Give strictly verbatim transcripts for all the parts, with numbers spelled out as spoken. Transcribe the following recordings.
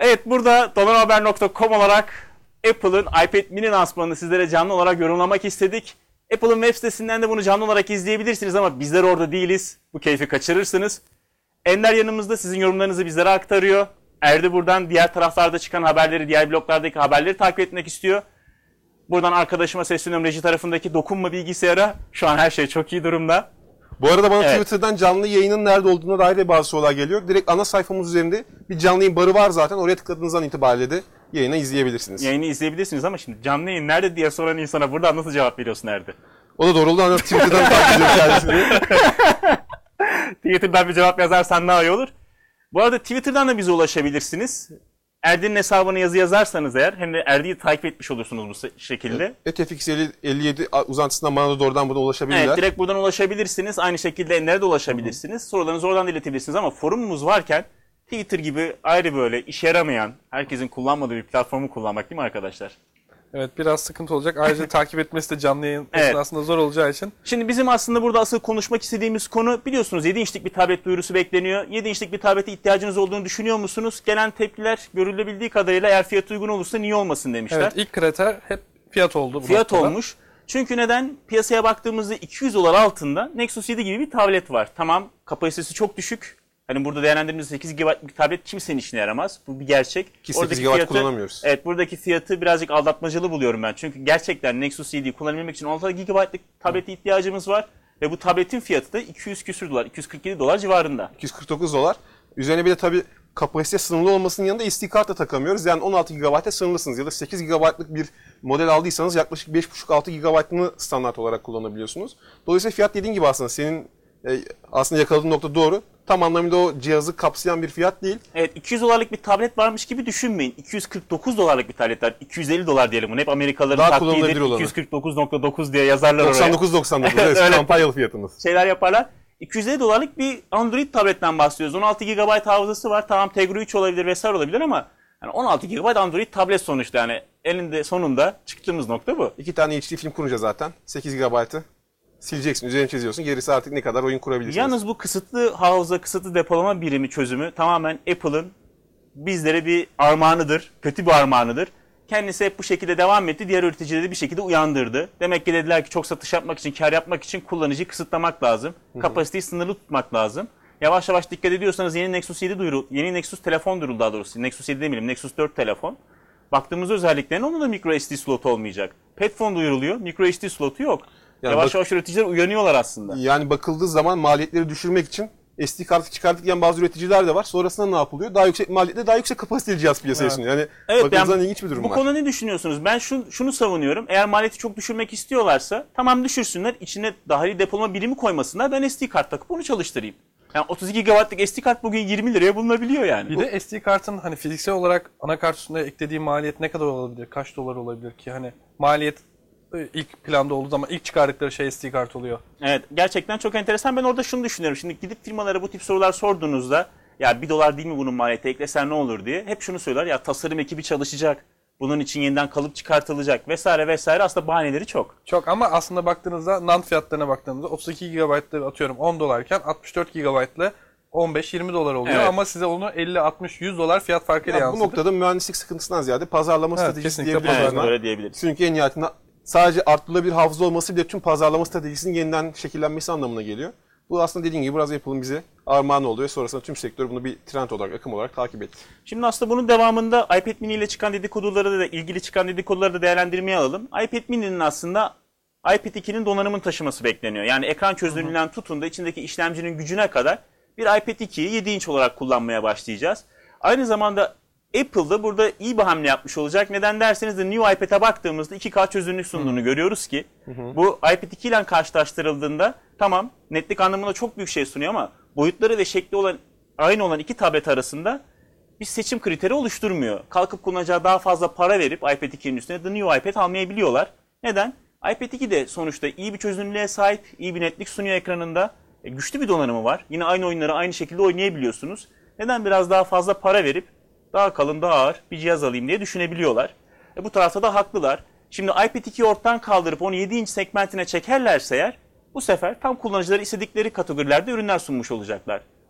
Evet, burada dolar haber nokta com olarak Apple'ın iPad mini lansmanını sizlere canlı olarak yorumlamak istedik. Apple'ın web sitesinden de bunu canlı olarak izleyebilirsiniz ama bizler orada değiliz. Bu keyfi kaçırırsınız. Ender yanımızda, sizin yorumlarınızı bizlere aktarıyor. Erdi buradan diğer taraflarda çıkan haberleri, diğer bloglardaki haberleri takip etmek istiyor. Buradan arkadaşıma sesleniyorum, reji tarafındaki dokunma bilgisayara. Şu an her şey çok iyi durumda. Bu arada bana Evet. Twitter'dan canlı yayının nerede olduğuna dair de bazı sorular geliyor. Direkt ana sayfamız üzerinde bir canlı yayın barı var zaten. Oraya tıkladığınızdan itibariyle de yayını izleyebilirsiniz. Yayını izleyebilirsiniz ama şimdi canlı yayın nerede diye soran insana buradan nasıl cevap veriyorsun Erdi? O da doğru oldu. Hani Twitter'dan takip ediyorum kendisini. Twitter'dan bir cevap yazarsan daha iyi olur. Bu arada Twitter'dan da bize ulaşabilirsiniz. Erdi'nin hesabını yazı yazarsanız eğer, hem de Erdi'yi takip etmiş olursunuz bu şekilde. Evet, F X elli yedi uzantısından bana da doğrudan buradan ulaşabilirler. Evet, direkt buradan ulaşabilirsiniz. Aynı şekilde Ender'e de ulaşabilirsiniz. Hı-hı. Sorularınızı oradan da iletebilirsiniz ama forumumuz varken Twitter gibi ayrı böyle işe yaramayan, herkesin kullanmadığı bir platformu kullanmak değil mi arkadaşlar? Evet, biraz sıkıntı olacak. Ayrıca takip etmesi de canlı yayın Evet. esnasında zor olacağı için. Şimdi bizim aslında burada asıl konuşmak istediğimiz konu, biliyorsunuz yedi inçlik bir tablet duyurusu bekleniyor. yedi inçlik bir tablete ihtiyacınız olduğunu düşünüyor musunuz? Gelen tepkiler görülebildiği kadarıyla eğer fiyat uygun olursa niye olmasın demişler. Evet, ilk kriter hep fiyat oldu. Bu fiyat noktada. olmuş. Çünkü neden? Piyasaya baktığımızda iki yüz dolar altında Nexus yedi gibi bir tablet var. Tamam, kapasitesi çok düşük. Hani burada değerlendirdiğimiz sekiz gigabaytlık bir tablet kimsenin işine yaramaz. Bu bir gerçek. Ki sekiz gigabayt kullanamıyoruz. Evet, buradaki fiyatı birazcık aldatmacalı buluyorum ben. Çünkü gerçekten Nexus yediyi kullanabilmek için on altı gigabaytlık tablete ihtiyacımız var. Ve bu tabletin fiyatı da iki yüz küsür dolar, iki yüz kırk yedi dolar civarında. iki yüz kırk dokuz dolar. Üzerine bir de tabii kapasite sınırlı olmasının yanında S D kart da takamıyoruz. Yani on altı gigabayta sınırlısınız. Ya da sekiz gigabaytlık bir model aldıysanız yaklaşık beş buçuk altı gigabaytını standart olarak kullanabiliyorsunuz. Dolayısıyla fiyat dediğin gibi aslında senin e, aslında yakaladığın nokta doğru. Tam anlamıyla o cihazı kapsayan bir fiyat değil. Evet, iki yüz dolarlık bir tablet varmış gibi düşünmeyin. iki yüz kırk dokuz dolarlık bir tablet var. iki yüz elli dolar diyelim bunu. Hep Amerikalıların taktiğidir. iki yüz kırk dokuz nokta dokuz diye yazarlar doksan dokuz doksan dokuz oraya. evet, Öyle kampanyalı fiyatımız. şeyler yaparlar. iki yüz elli dolarlık bir Android tabletten bahsediyoruz. on altı gigabayt hafızası var. Tamam, Tegra üç olabilir vesaire olabilir ama yani on altı gigabayt Android tablet sonuçta, yani elinde sonunda çıktığımız nokta bu. İki tane H D film kurunca zaten sekiz gigabaytı sileceksin, üzerine çiziyorsun. Gerisi artık ne kadar oyun kurabilirsiniz. Yalnız bu kısıtlı hafıza, kısıtlı depolama birimi çözümü tamamen Apple'ın bizlere bir armağanıdır. Kötü bir armağanıdır. Kendisi hep bu şekilde devam etti. Diğer üreticileri de bir şekilde uyandırdı. Demek ki dediler ki çok satış yapmak için, kar yapmak için kullanıcıyı kısıtlamak lazım. Kapasiteyi sınırlı tutmak lazım. Yavaş yavaş dikkat ediyorsanız yeni Nexus yedi duyuruldu. Yeni Nexus telefon duyuruldu daha doğrusu. Nexus yedi demeyelim, Nexus dört telefon. Baktığımız özelliklerine onda da micro S D slotu olmayacak. Petphone duyuruluyor, micro S D slotu yok. Yani yavaş bak- yavaş üreticiler uyanıyorlar aslında. Yani bakıldığı zaman maliyetleri düşürmek için S D kartı çıkardık diyen bazı üreticiler de var. Sonrasında ne yapılıyor? Daha yüksek maliyetle daha yüksek kapasiteli cihaz piyasaya Evet. sunuyor. Yani Evet, bakıldığı zaman yani ilginç bir durum bu var. konuda ne düşünüyorsunuz? Ben şunu, şunu savunuyorum. Eğer maliyeti çok düşürmek istiyorlarsa tamam, düşürsünler. İçine dahili depolama birimi koymasınlar. Ben S D kart takıp onu çalıştırayım. Yani otuz iki gigabaytlık S D kart bugün yirmi liraya bulunabiliyor yani. Bir de S D kartın hani fiziksel olarak anakart üstünde eklediği maliyet ne kadar olabilir? Kaç dolar olabilir ki? Hani maliyet e, ilk planda olduğu zaman ilk çıkardıkları şey S D kart oluyor. Evet, gerçekten çok enteresan. Ben orada şunu düşünüyorum. Şimdi gidip firmalara bu tip sorular sorduğunuzda ya bir dolar değil mi bunun maliyeti, eklesen ne olur diye hep şunu söyler. Ya tasarım ekibi çalışacak. Bunun için yeniden kalıp çıkartılacak vesaire vesaire. Aslında bahaneleri çok. Çok, ama aslında baktığınızda NAND fiyatlarına baktığımızda otuz iki gigabaytlı atıyorum on dolarken altmış dört gigabaytlı on beş yirmi dolar oluyor. Evet. Ama size onu elli altmış yüz dolar fiyat farkıyla Ya bu yansıtır. noktada mühendislik sıkıntısından ziyade pazarlama Evet, stratejisi kesinlikle diyebiliriz. Evet, pazarlama. öyle diyebiliriz. Çünkü en nihayetinde sadece arttırılabilir hafıza olması bile tüm pazarlama stratejisinin yeniden şekillenmesi anlamına geliyor. Bu aslında dediğim gibi biraz Apple'ın bize armağanı oluyor. Sonrasında tüm sektör bunu bir trend olarak, akım olarak takip etti. Şimdi aslında bunun devamında iPad mini ile çıkan dedikoduları da, ilgili çıkan dedikoduları da değerlendirmeye alalım. iPad mini'nin aslında iPad ikinin donanımın taşıması bekleniyor. Yani ekran çözünürlüğünden tutun da içindeki işlemcinin gücüne kadar bir iPad ikiyi yedi inç olarak kullanmaya başlayacağız. Aynı zamanda Apple da burada iyi bir hamle yapmış olacak. Neden derseniz de New iPad'e baktığımızda iki K çözünürlük sunduğunu hmm. görüyoruz ki hmm. bu iPad iki ile karşılaştırıldığında tamam netlik anlamında çok büyük şey sunuyor ama boyutları ve şekli olan aynı olan iki tablet arasında bir seçim kriteri oluşturmuyor. Kalkıp kullanacağı daha fazla para verip iPad ikinin üstüne The New iPad almayabiliyorlar. Neden? iPad iki de sonuçta iyi bir çözünürlüğe sahip, iyi bir netlik sunuyor ekranında. E, güçlü bir donanımı var. Yine aynı oyunları aynı şekilde oynayabiliyorsunuz. Neden biraz daha fazla para verip daha kalın, daha ağır bir cihaz alayım diye düşünebiliyorlar. E, bu tarafta da haklılar. Şimdi iPad ikiyi ortadan kaldırıp onu yedi inç segmentine çekerlerse eğer bu sefer tam kullanıcıları istedikleri kategorilerde ürünler sunmuş olacaklar.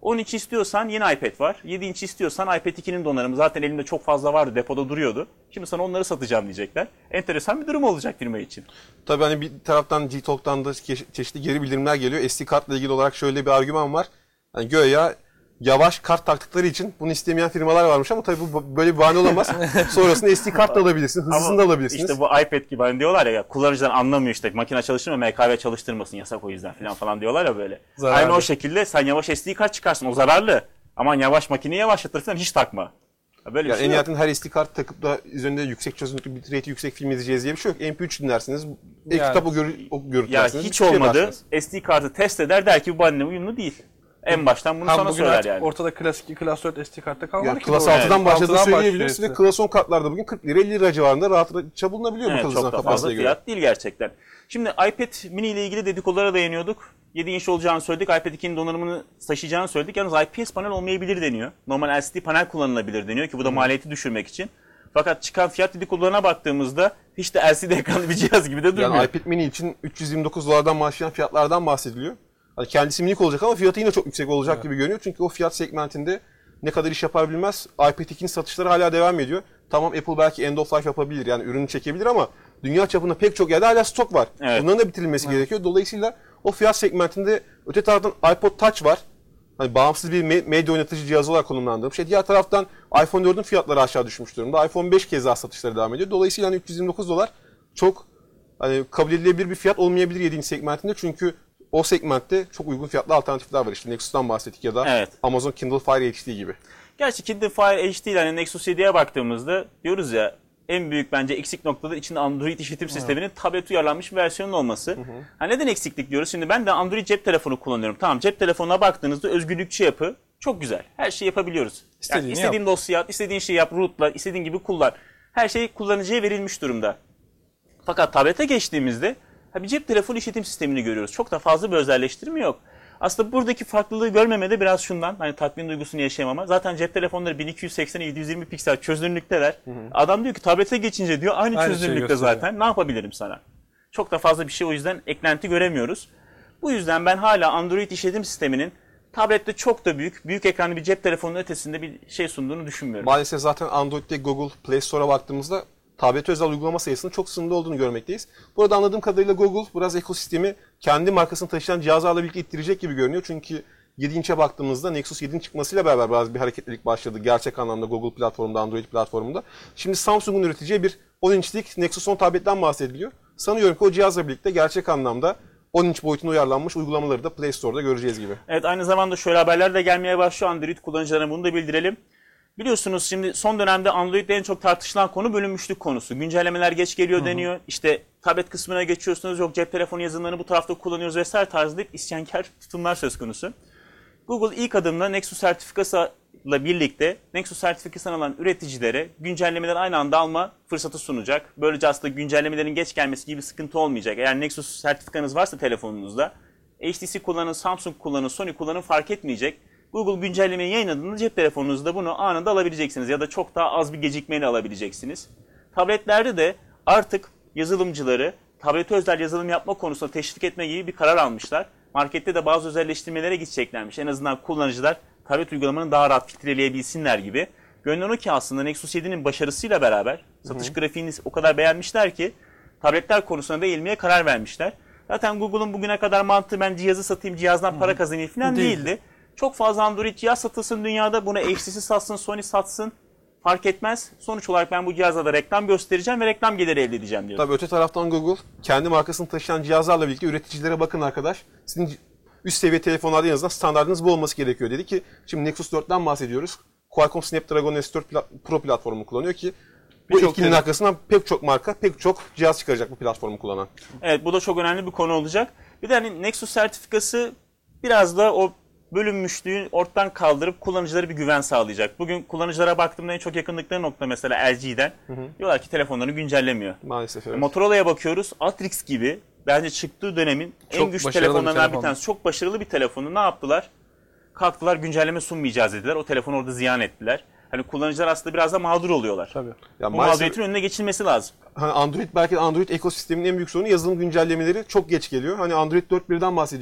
on inç istiyorsan yeni iPad var. yedi inç istiyorsan iPad ikinin donanımı zaten elimde çok fazla vardı, depoda duruyordu. Şimdi sana onları satacağım diyecekler. Enteresan bir durum olacak firma için. Tabii hani bir taraftan G-Talk'tan da çe- çeşitli geri bildirimler geliyor. S D kartla ilgili olarak şöyle bir argüman var. Hani göya yavaş kart taktıkları için bunu istemeyen firmalar varmış ama tabii bu böyle bir bahane olamaz. Sonrasında S D kart da alabilirsin, hızlısını da alabilirsiniz. İşte bu iPad gibi hani diyorlar ya, kullanıcılar anlamıyor işte, makine çalıştırma, M K B çalıştırmasın, yasak o yüzden falan falan diyorlar ya böyle. Zararlı. Aynı o şekilde sen yavaş S D kart çıkarsın, o zararlı. Aman yavaş makineyi yavaşlatırsın, hiç takma. Böyle Yani bir şey en yok. nihayetinde her S D kart takıp da üzerinde yüksek çözünürlük, bitrate yüksek film izleyeceğiz diye bir şey yok. M P üç dinlersiniz, Yani. e-kitap o, görü, o Ya görüntülersiniz. hiç bir şey olmadı, yaparsınız. S D kartı test eder, der ki bu benimle uyumlu değil. En baştan bunu Hem sana bugün söyler artık yani. ortada klasik iki, klas dört S D kartta kalmadı Yani ki. Klas doğru. altıdan Evet. başladığını altıdan söyleyebiliriz başlıyor ve işte. Klas on kartlarda bugün kırk lira elli lira civarında rahatça bulunabiliyor bu Evet, hızına çok da fazla kapasiteye göre. fiyat değil gerçekten. Şimdi iPad mini ile ilgili dedikodulara dayanıyorduk. yedi inç olacağını söyledik. iPad ikinin donanımını taşıyacağını söyledik. Yalnız I P S panel olmayabilir deniyor. Normal L C D panel kullanılabilir deniyor ki bu da maliyeti düşürmek için. Fakat çıkan fiyat dedikodularına baktığımızda hiç de L C D ekranlı bir cihaz gibi de durmuyor. Yani iPad mini için üç yüz yirmi dokuz dolardan başlayan fiyatlardan bahsediliyor. Hani kendisi minik olacak ama fiyatı yine çok yüksek olacak Evet. gibi görünüyor. Çünkü o fiyat segmentinde ne kadar iş yapar bilmez. iPad ikinin satışları hala devam ediyor. Tamam, Apple belki end of life yapabilir, yani ürünü çekebilir ama dünya çapında pek çok yerde hala stok var. Evet. Bunların da bitirilmesi gerekiyor. Dolayısıyla o fiyat segmentinde öte taraftan iPod Touch var. Hani bağımsız bir me- medya oynatıcı cihaz olarak konumlandığım şey. Diğer taraftan iPhone dördün fiyatları aşağı düşmüş durumda. iPhone beş kez daha satışları devam ediyor. Dolayısıyla hani üç yüz yirmi dokuz dolar çok hani kabul edilebilir bir fiyat olmayabilir yediğinci segmentinde. Çünkü o segmentte çok uygun fiyatlı alternatifler var. İşte Nexus'tan bahsettik ya da Evet. Amazon Kindle Fire H D gibi. Gerçi Kindle Fire H D ile hani Nexus yediye baktığımızda diyoruz ya, en büyük bence eksik noktada içinde Android işletim sisteminin tablet uyarlanmış bir versiyonun olması. Ha, neden eksiklik diyoruz? Şimdi ben de Android cep telefonu kullanıyorum. Tamam, cep telefonuna baktığınızda özgürlükçü yapı çok güzel. Her şeyi yapabiliyoruz. İstediğini Yani istediğin dosya at, istediğin şeyi yap, rootla, istediğin gibi kullan. Her şey kullanıcıya verilmiş durumda. Fakat tablete geçtiğimizde ha, bir cep telefonu işletim sistemini görüyoruz. Çok da fazla bir özelleştirme yok. Aslında buradaki farklılığı görmemede biraz şundan, hani tatmin duygusunu yaşayamama. Zaten cep telefonları bin iki yüz seksene yedi yüz yirmi piksel çözünürlükteler. Hı hı. Adam diyor ki tablete geçince diyor aynı, Aynı çözünürlükte şeyi gösteriyor. zaten. Ne yapabilirim sana? Çok da fazla bir şey, o yüzden eklenti göremiyoruz. Bu yüzden ben hala Android işletim sisteminin tablette çok da büyük, büyük ekranlı bir cep telefonunun ötesinde bir şey sunduğunu düşünmüyorum. Maalesef zaten Android'de Google Play Store'a baktığımızda tablete özel uygulama sayısının çok sınırlı olduğunu görmekteyiz. Burada anladığım kadarıyla Google biraz ekosistemi kendi markasını taşıyan cihazlarla birlikte ittirecek gibi görünüyor. Çünkü yedi inçe baktığımızda Nexus yedinin çıkmasıyla beraber biraz bir hareketlilik başladı gerçek anlamda Google platformunda, Android platformunda. Şimdi Samsung'un üreteceği bir on inçlik Nexus on tabletten bahsediliyor. Sanıyorum ki o cihazla birlikte gerçek anlamda on inç boyutuna uyarlanmış uygulamaları da Play Store'da göreceğiz gibi. Evet, aynı zamanda şöyle haberler de gelmeye başlıyor. Android kullanıcılarına bunu da bildirelim. Biliyorsunuz şimdi son dönemde Android'de en çok tartışılan konu bölünmüşlük konusu. Güncellemeler geç geliyor Hı-hı. deniyor. İşte tablet kısmına geçiyorsunuz, yok cep telefonu yazılımlarını bu tarafta kullanıyoruz vesaire tarzı deyip isyankar tutumlar söz konusu. Google ilk adımda Nexus sertifikasıyla birlikte Nexus sertifikasını alan üreticilere güncellemeleri aynı anda alma fırsatı sunacak. Böylece aslında güncellemelerin geç gelmesi gibi bir sıkıntı olmayacak. Eğer Nexus sertifikanız varsa telefonunuzda, H T C kullanın, Samsung kullanın, Sony kullanın fark etmeyecek. Google güncellemeyi yayınladığında cep telefonunuzda bunu anında alabileceksiniz ya da çok daha az bir gecikmeyle alabileceksiniz. Tabletlerde de artık yazılımcıları tablete özel yazılım yapma konusunda teşvik etme gibi bir karar almışlar. Markette de bazı özelleştirmelere gideceklermiş. En azından kullanıcılar tablet uygulamanı daha rahat filtreleyebilsinler gibi. Görünen o ki aslında Nexus yedinin başarısıyla beraber satış Hı-hı. grafiğini o kadar beğenmişler ki tabletler konusunda da eğilmeye karar vermişler. Zaten Google'un bugüne kadar mantığı ben cihazı satayım, cihazdan para kazanayım falan Değil. değildi. Çok fazla Android cihaz satılsın dünyada, bunu H T C satsın, Sony satsın fark etmez. Sonuç olarak ben bu cihazda da reklam göstereceğim ve reklam geliri elde edeceğim diyor. Tabii öte taraftan Google kendi markasını taşıyan cihazlarla birlikte üreticilere bakın arkadaş. Sizin üst seviye telefonlarda en azından standartınız bu olması gerekiyor dedi ki şimdi Nexus dörtten bahsediyoruz. Qualcomm Snapdragon S dört Pro platformu kullanıyor ki bu etkinin arkasından pek çok marka, pek çok cihaz çıkaracak bu platformu kullanan. Evet, bu da çok önemli bir konu olacak. Bir de hani Nexus sertifikası biraz da o bölünmüşlüğü ortadan kaldırıp kullanıcılara bir güven sağlayacak. Bugün kullanıcılara baktığımda en çok yakınlıkları nokta mesela L G'den. Hı hı. Diyorlar ki telefonlarını güncellemiyor. Maalesef evet. Motorola'ya bakıyoruz. Atrix gibi bence çıktığı dönemin çok en güçlü telefonlarından bir, telefon. bir tanesi. Çok başarılı bir telefonu. Ne yaptılar? Kalktılar, güncelleme sunmayacağız dediler. O telefonu orada ziyan ettiler. Hani kullanıcılar aslında biraz da mağdur oluyorlar. Tabii. Ya bu mağduriyetin önüne geçilmesi lazım. Hani Android belki de Android ekosisteminin en büyük sorunu yazılım güncellemeleri çok geç geliyor. Hani Android dört nokta birden bahsediyoruz.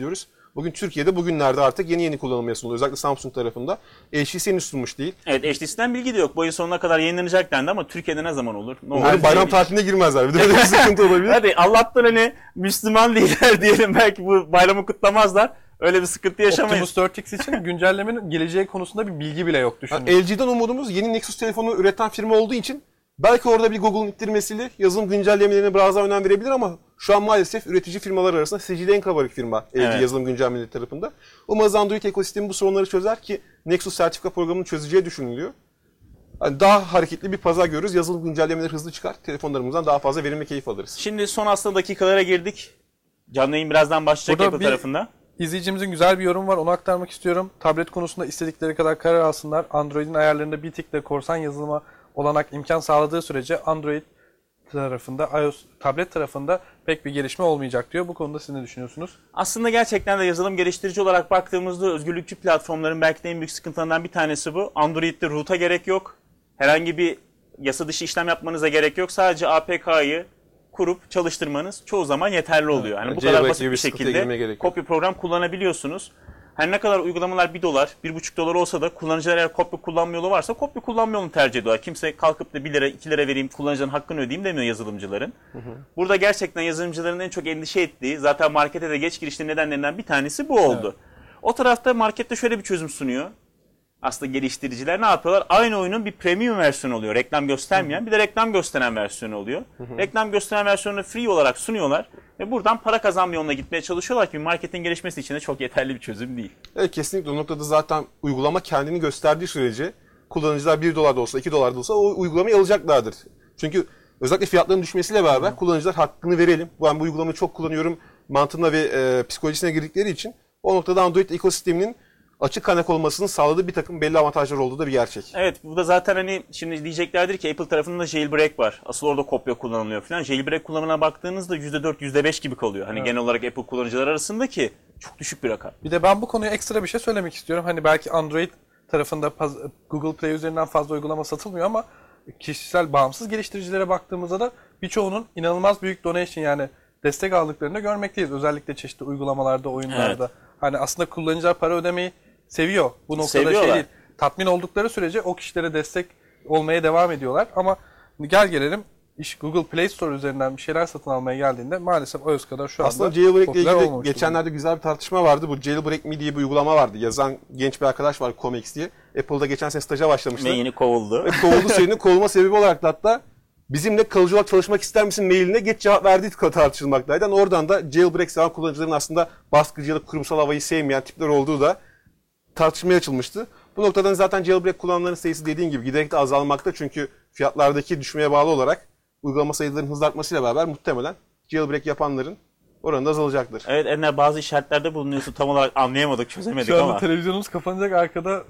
Bugün Türkiye'de bugünlerde artık yeni yeni kullanılmaya sunuluyor. Özellikle Samsung tarafında. L G henüz sunmuş değil. Evet, H T C'den bilgi de yok. Bu ayın sonuna kadar yayınlanacak dendi ama Türkiye'de ne zaman olur? Ne Umarım olur? bayram tatiline girmezler. Bir de böyle bir sıkıntı olabilir. Hadi Allah'tan hani Müslüman değiller diyelim, belki bu bayramı kutlamazlar. Öyle bir sıkıntı yaşamayız. Optimus dört X için güncellemenin geleceği konusunda bir bilgi bile yok düşünün. Yani L G'den umudumuz yeni Nexus telefonu üreten firma olduğu için belki orada bir Google'un ittirmesiyle yazılım güncellemelerine biraz daha önem verebilir ama şu an maalesef üretici firmalar arasında seçili en kabarık firma L G Evet. yazılım güncellemeleri tarafında. Umarız Android ekosistemi bu sorunları çözer ki Nexus sertifika programının çözeceği düşünülüyor. Yani daha hareketli bir pazar görürüz. Yazılım güncellemeleri hızlı çıkar. Telefonlarımızdan daha fazla verim ve keyif alırız. Şimdi son aslında dakikalara girdik. Canlı yayın birazdan başlayacak Burada Apple bir- tarafında. İzleyicimizin güzel bir yorum var. Onu aktarmak istiyorum. Tablet konusunda istedikleri kadar karar alsınlar. Android'in ayarlarında bir tıkla korsan yazılıma olanak imkan sağladığı sürece Android tarafında, iOS tablet tarafında pek bir gelişme olmayacak diyor. Bu konuda siz ne düşünüyorsunuz? Aslında gerçekten de yazılım geliştirici olarak baktığımızda özgürlükçü platformların belki de en büyük sıkıntılarından bir tanesi bu. Android'de root'a gerek yok. Herhangi bir yasa dışı işlem yapmanıza gerek yok. Sadece A P K'yı kurup çalıştırmanız çoğu zaman yeterli oluyor. Yani bu kadar Jailbreak basit gibi bir bir sıkıntıya girmeye şekilde gerek yok. kopya program kullanabiliyorsunuz. Her ne kadar uygulamalar bir dolar, bir buçuk dolar olsa da kullanıcılar eğer kopya kullanma yolu varsa kopya kullanma yolunu tercih ediyorlar. Kimse kalkıp da bir lira, iki lira vereyim, kullanıcıların hakkını ödeyeyim demiyor yazılımcıların. Hı hı. Burada gerçekten yazılımcıların en çok endişe ettiği, zaten markete de geç girişinin nedenlerinden bir tanesi bu oldu. Evet. O tarafta markette şöyle bir çözüm sunuyor. Aslında geliştiriciler ne yapıyorlar? Aynı oyunun bir premium versiyonu oluyor. Reklam göstermeyen, hı hı. bir de reklam gösteren versiyonu oluyor. Hı hı. Reklam gösteren versiyonunu free olarak sunuyorlar. Ve buradan para kazanma yoluna gitmeye çalışıyorlar ki marketin gelişmesi için de çok yeterli bir çözüm değil. Evet, kesinlikle o noktada zaten uygulama kendini gösterdiği sürece kullanıcılar bir dolar da olsa iki dolar da olsa o uygulamayı alacaklardır. Çünkü özellikle fiyatların düşmesiyle beraber kullanıcılar hakkını verelim. Ben bu uygulamayı çok kullanıyorum mantığına ve e, psikolojisine girdikleri için o noktada Android ekosisteminin açık kaynak olmasının sağladığı bir takım belli avantajlar olduğu da bir gerçek. Evet, bu da zaten hani şimdi diyeceklerdir ki Apple tarafında jailbreak var. Asıl orada kopya kullanılıyor falan. Jailbreak kullanımına baktığınızda yüzde dört yüzde beş gibi kalıyor. Hani evet. Genel olarak Apple kullanıcılar arasında ki çok düşük bir rakam. Bir de ben bu konuya ekstra bir şey söylemek istiyorum. Hani belki Android tarafında Google Play üzerinden fazla uygulama satılmıyor ama kişisel bağımsız geliştiricilere baktığımızda da birçoğunun inanılmaz büyük donation yani destek aldıklarını da görmekteyiz. Özellikle çeşitli uygulamalarda, oyunlarda. Evet. Hani aslında kullanıcılar para ödemeyi seviyor. Bu noktada Seviyorlar. şey değil. Tatmin oldukları sürece o kişilere destek olmaya devam ediyorlar. Ama gel gelelim iş Google Play Store üzerinden bir şeyler satın almaya geldiğinde maalesef iOS kadar şu aslında anda Jailbreak ile ilgili olmamış geçenlerde durumda. güzel bir tartışma vardı. Bu Jailbreak Me diye bir uygulama vardı. Yazan genç bir arkadaş var, Comex diye. Apple'da geçen sene staja başlamıştı. Ve yeni kovuldu. Ve kovuldu serinin kovulma sebebi olarak da hatta bizimle kalıcı olarak çalışmak ister misin mailine geç cevap verdiği tartışılmaktaydı. Yani oradan da Jailbreak seven kullanıcıların aslında baskıcılık, kurumsal havayı sevmeyen tipler olduğu da tartışmaya açılmıştı. Bu noktadan zaten jailbreak kullananların sayısı dediğin gibi giderek de azalmakta. Çünkü fiyatlardaki düşmeye bağlı olarak uygulama sayılarının hızlı artmasıyla beraber muhtemelen jailbreak yapanların oranı da azalacaktır. Evet Enver, bazı işaretlerde bulunuyorsun, tam olarak anlayamadık, çözemedik Şu anda ama. televizyonumuz kapanacak arkada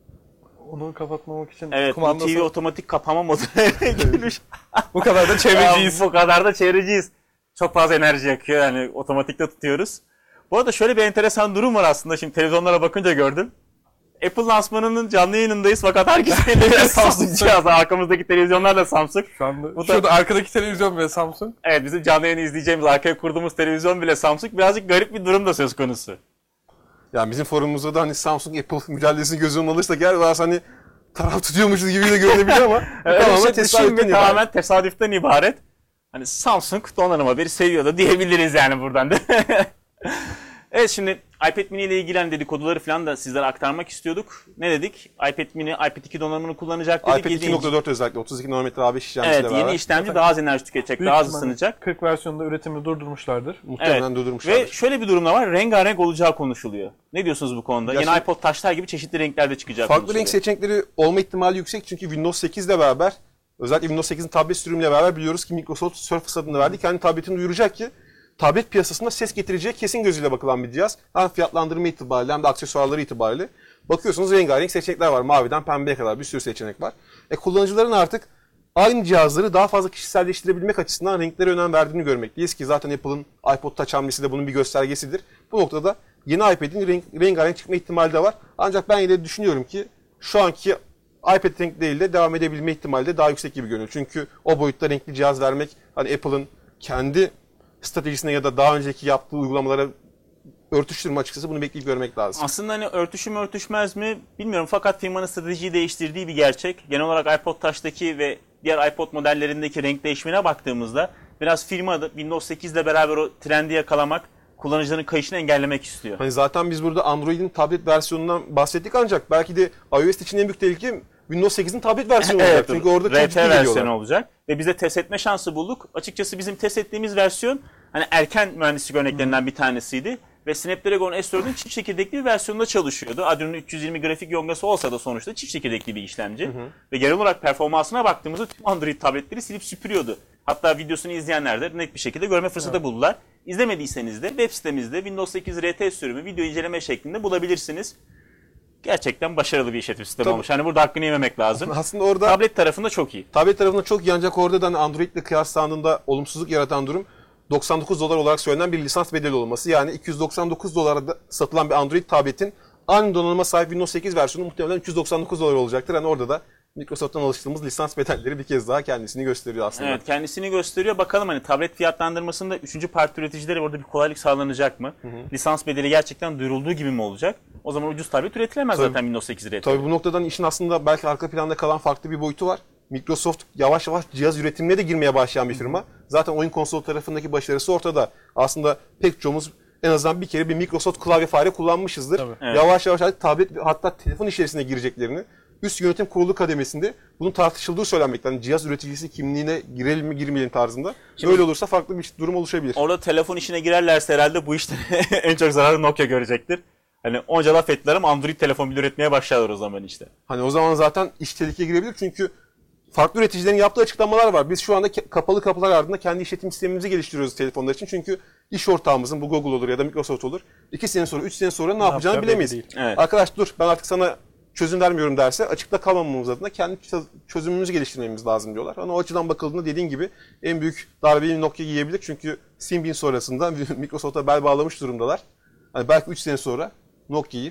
onu kapatmamak için evet, kumandası... bu T V otomatik kapama moduna girmiş. Bu kadar da çevreciyiz. Bu kadar da çevreciyiz. Çok fazla enerji yakıyor yani, otomatikte tutuyoruz. Bu arada şöyle bir enteresan durum var aslında, şimdi televizyonlara bakınca gördüm. Apple lansmanının canlı yayınındayız fakat herkes elinde Samsung cihazı. Arkamızdaki televizyonlar da Samsung. Şu anda, Bu şurada da, arkadaki televizyon bile Samsung. evet, bizim canlı yayını izleyeceğimiz, arkaya kurduğumuz televizyon bile Samsung. Birazcık garip bir durum da söz konusu. Yani bizim forumumuzda da hani Samsung Apple mücadelesini göz önüne alırsak gel biraz hani taraf tutuyormuşuz gibi de görünebilir ama evet, tamamen şey, tesadüften ibaret. Tamamen tesadüften ibaret. Hani Samsung donanım haberi seviyor da diyebiliriz yani buradan da. Evet, şimdi iPad mini ile ilgili dedikoduları falan da sizlere aktarmak istiyorduk. Ne dedik? iPad mini, iPad iki donanımını kullanacak dedik. iPad iki nokta dört özellikle otuz iki nanometre A beş işlemcisiyle evet, beraber. yeni işlemci daha az enerji tüketecek, Büyük daha az ısınacak. kırk versiyonunda üretimini durdurmuşlardır. Muhtemelen evet. durdurmuşlardır. Ve şöyle bir durumda var, rengarenk olacağı konuşuluyor. Ne diyorsunuz bu konuda? Gerçekten... Yeni iPod Touch'lar gibi çeşitli renklerde çıkacak Farklı konuşuluyor. renk seçenekleri olma ihtimali yüksek çünkü Windows sekiz ile beraber, özellikle Windows sekizin tablet sürümüyle beraber biliyoruz ki Microsoft Surface adını verdi. Kendi tabletini duyuracak ki tablet piyasasında ses getireceği kesin gözüyle bakılan bir cihaz. Hem fiyatlandırma itibariyle hem de aksesuarları itibariyle. Bakıyorsunuz rengarenk seçenekler var. Maviden pembeye kadar bir sürü seçenek var. E kullanıcıların artık aynı cihazları daha fazla kişiselleştirebilmek açısından renklere önem verdiğini görmekteyiz ki zaten Apple'ın iPod Touch hamlesi de bunun bir göstergesidir. Bu noktada yeni iPad'in renk, rengarenk çıkma ihtimali de var. Ancak ben yine düşünüyorum ki şu anki iPad renkleriyle devam edebilme ihtimali de daha yüksek gibi görünüyor. Çünkü o boyutta renkli cihaz vermek hani Apple'ın kendi stratejisine ya da daha önceki yaptığı uygulamalara örtüştür mü açıkçası bunu bekleyip görmek lazım. Aslında hani örtüşü mü örtüşmez mi bilmiyorum fakat firmanın stratejiyi değiştirdiği bir gerçek. Genel olarak iPod Touch'taki ve diğer iPod modellerindeki renk değişimine baktığımızda biraz firma da Windows sekiz ile beraber o trendi yakalamak, kullanıcıların kayışını engellemek istiyor. Hani zaten biz burada Android'in tablet versiyonundan bahsettik ancak belki de iOS için en büyük tehlike Windows sekizin tablet versiyonu olacak. Evet, Çünkü orada çok R ciddi T geliyorlar. versiyonu olacak ve biz de test etme şansı bulduk. Açıkçası bizim test ettiğimiz versiyon hani erken mühendislik örneklerinden bir tanesiydi. Ve Snapdragon S dördün çift çekirdekli bir versiyonunda çalışıyordu. Adreno'nun üç yüz yirmi grafik yongası olsa da sonuçta çift çekirdekli bir işlemci. Hı hı. Ve genel olarak performansına baktığımızda tüm Android tabletleri silip süpürüyordu. Hatta videosunu izleyenler de net bir şekilde görme fırsatı evet. buldular. İzlemediyseniz de web sitemizde Windows sekiz R T sürümü video inceleme şeklinde bulabilirsiniz. Gerçekten başarılı bir işletim sistemi Tabii. olmuş. Hani burada hakkını yememek lazım. Aslında orada tablet tarafında çok iyi. Tablet tarafında çok iyi ancak orada da hani Android ile kıyaslandığında olumsuzluk yaratan durum doksan dokuz dolar olarak söylenen bir lisans bedeli olması. Yani iki yüz doksan dokuz dolara satılan bir Android tabletin aynı donanıma sahip Windows sekiz versiyonu muhtemelen üç yüz doksan dokuz dolar olacaktır. Yani orada da Microsoft'tan alıştığımız lisans bedelleri bir kez daha kendisini gösteriyor aslında. Evet, kendisini gösteriyor. Bakalım hani tablet fiyatlandırmasında üçüncü parti üreticilere orada bir kolaylık sağlanacak mı? Hı hı. Lisans bedeli gerçekten duyurulduğu gibi mi olacak? O zaman ucuz tablet üretilemez tabii, zaten Windows sekiz R T. Tabii bu noktadan işin aslında belki arka planda kalan farklı bir boyutu var. Microsoft yavaş yavaş cihaz üretimine de girmeye başlayan bir firma. Zaten oyun konsolu tarafındaki başarısı ortada. Aslında pek çoğumuz en azından bir kere bir Microsoft klavye fare kullanmışızdır. Evet. Yavaş yavaş tablet hatta telefon içerisine gireceklerini üst yönetim kurulu kademesinde bunun tartışıldığı söylenmekte. Yani cihaz üreticisi kimliğine girelim mi girmeyelim tarzında. Şimdi, öyle olursa farklı bir durum oluşabilir. Orada telefon işine girerlerse herhalde bu işte en çok zararı Nokia görecektir. Hani onca laf ettiler ama Android telefon bile üretmeye başlarlar o zaman işte. Hani o zaman zaten iş tehlikeye girebilir çünkü farklı üreticilerin yaptığı açıklamalar var. Biz şu anda kapalı kapılar ardında kendi işletim sistemimizi geliştiriyoruz telefonlar için. Çünkü iş ortağımızın bu Google olur ya da Microsoft olur. iki sene sonra, üç sene sonra ne, ne yapacağını bilemeyiz. Evet. Arkadaş dur ben artık sana çözüm vermiyorum derse açıkta kalmamamız adına kendi çözümümüzü geliştirmemiz lazım diyorlar. Hani o açıdan bakıldığında dediğin gibi en büyük darbeyi Nokia yiyebilir. Çünkü Symbian sonrasında Microsoft'a bel bağlamış durumdalar. Hani belki üç sene sonra Nokia'yı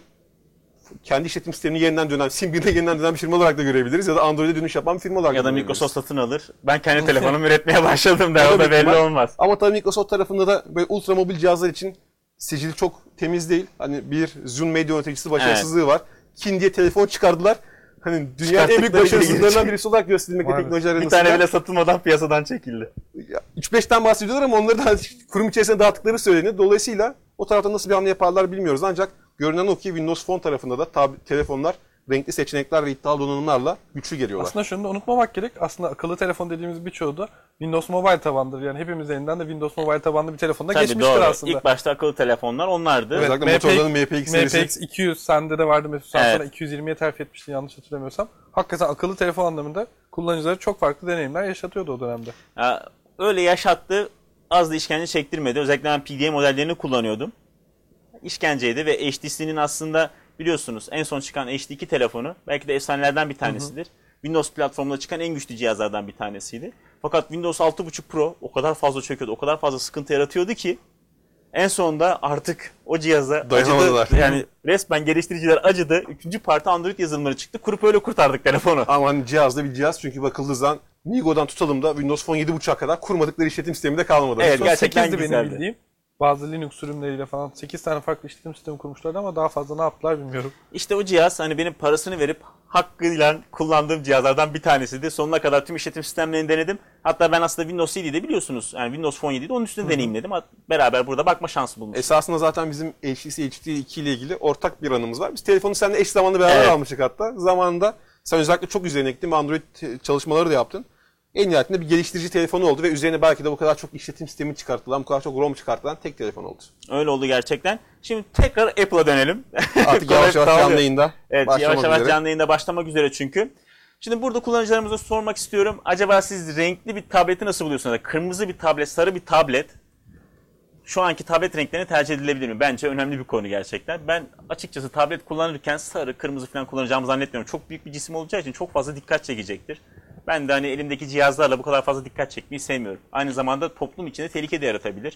kendi işletim sistemini yeniden dönen, Symbian'a yeniden dönen bir firma olarak da görebiliriz ya da Android'e dönüş yapan bir firma olarak ya da Ya da Microsoft satın alır. Ben kendi telefonumu üretmeye başladım der. O da belli olmaz. Ama tabii Microsoft tarafında da böyle ultra mobil cihazlar için sicili çok temiz değil. Hani bir Zune medya yöneticisi başarısızlığı evet. var. Kin diye telefon çıkardılar. Hani dünyanın en büyük başarısızlıklarından birisi olarak gösterilmekte teknoloji arenasında. Bir tane bile satılmadan piyasadan çekildi. üç beşten bahsediyorlar ama onları da kurum içerisinde dağıttıkları söyleniyor. Dolayısıyla o tarafta nasıl bir hamle yaparlar bilmiyoruz. Ancak görünen o ki Windows Phone tarafında da tab- telefonlar renkli seçenekler ve iddialı donanımlarla güçlü geliyorlar. Aslında şunu da unutmamak gerek. Aslında akıllı telefon dediğimiz birçoğu da Windows Mobile tabandır. Yani hepimiz elinden de Windows Mobile tabanlı bir telefonda Tabii geçmiştir doğru. aslında. İlk başta akıllı telefonlar onlardı. Evet, özellikle Motorola'nın M P X serisi. M P X iki yüz sende de vardı Mesut. Sen evet. sonra iki yüz yirmiye terfi etmiştin yanlış hatırlamıyorsam. Hakikaten akıllı telefon anlamında kullanıcılara çok farklı deneyimler yaşatıyordu o dönemde. Ya, öyle yaşattı. Az da işkence çektirmedi. Özellikle ben P D A modellerini kullanıyordum. İşkenceydi ve H T C'nin aslında biliyorsunuz en son çıkan H D iki telefonu belki de efsanelerden bir tanesidir. Hı hı. Windows platformunda çıkan en güçlü cihazlardan bir tanesiydi. Fakat Windows altı buçuk Pro o kadar fazla çöküyordu, o kadar fazla sıkıntı yaratıyordu ki en sonunda artık o cihaza dayanamadılar. Acıdı. Yani resmen geliştiriciler acıdı. Üçüncü parti Android yazılımları çıktı. Kurup öyle kurtardık telefonu. Ama hani cihaz da bir cihaz çünkü bakıldığı zaman Migo'dan tutalım da Windows Phone yedi buçuğa kadar kurmadıkları işletim sistemi de kalmadı. Evet, gerçekten güzeldi. Benim bildiğim. Bazı Linux sürümleriyle falan sekiz tane farklı işletim sistemi kurmuşlardı ama daha fazla ne yaptılar bilmiyorum. İşte o cihaz hani benim parasını verip hakkıyla kullandığım cihazlardan bir tanesiydi. Sonuna kadar tüm işletim sistemlerini denedim. Hatta ben aslında Windows yedi'de biliyorsunuz yani Windows Phone yedi'de onun üstünde Hı-hı. deneyimledim. Beraber burada bakma şansı bulmuştuk. Esasında zaten bizim H T C H D iki ile ilgili ortak bir anımız var. Biz telefonu seninle eş zamanlı beraber evet. almıştık hatta. Zamanında sen özellikle çok üzerine gittin ve Android çalışmaları da yaptın. En nihayetinde bir geliştirici telefonu oldu ve üzerine belki de bu kadar çok işletim sistemi çıkartılan, bu kadar çok ROM çıkartılan tek telefon oldu. Öyle oldu gerçekten. Şimdi tekrar Apple'a dönelim. Artık yavaş yavaş canlı yayında Evet, yavaş yavaş üzere. canlı yayında başlamak üzere çünkü. Şimdi burada kullanıcılarımıza sormak istiyorum. Acaba siz renkli bir tableti nasıl buluyorsunuz? Kırmızı bir tablet, sarı bir tablet şu anki tablet renklerini tercih edilebilir mi? Bence önemli bir konu gerçekten. Ben açıkçası tablet kullanırken sarı, kırmızı falan kullanacağımı zannetmiyorum. Çok büyük bir cisim olacağı için çok fazla dikkat çekecektir. Ben de hani elimdeki cihazlarla bu kadar fazla dikkat çekmeyi sevmiyorum. Aynı zamanda toplum içinde tehlike de yaratabilir.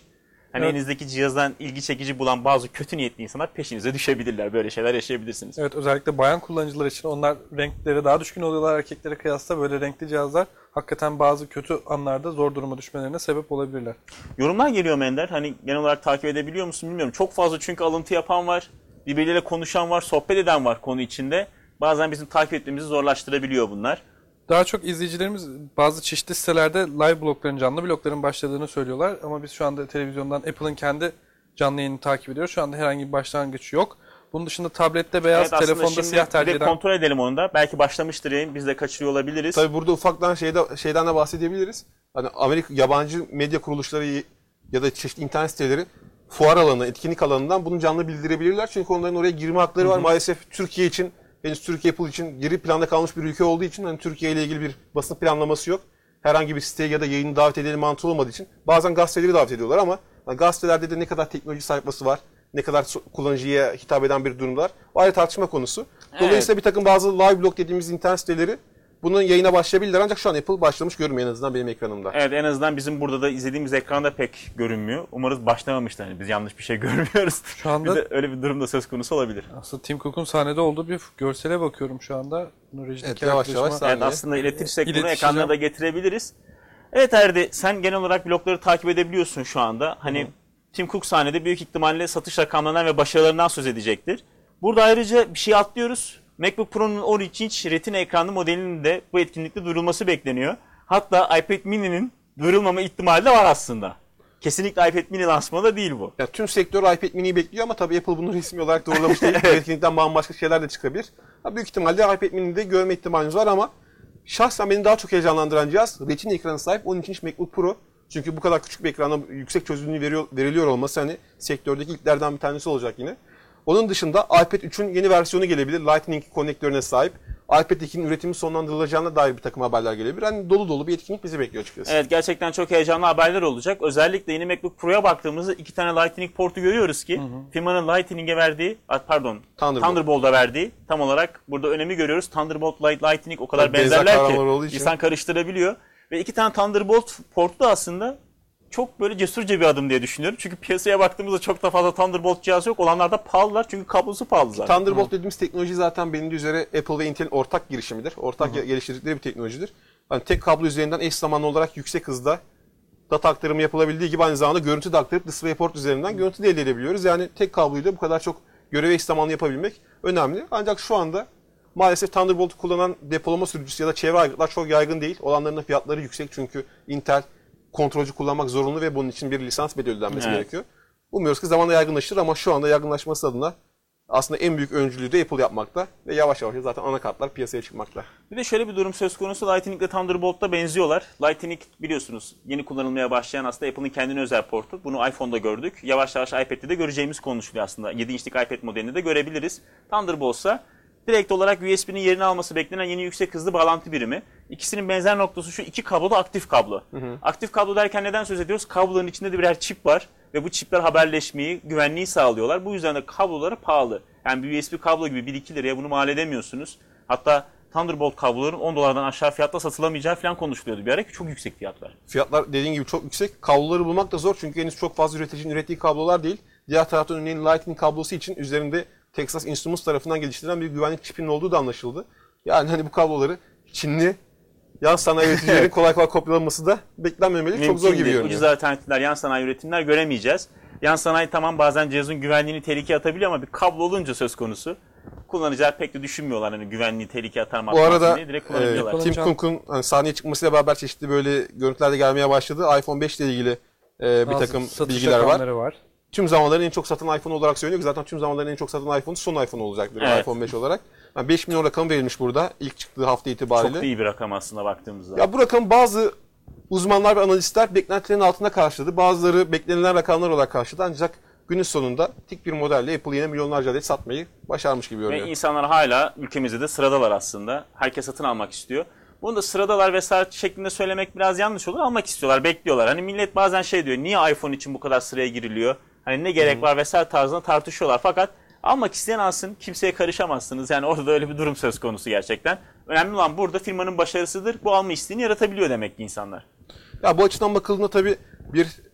Hani Evet. elinizdeki cihazdan ilgi çekici bulan bazı kötü niyetli insanlar peşinize düşebilirler. Böyle şeyler yaşayabilirsiniz. Evet, özellikle bayan kullanıcılar için onlar renkleri daha düşkün oluyorlar erkeklere kıyasla. Böyle renkli cihazlar hakikaten bazı kötü anlarda zor duruma düşmelerine sebep olabilirler. Yorumlar geliyor mu Ender? Hani genel olarak takip edebiliyor musun bilmiyorum. Çok fazla çünkü alıntı yapan var, birbirleriyle konuşan var, sohbet eden var konu içinde. Bazen bizim takip etmemizi zorlaştırabiliyor bunlar. Daha çok izleyicilerimiz bazı çeşitli sitelerde live blogların, canlı blogların başladığını söylüyorlar. Ama biz şu anda televizyondan Apple'ın kendi canlı yayını takip ediyoruz. Şu anda herhangi bir başlangıç yok. Bunun dışında tablette beyaz, Evet, aslında telefonda şimdi siyah bir tercih de eden... kontrol edelim onu da. Belki başlamıştır yayın, biz de kaçırıyor olabiliriz. Tabii burada ufaktan şeyde, şeyden de bahsedebiliriz. Hani Amerika yabancı medya kuruluşları ya da çeşitli internet siteleri fuar alanı, etkinlik alanından bunu canlı bildirebilirler. Çünkü onların oraya girme hakları var. Hı hı. Maalesef Türkiye için, henüz Türkiye Apple için geri planda kalmış bir ülke olduğu için hani Türkiye ile ilgili bir basın planlaması yok. Herhangi bir siteye ya da yayını davet edelim mantığı olmadığı için bazen gazeteleri davet ediyorlar ama hani gazetelerde de ne kadar teknoloji sayfası var, ne kadar kullanıcıya hitap eden bir durumlar. O ayrı tartışma konusu. Dolayısıyla evet, bir takım bazı live blog dediğimiz internet siteleri bunun yayına başlayabilirler ancak şu an Apple başlamış görünmüyor en azından benim ekranımda. Evet, en azından bizim burada da izlediğimiz ekranda pek görünmüyor. Umarız başlamamıştır. Yani biz yanlış bir şey görmüyoruz. Şu anda bir de öyle bir durumda söz konusu olabilir. Aslında Tim Cook'un sahnede olduğu bir görsele bakıyorum şu anda. Evet, yavaş yavaş saniye. Evet, aslında iletirsek bunu İletişeceğim. ekranlara da getirebiliriz. Evet Erdi, sen genel olarak blogları takip edebiliyorsun şu anda. Hani Hı. Tim Cook sahnede büyük ihtimalle satış rakamlarından ve başarılarından söz edecektir. Burada ayrıca bir şey atlıyoruz. MacBook Pro'nun on üç inç Retina ekranlı modelinin de bu etkinlikte duyurulması bekleniyor. Hatta iPad Mini'nin duyurulmama ihtimali de var aslında. Kesinlikle iPad Mini lansmanı da değil bu. Ya, tüm sektör iPad Mini'yi bekliyor ama tabii Apple bunu resmi olarak doğrulamış değil. Evet. Etkinlikten bambaşka şeyler de çıkabilir. Ya, büyük ihtimalle iPad Mini'yi de görme ihtimaliniz var ama şahsen beni daha çok heyecanlandıran cihaz Retina ekranı sahip on üç inç MacBook Pro. Çünkü bu kadar küçük bir ekranda yüksek çözünürlüğü veriyor, veriliyor olması hani sektördeki ilklerden bir tanesi olacak yine. Onun dışında iPad üçün yeni versiyonu gelebilir. Lightning konnektörüne sahip. iPad ikinin üretimi sonlandırılacağına dair bir takım haberler gelebilir. Hani dolu dolu bir etkinlik bizi bekliyor açıkçası. Evet, gerçekten çok heyecanlı haberler olacak. Özellikle yeni MacBook Pro'ya baktığımızda iki tane Lightning portu görüyoruz ki hı hı. firmanın Lightning'e verdiği, pardon Thunderbolt. Thunderbolt'a verdiği tam olarak burada önemi görüyoruz. Thunderbolt, Lightning o kadar yani benzerler ki insan karıştırabiliyor. Ve iki tane Thunderbolt portu da aslında çok böyle cesurca bir adım diye düşünüyorum. Çünkü piyasaya baktığımızda çok da fazla Thunderbolt cihazı yok. Olanlar da pahalılar çünkü kablosu pahalı zaten. Thunderbolt Hı. dediğimiz teknoloji zaten bilindiği üzere Apple ve Intel'in ortak girişimidir. Ortak Hı. geliştirdikleri bir teknolojidir. Yani tek kablo üzerinden eş zamanlı olarak yüksek hızda data aktarımı yapılabildiği gibi aynı zamanda görüntü de aktarıp DisplayPort üzerinden görüntü de elde edebiliyoruz. Yani tek kabloyla bu kadar çok görevi eş zamanlı yapabilmek önemli. Ancak şu anda maalesef Thunderbolt'u kullanan depolama sürücüsü ya da çevre aygıtlar çok yaygın değil. Olanların da fiyatları yüksek çünkü Intel kontrolcü kullanmak zorunlu ve bunun için bir lisans bedeli ödenmesi evet. gerekiyor. Umuyoruz ki zamanla yaygınlaşır ama şu anda yaygınlaşması adına aslında en büyük öncülüğü de Apple yapmakta ve yavaş yavaş zaten anakartlar piyasaya çıkmakta. Bir de şöyle bir durum söz konusu, Lightning ile Thunderbolt'ta benziyorlar. Lightning biliyorsunuz yeni kullanılmaya başlayan aslında Apple'ın kendine özel portu. Bunu iPhone'da gördük. Yavaş yavaş iPad'de de göreceğimiz konuşuluyor aslında. yedi inçlik iPad modelini de görebiliriz. Thunderbolt ise direkt olarak U S B'nin yerini alması beklenen yeni yüksek hızlı bağlantı birimi. İkisinin benzer noktası şu, iki kablo da aktif kablo. Hı hı. Aktif kablo derken neden söz ediyoruz? Kabloların içinde de birer çip var ve bu çipler haberleşmeyi, güvenliği sağlıyorlar. Bu yüzden de kabloları pahalı. Yani bir U S B kablo gibi bir iki liraya bunu mal edemiyorsunuz. Hatta Thunderbolt kabloların on dolardan aşağı fiyatla satılamayacağı falan konuşuluyordu bir ara ki çok yüksek fiyatlar. Fiyatlar dediğin gibi çok yüksek. Kabloları bulmak da zor çünkü henüz çok fazla üreticinin ürettiği kablolar değil. Diğer taraftan örneğin Lightning kablosu için üzerinde Texas Instruments tarafından geliştirilen bir güvenlik çipinin olduğu da anlaşıldı. Yani hani bu kabloları Çinli yan sanayi üreticilerin kolay kolay kopyalaması da beklenmemeli. Mümkün çok zor gibi görünüyor. Ucuz alternatifler, yan sanayi üretimler göremeyeceğiz. Yan sanayi tamam bazen cihazın güvenliğini tehlikeye atabiliyor ama bir kablo olunca söz konusu kullanıcılar pek de düşünmüyorlar hani güvenliği tehlikeye atar mı atmaz diye direkt kullanabiliyorlar. E, Tim Cook'un hani sahneye çıkmasıyla beraber çeşitli böyle görüntüler de gelmeye başladı. iPhone beş ile ilgili e, bir takım bilgiler var. var. Tüm zamanların en çok satan iPhone olarak söyleniyor ki zaten tüm zamanların en çok satan iPhone son iPhone olacaktır evet. iPhone beş olarak. Yani beş milyon rakamı verilmiş burada ilk çıktığı hafta itibariyle. Çok iyi bir rakam aslında baktığımızda. Ya bu rakam bazı uzmanlar ve analistler beklentilerin altında karşıladı. Bazıları beklenilen rakamlar olarak karşıladı ancak günün sonunda tek bir modelle Apple yine milyonlarca adet satmayı başarmış gibi görünüyor. Ve insanlar hala ülkemizde de sıradalar aslında. Herkes satın almak istiyor. Bunu da sıradalar vesaire şeklinde söylemek biraz yanlış olur. Almak istiyorlar, bekliyorlar. Hani millet bazen şey diyor, niye iPhone için bu kadar sıraya giriliyor? Hani ne gerek var vesaire tarzında tartışıyorlar. Fakat almak isteyen alsın, kimseye karışamazsınız. Yani orada da öyle bir durum söz konusu gerçekten. Önemli olan burada firmanın başarısıdır. Bu alma isteğini yaratabiliyor demek ki insanlar. Ya bu açıdan bakıldığında tabii bir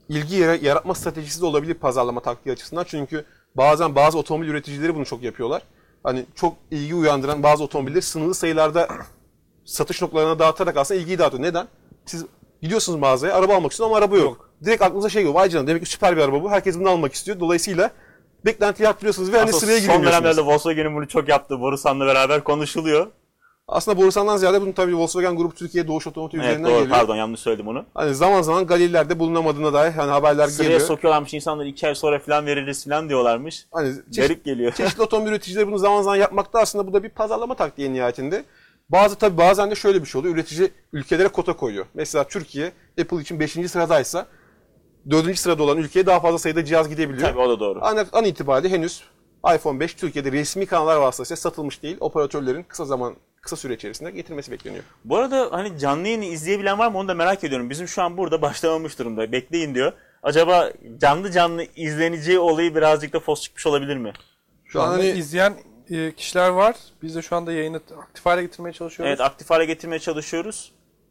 ilgi yara- yaratma stratejisi de olabilir pazarlama taktiği açısından. Çünkü bazen bazı otomobil üreticileri bunu çok yapıyorlar. Hani çok ilgi uyandıran bazı otomobilleri sınırlı sayılarda satış noktalarına dağıtarak aslında ilgiyi dağıtıyor. Neden? Siz gidiyorsunuz mağazaya, araba almak istiyorsunuz ama araba yok. yok. Direkt aklınıza şey geliyor. Vay canına, demek ki süper bir araba bu. Herkes bunu almak istiyor. Dolayısıyla beklentiyi arttırıyorsunuz ve hani Aslında sıraya son girmiyorsunuz. dönemlerde Volkswagen'in bunu çok yaptığı, Borusan'la beraber konuşuluyor. Aslında Borusan'dan ziyade bunun tabii Volkswagen Grup Türkiye Doğuş Otomotiv Evet üzerinden doğru, geliyor. pardon yanlış söyledim onu. Hani zaman zaman galilerde bulunamadığına dair hani haberler Sıraya geliyor. sokuyorlarmış insanları, iki ay sonra falan veririz falan diyorlarmış. Hani Garip çeşit, geliyor. çeşitli otomobil üreticileri bunu zaman zaman yapmakta, aslında bu da bir pazarlama taktiği nihayetinde. Bazı tabii bazen de şöyle bir şey oluyor. Üretici ülkelere kota koyuyor. Mesela Türkiye Apple için beşinci sıradaysa dördüncü sırada olan ülkeye daha fazla sayıda cihaz gidebiliyor. Tabii o da doğru. Ancak an itibariyle henüz iPhone beş Türkiye'de resmi kanallar vasıtasıyla satılmış değil. Operatörlerin kısa zaman kısa süre içerisinde getirmesi bekleniyor. Bu arada hani canlı yayını izleyebilen var mı onu da merak ediyorum. Bizim şu an burada başlamamış durumda. Bekleyin diyor. Acaba canlı canlı izleneceği olayı birazcık da fos çıkmış olabilir mi? Şu an hani izleyen e, kişiler var. Biz de şu anda yayını aktif hale getirmeye çalışıyoruz. Evet, aktif hale getirmeye çalışıyoruz.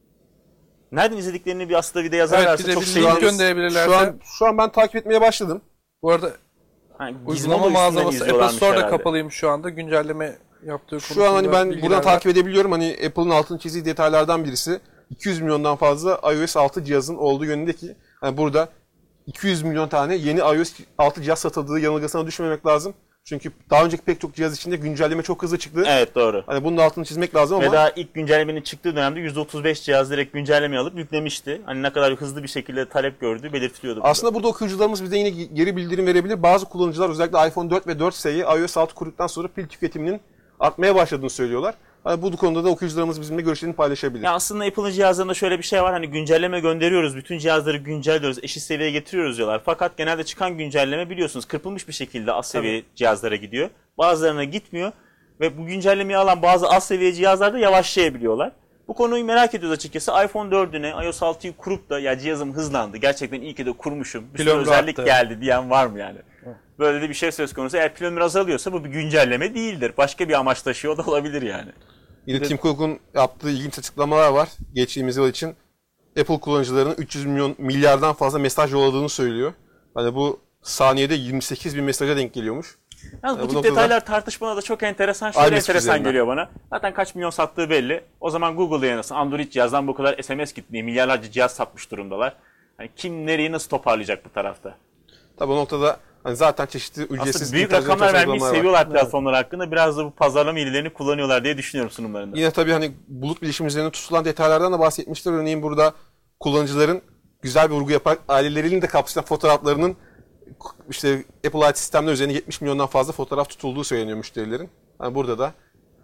Nereden izlediklerini bir aslında videoya yazarlarsa Evet, bize çok bir seviniriz. link gönderebilirlerse. Şu an şu an ben takip etmeye başladım. Bu arada Yani gizli uygulama modu üstünden mağazamız Apple izliyorlarmış Store'da herhalde. kapalıymış şu anda. Güncelleme yaptığı konusunda Şu an hani ben bilgiler buradan var. takip edebiliyorum. Hani Apple'ın altını çizdiği detaylardan birisi iki yüz milyondan fazla iOS altı cihazın olduğu yönündeki. Hani burada iki yüz milyon tane yeni iOS altı cihaz satıldığı yanılgısına düşmemek lazım. Çünkü daha önceki pek çok cihaz içinde güncelleme çok hızlı çıktı. Evet doğru. Hani bunun altını çizmek lazım ama Ve daha ilk güncellemenin çıktığı dönemde yüzde otuz beş cihaz direkt güncelleme alıp yüklemişti. Hani ne kadar hızlı bir şekilde talep gördüğü belirtiliyordu. burada. aslında burada okuyucularımız bize yine geri bildirim verebilir. Bazı kullanıcılar özellikle iPhone dört ve dört S'yi iOS altı kurduktan sonra pil tüketiminin artmaya başladığını söylüyorlar. Hani bu konuda da okuyucularımız bizimle görüşlerini paylaşabilir. Ya aslında Apple'ın cihazlarında şöyle bir şey var. Hani güncelleme gönderiyoruz. Bütün cihazları güncelliyoruz. Eşit seviyeye getiriyoruz diyorlar. Fakat genelde çıkan güncelleme biliyorsunuz kırpılmış bir şekilde az seviye Tabii. cihazlara gidiyor. Bazılarına gitmiyor. Ve bu güncellemeyi alan bazı az seviye cihazlarda yavaşlayabiliyorlar. Bu konuyu merak ediyoruz açıkçası. iPhone dördüne iOS altıyı kurup da ya cihazım hızlandı. Gerçekten iyi ki de kurmuşum. Bir sürü Pilömrü özellik arttı. geldi diyen var mı yani? Böyle de bir şey söz konusu. Eğer pilömür azalıyorsa bu bir güncelleme değildir. Başka bir amaç taşıyor da olabilir yani. Yine Tim Cook'un yaptığı ilginç açıklamalar var. Geçtiğimiz yıl için Apple kullanıcılarının üç yüz milyon milyardan fazla mesaj yolladığını söylüyor. Hani bu saniyede yirmi sekiz bin mesaja denk geliyormuş. Yalnız Ya bu bu tip noktada- detaylar tartışmada da çok enteresan. Şöyle iMessage enteresan üzerinden. geliyor bana. Zaten kaç milyon sattığı belli. O zaman Google'da yanılsın Android cihazdan bu kadar S M S gitmiyor. Milyarlarca cihaz satmış durumdalar. Yani kim nereyi nasıl toparlayacak bu tarafta? Tabi o noktada hani zaten çeşitli ücretsiz Aslında büyük internet rakamlar vermeyi uygulamalar var. seviyorlar platformlar hakkında. Biraz da bu pazarlama iyiliğini kullanıyorlar diye düşünüyorum sunumlarında. Yine tabii hani bulut bilişim üzerine tutulan detaylardan da bahsetmişler. Örneğin burada kullanıcıların güzel bir vurgu yaparak ailelerinin de kapsayan fotoğraflarının işte Apple I T sistemler üzerine yetmiş milyondan fazla fotoğraf tutulduğu söyleniyor müşterilerin. Yani burada da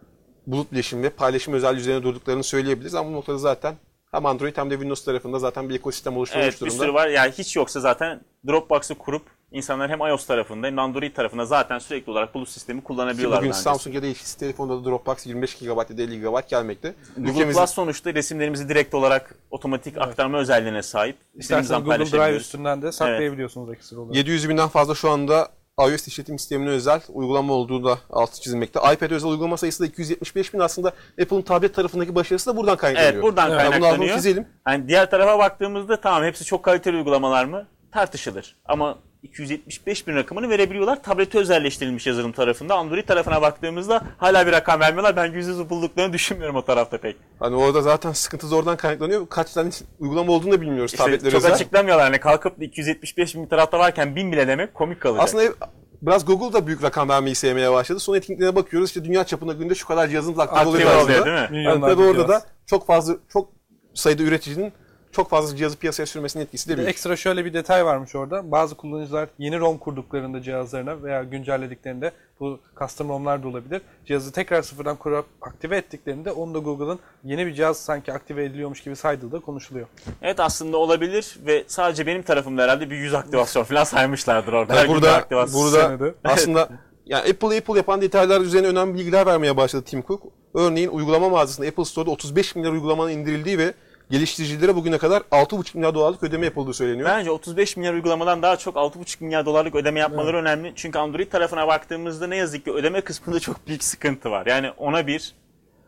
bulut bilişim ve paylaşım özelliği üzerine durduklarını söyleyebiliriz. Ama bu noktada zaten hem Android hem de Windows tarafında zaten bir ekosistem oluşturulmuş Evet bir durumda. sürü var. Yani hiç yoksa zaten Dropbox'ı kurup insanlar hem iOS tarafında hem de Android tarafında zaten sürekli olarak bulut sistemi Ki kullanabiliyorlar. bugün bence. Samsung ya da H T C telefonda da Dropbox yirmi beş gigabayt ya da elli gigabayt gelmekte. Google Ülkemizin- Plus sonuçta resimlerimizi direkt olarak otomatik aktarma özelliğine sahip. İstediğimiz İsterseniz zaman Google Drive paylaşabiliyoruz. üstünden de saklayabiliyorsunuz ekstra olarak. yedi yüz binden fazla şu anda iOS işletim sistemine özel uygulama olduğu da altı çizilmekte. iPad özel uygulama sayısı da iki yüz yetmiş beş bin. Aslında Apple'ın tablet tarafındaki başarısı da buradan kaynaklanıyor. Evet buradan Evet. Yani bunu altını kaynaklanıyor. çizelim. Yani diğer tarafa baktığımızda tamam hepsi çok kaliteli uygulamalar mı? Tartışılır. Ama iki yüz yetmiş beş bin rakamını verebiliyorlar. Tablete özelleştirilmiş yazılım tarafında. Android tarafına baktığımızda hala bir rakam vermiyorlar. Ben yüz yüzü bulduklarını düşünmüyorum o tarafta pek. Hani orada zaten sıkıntı da oradan kaynaklanıyor. Kaç tane uygulama olduğunu da bilmiyoruz İşte tabletlere çok özel. açıklamıyorlar. Yani kalkıp da iki yüz yetmiş beş bin tarafta varken bin bile demek komik kalacak. Aslında biraz Google da büyük rakam vermeyi sevmeye başladı. Son etkinliklere bakıyoruz. İşte dünya çapında günde şu kadar cihazımız aktif aktif oluyor. oluyor aslında. değil mi? Yani Milyonlarca tabii orada cihaz. da çok fazla çok sayıda üreticinin çok fazla cihazı piyasaya sürmesinin etkisi de Bir de büyük. ekstra şöyle bir detay varmış orada. Bazı kullanıcılar yeni ROM kurduklarında cihazlarına veya güncellediklerinde bu custom ROM'lar da olabilir. Cihazı tekrar sıfırdan kurup aktive ettiklerinde onu da Google'ın yeni bir cihaz sanki aktive ediliyormuş gibi saydığı da konuşuluyor. Evet aslında olabilir ve sadece benim tarafımda herhalde bir yüz aktivasyon falan saymışlardır orada. Her Yani gün bir burada aktivasyon. burada senede. aslında yani Apple Apple yapan detaylar üzerine önemli bilgiler vermeye başladı Tim Cook. Örneğin uygulama mağazasında Apple Store'da otuz beş milyar uygulamanın indirildiği ve geliştiricilere bugüne kadar altı buçuk milyar dolarlık ödeme yapıldığı söyleniyor. Bence otuz beş milyar uygulamadan daha çok altı buçuk milyar dolarlık ödeme yapmaları önemli. Çünkü Android tarafına baktığımızda ne yazık ki ödeme kısmında çok büyük sıkıntı var. Yani ona bir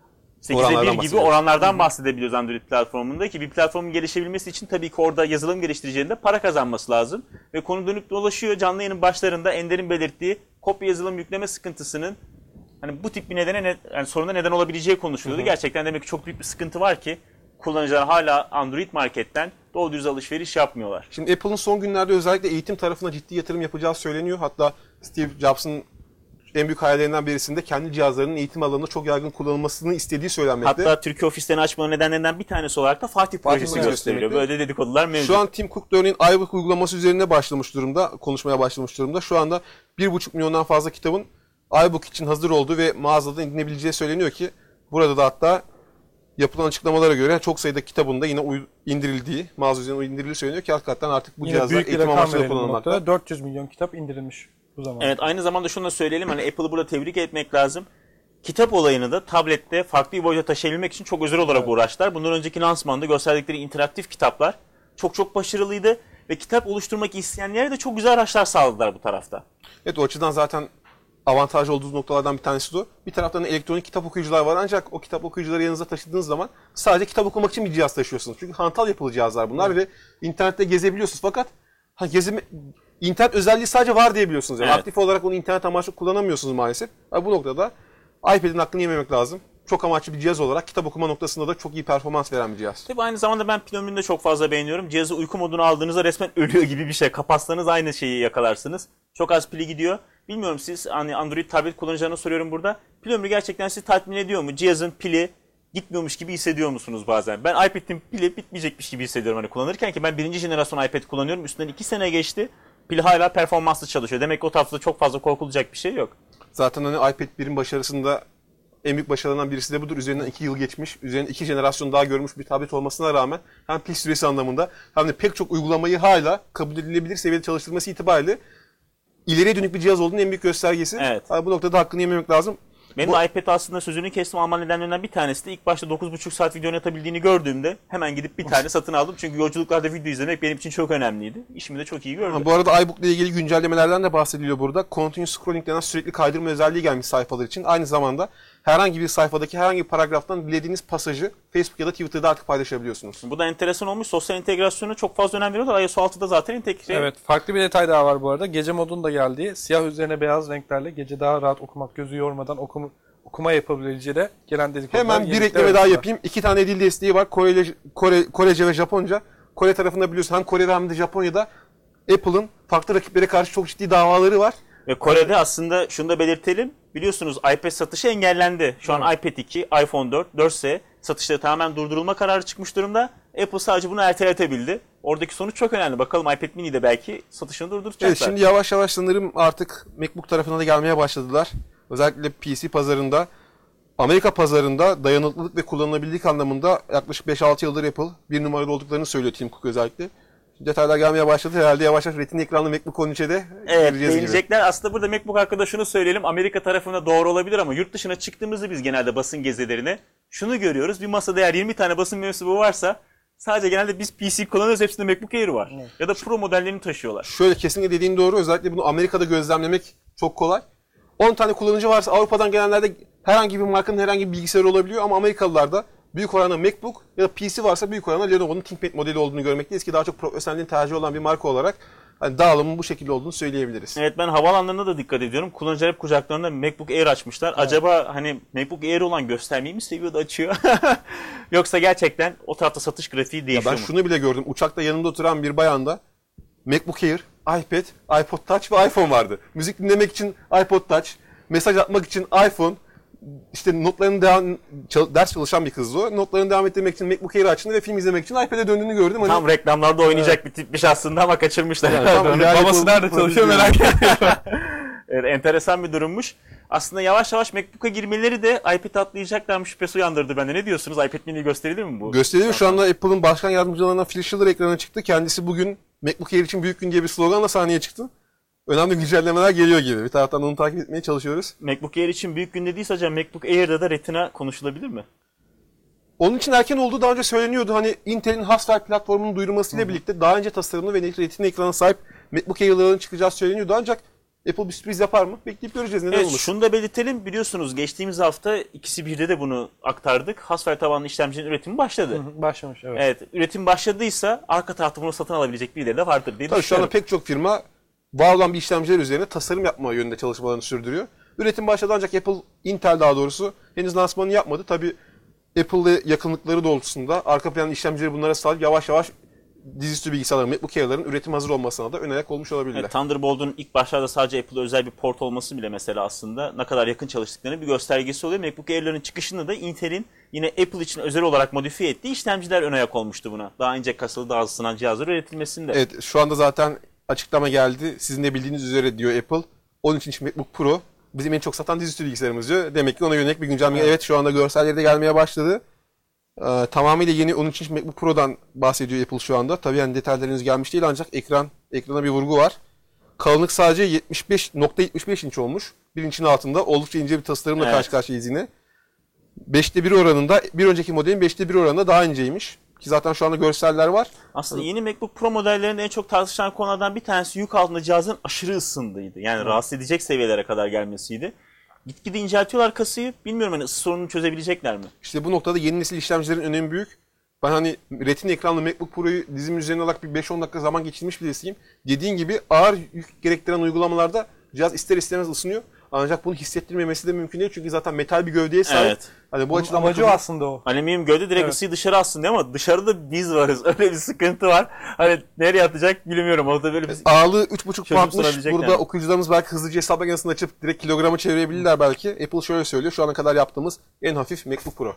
sekize Oranlardan bir gibi bahsediyoruz. oranlardan bahsedebiliyoruz Android platformunda ki bir platformun gelişebilmesi için tabii ki orada yazılım geliştiricinin de para kazanması lazım. Ve konu dönüp dolaşıyor. Canlı yayının başlarında Ender'in belirttiği kopya yazılım yükleme sıkıntısının hani bu tip bir nedene ne, yani soruna neden olabileceği konuşuluyordu. Hı hı. Gerçekten demek ki çok büyük bir sıkıntı var ki kullanıcılar hala Android marketten doğru düz alışveriş yapmıyorlar. Şimdi Apple'ın son günlerde özellikle eğitim tarafına ciddi yatırım yapacağı söyleniyor. Hatta Steve Jobs'ın en büyük hayallerinden birisinde kendi cihazlarının eğitim alanında çok yaygın kullanılmasını istediği söylenmekte. Hatta Türkiye ofislerini açmanın nedenlerinden bir tanesi olarak da Fatih, Fatih projesi projesi gösteriliyor. demekte. Böyle dedikodular mevcut. Şu an Tim Cook da örneğin iBook uygulaması üzerine başlamış durumda, konuşmaya başlamış durumda. Şu anda bir buçuk milyondan fazla kitabın iBook için hazır olduğu ve mağazada indirebileceği söyleniyor ki burada da hatta yapılan açıklamalara göre çok sayıda kitabın da yine indirildiği, mağaza üzerine indirildiği söyleniyor ki hakikaten artık bu Yine cihazlar büyük bir eğitim rakam amaçlı verelim bu kullanılmakta. noktada. dört yüz milyon kitap indirilmiş bu zamanda. Evet, aynı zamanda şunu da söyleyelim, hani Apple'ı burada tebrik etmek lazım. Kitap olayını da tablette farklı bir boyuta taşıyabilmek için çok özel olarak evet. uğraştılar. Bundan önceki lansmanda gösterdikleri interaktif kitaplar çok çok başarılıydı ve kitap oluşturmak isteyenlere de çok güzel araçlar sağladılar bu tarafta. Evet, o açıdan zaten avantajlı olduğu noktalardan bir tanesi de o. Bir taraftan elektronik kitap okuyucular var ancak o kitap okuyucuları yanınıza taşıdığınız zaman sadece kitap okumak için bir cihaz taşıyorsunuz. Çünkü hantal yapılı cihazlar bunlar evet. ve internette gezebiliyorsunuz fakat ha, gezeme, internet özelliği sadece var diyebiliyorsunuz. Yani evet. aktif olarak onu internet amaçlı kullanamıyorsunuz maalesef. Yani bu noktada iPad'in hakkını yememek lazım. Çok amaçlı bir cihaz olarak kitap okuma noktasında da çok iyi performans veren bir cihaz. Tabii aynı zamanda ben pil ömrünü de çok fazla beğeniyorum. Cihazı uyku moduna aldığınızda resmen ölüyor gibi bir şey. Kapatsanız aynı şeyi yakalarsınız. Çok az pili gidiyor. Bilmiyorum siz hani Android tablet kullanıcılarına soruyorum burada. Pil ömrü gerçekten sizi tatmin ediyor mu? Cihazın pili gitmiyormuş gibi hissediyor musunuz bazen? Ben iPad'in pili bitmeyecekmiş gibi hissediyorum hani kullanırken ki ben birinci jenerasyon iPad kullanıyorum. Üstünden iki sene geçti. Pil hala performanslı çalışıyor. Demek ki o tarafta çok fazla korkulacak bir şey yok. Zaten hani iPad birin başarısında en büyük başarılarından birisi de budur. Üzerinden iki yıl geçmiş, üzerinden iki jenerasyon daha görmüş bir tablet olmasına rağmen hem pil süresi anlamında hem de pek çok uygulamayı hala kabul edilebilir seviyede çalıştırması itibariyle ileriye dönük bir cihaz olduğunun en büyük göstergesi. Evet. Yani bu noktada hakkını yememek lazım. Benim bu... iPad aslında sözünü kestim alma nedenlerinden bir tanesi de ilk başta dokuz buçuk saat video oynatabildiğini gördüğümde hemen gidip bir tane satın aldım. Çünkü yolculuklarda video izlemek benim için çok önemliydi. İşimi de çok iyi gördüm. Ha, bu arada iBook ile ilgili güncellemelerden de bahsediliyor burada. Continuous scrolling denen sürekli kaydırma özelliği gelmiş sayfalar için. Aynı zamanda herhangi bir sayfadaki herhangi bir paragraftan dilediğiniz pasajı Facebook ya da Twitter'da artık paylaşabiliyorsunuz. Bu da enteresan olmuş. Sosyal entegrasyonu çok fazla önem veriyorlar. iOS altıda zaten entegre. Evet, farklı bir detay daha var bu arada. Gece modun da geldiği, siyah üzerine beyaz renklerle gece daha rahat okumak, gözü yormadan okuma, okuma yapabileceği de gelen dedikodular. Hemen bir ekleme daha yapayım. İki tane dil desteği var. Korece, Kore, Korece ve Japonca. Kore tarafında biliyorsun hem Kore'de hem de Japonya'da Apple'ın farklı rakiplere karşı çok ciddi davaları var. Ve Kore'de aslında şunu da belirtelim. Biliyorsunuz iPad satışı engellendi. Şu an iPad iki, iPhone dört, dört S satışları tamamen durdurulma kararı çıkmış durumda. Apple sadece bunu erteletebildi. Oradaki sonuç çok önemli. Bakalım iPad mini de belki satışını durduracaklar. Evet, şimdi yavaş yavaş sanırım artık MacBook tarafına da gelmeye başladılar. Özellikle P C pazarında, Amerika pazarında dayanıklılık ve kullanılabilirlik anlamında yaklaşık beş altı yıldır Apple bir numarada olduklarını söylüyor Tim Cook özellikle. Detaylar gelmeye başladı. Herhalde yavaş yavaş Retina ekranlı MacBook on üçe de evet, değinecekler. Aslında burada MacBook hakkında şunu söyleyelim. Amerika tarafında doğru olabilir ama yurt dışına çıktığımızda biz genelde basın gezilerine şunu görüyoruz. Bir masada eğer yirmi tane basın mensubu varsa sadece genelde biz P C kullanıyoruz. Hepsinde MacBook Air var. Evet. Ya da Pro modellerini taşıyorlar. Şöyle kesinlikle dediğin doğru. Özellikle bunu Amerika'da gözlemlemek çok kolay. on tane kullanıcı varsa Avrupa'dan gelenlerde herhangi bir markanın herhangi bir bilgisayarı olabiliyor ama Amerikalılarda büyük oranda MacBook ya da P C varsa büyük oranda Lenovo'nun ThinkPad modeli olduğunu görmekteyiz ki daha çok profesyonelliğin tercih olan bir marka olarak hani dağılımın bu şekilde olduğunu söyleyebiliriz. Evet, ben havaalanlarına da dikkat ediyorum. Kullanıcılar hep kucaklarında MacBook Air açmışlar. Evet. Acaba hani MacBook Air olan göstermeyi mi seviyor da açıyor? Yoksa gerçekten o tarafta satış grafiği değişiyor ya ben mu? şunu bile gördüm. Uçakta yanımda oturan bir bayanda MacBook Air, iPad, iPod Touch ve iPhone vardı. Müzik dinlemek için iPod Touch, mesaj atmak için iPhone, işte notlarını devam, ders çalışan bir kızdı o. Notlarını devam ettirmek için MacBook Air açtığını ve film izlemek için iPad'e döndüğünü gördüm. Hani... Tam reklamlarda oynayacak evet. bir tipmiş aslında ama kaçırmışlar. Yani, tam babası nerede çalışıyor merak ediyorum. Evet, enteresan bir durummuş. Aslında yavaş yavaş MacBook'a girmeleri de iPad atlayacaklarmış şüphesi uyandırdı bende. Ne diyorsunuz? iPad mini gösterilir mi bu? Gösterilir. Şu anda Apple'ın başkan yardımcılarından Phil Schiller ekrana çıktı. Kendisi bugün MacBook Air için büyük gün diye bir sloganla sahneye çıktı. Önemli güncellemeler geliyor gibi. Bir taraftan onu takip etmeye çalışıyoruz. MacBook Air için büyük gün dediyse hocam MacBook Air'da da Retina konuşulabilir mi? Onun için erken olduğu daha önce söyleniyordu. Hani Intel'in Haswell platformunun duyurmasıyla birlikte daha önce tasarımlı ve Retina ekrana sahip MacBook Air'ların çıkacağı söyleniyordu. Ancak Apple bir sürpriz yapar mı? Bekleyip göreceğiz. Neden Evet, olmasın? şunu da belirtelim. Biliyorsunuz geçtiğimiz hafta ikisi birde de bunu aktardık. Haswell tabanlı işlemcinin üretimi başladı. Başlamış evet. Evet, üretim başladıysa arka tarafta bunu satın alabilecek birileri de vardır diye Tabii şu anda düşünüyorum. pek çok firma var olan bir işlemciler üzerine tasarım yapma yönünde çalışmalarını sürdürüyor. Üretim başladı ancak Apple, Intel daha doğrusu henüz lansmanını yapmadı. Tabii Apple'le yakınlıkları doğrultusunda arka planlı işlemcileri bunlara sahip yavaş yavaş dizüstü bilgisayarların, MacBook Air'ların üretim hazır olmasına da ön ayak olmuş olabilirler. Evet, Thunderbolt'un ilk başlarda sadece Apple'a özel bir port olması bile mesela aslında ne kadar yakın çalıştıklarının bir göstergesi oluyor. MacBook Air'ların çıkışında da Intel'in yine Apple için özel olarak modifiye ettiği işlemciler ön ayak olmuştu buna. Daha ince kasalı, daha ısınan cihazlar üretilmesinde. Evet, şu anda zaten açıklama geldi. Sizin de bildiğiniz üzere diyor Apple, on üç inç MacBook Pro bizim en çok satan dizüstü bilgisayarımız diyor. Demek ki ona yönelik bir güncelleme. Evet, evet şu anda görselleri de gelmeye başladı. Ee, tamamıyla yeni on üç inç MacBook Pro'dan bahsediyor Apple şu anda. Tabii yani detaylar henüz gelmiş değil ancak ekran ekrana bir vurgu var. Kalınlık sadece yetmiş beş nokta yetmiş beş inç olmuş. Bir inçin altında oldukça ince bir tasarımla Evet. karşı karşıyayız yine. beşte bir oranında, bir önceki modelin beşte bir oranında daha inceymiş. Ki zaten şu anda görseller var. Aslında yeni MacBook Pro modellerinde en çok tartışılan konulardan bir tanesi yük altında cihazın aşırı ısındığıydı. Yani rahatsız edecek seviyelere kadar gelmesiydi. Gitgide inceltiyorlar kasayı. Bilmiyorum hani ısı sorununu çözebilecekler mi? İşte bu noktada yeni nesil işlemcilerin önemi büyük. Ben hani Retina ekranlı MacBook Pro'yu dizimin üzerine alarak bir beş on dakika zaman geçirmiş birisiyim. Dediğin gibi ağır yük gerektiren uygulamalarda cihaz ister istemez ısınıyor. Ancak bunu hissettirmemesi de mümkün değil çünkü zaten metal bir gövdeye sahip. Evet. Hani bu Bunun açıdan amacı o bakıldığında- aslında o. Alüminyum gövde direkt Evet. ısıyı dışarı atsın değil ama dışarıda biz varız. Öyle bir sıkıntı var. Hani nereye atacak bilmiyorum. Orada böyle bir... Ağırlığı üç buçuk Çözüm bantmış. sunabilecekler Burada mi? okuyucularımız belki hızlıca hesap makinesini açıp direkt kilograma çevirebilirler belki. Apple şöyle söylüyor. Şu ana kadar yaptığımız en hafif MacBook Pro.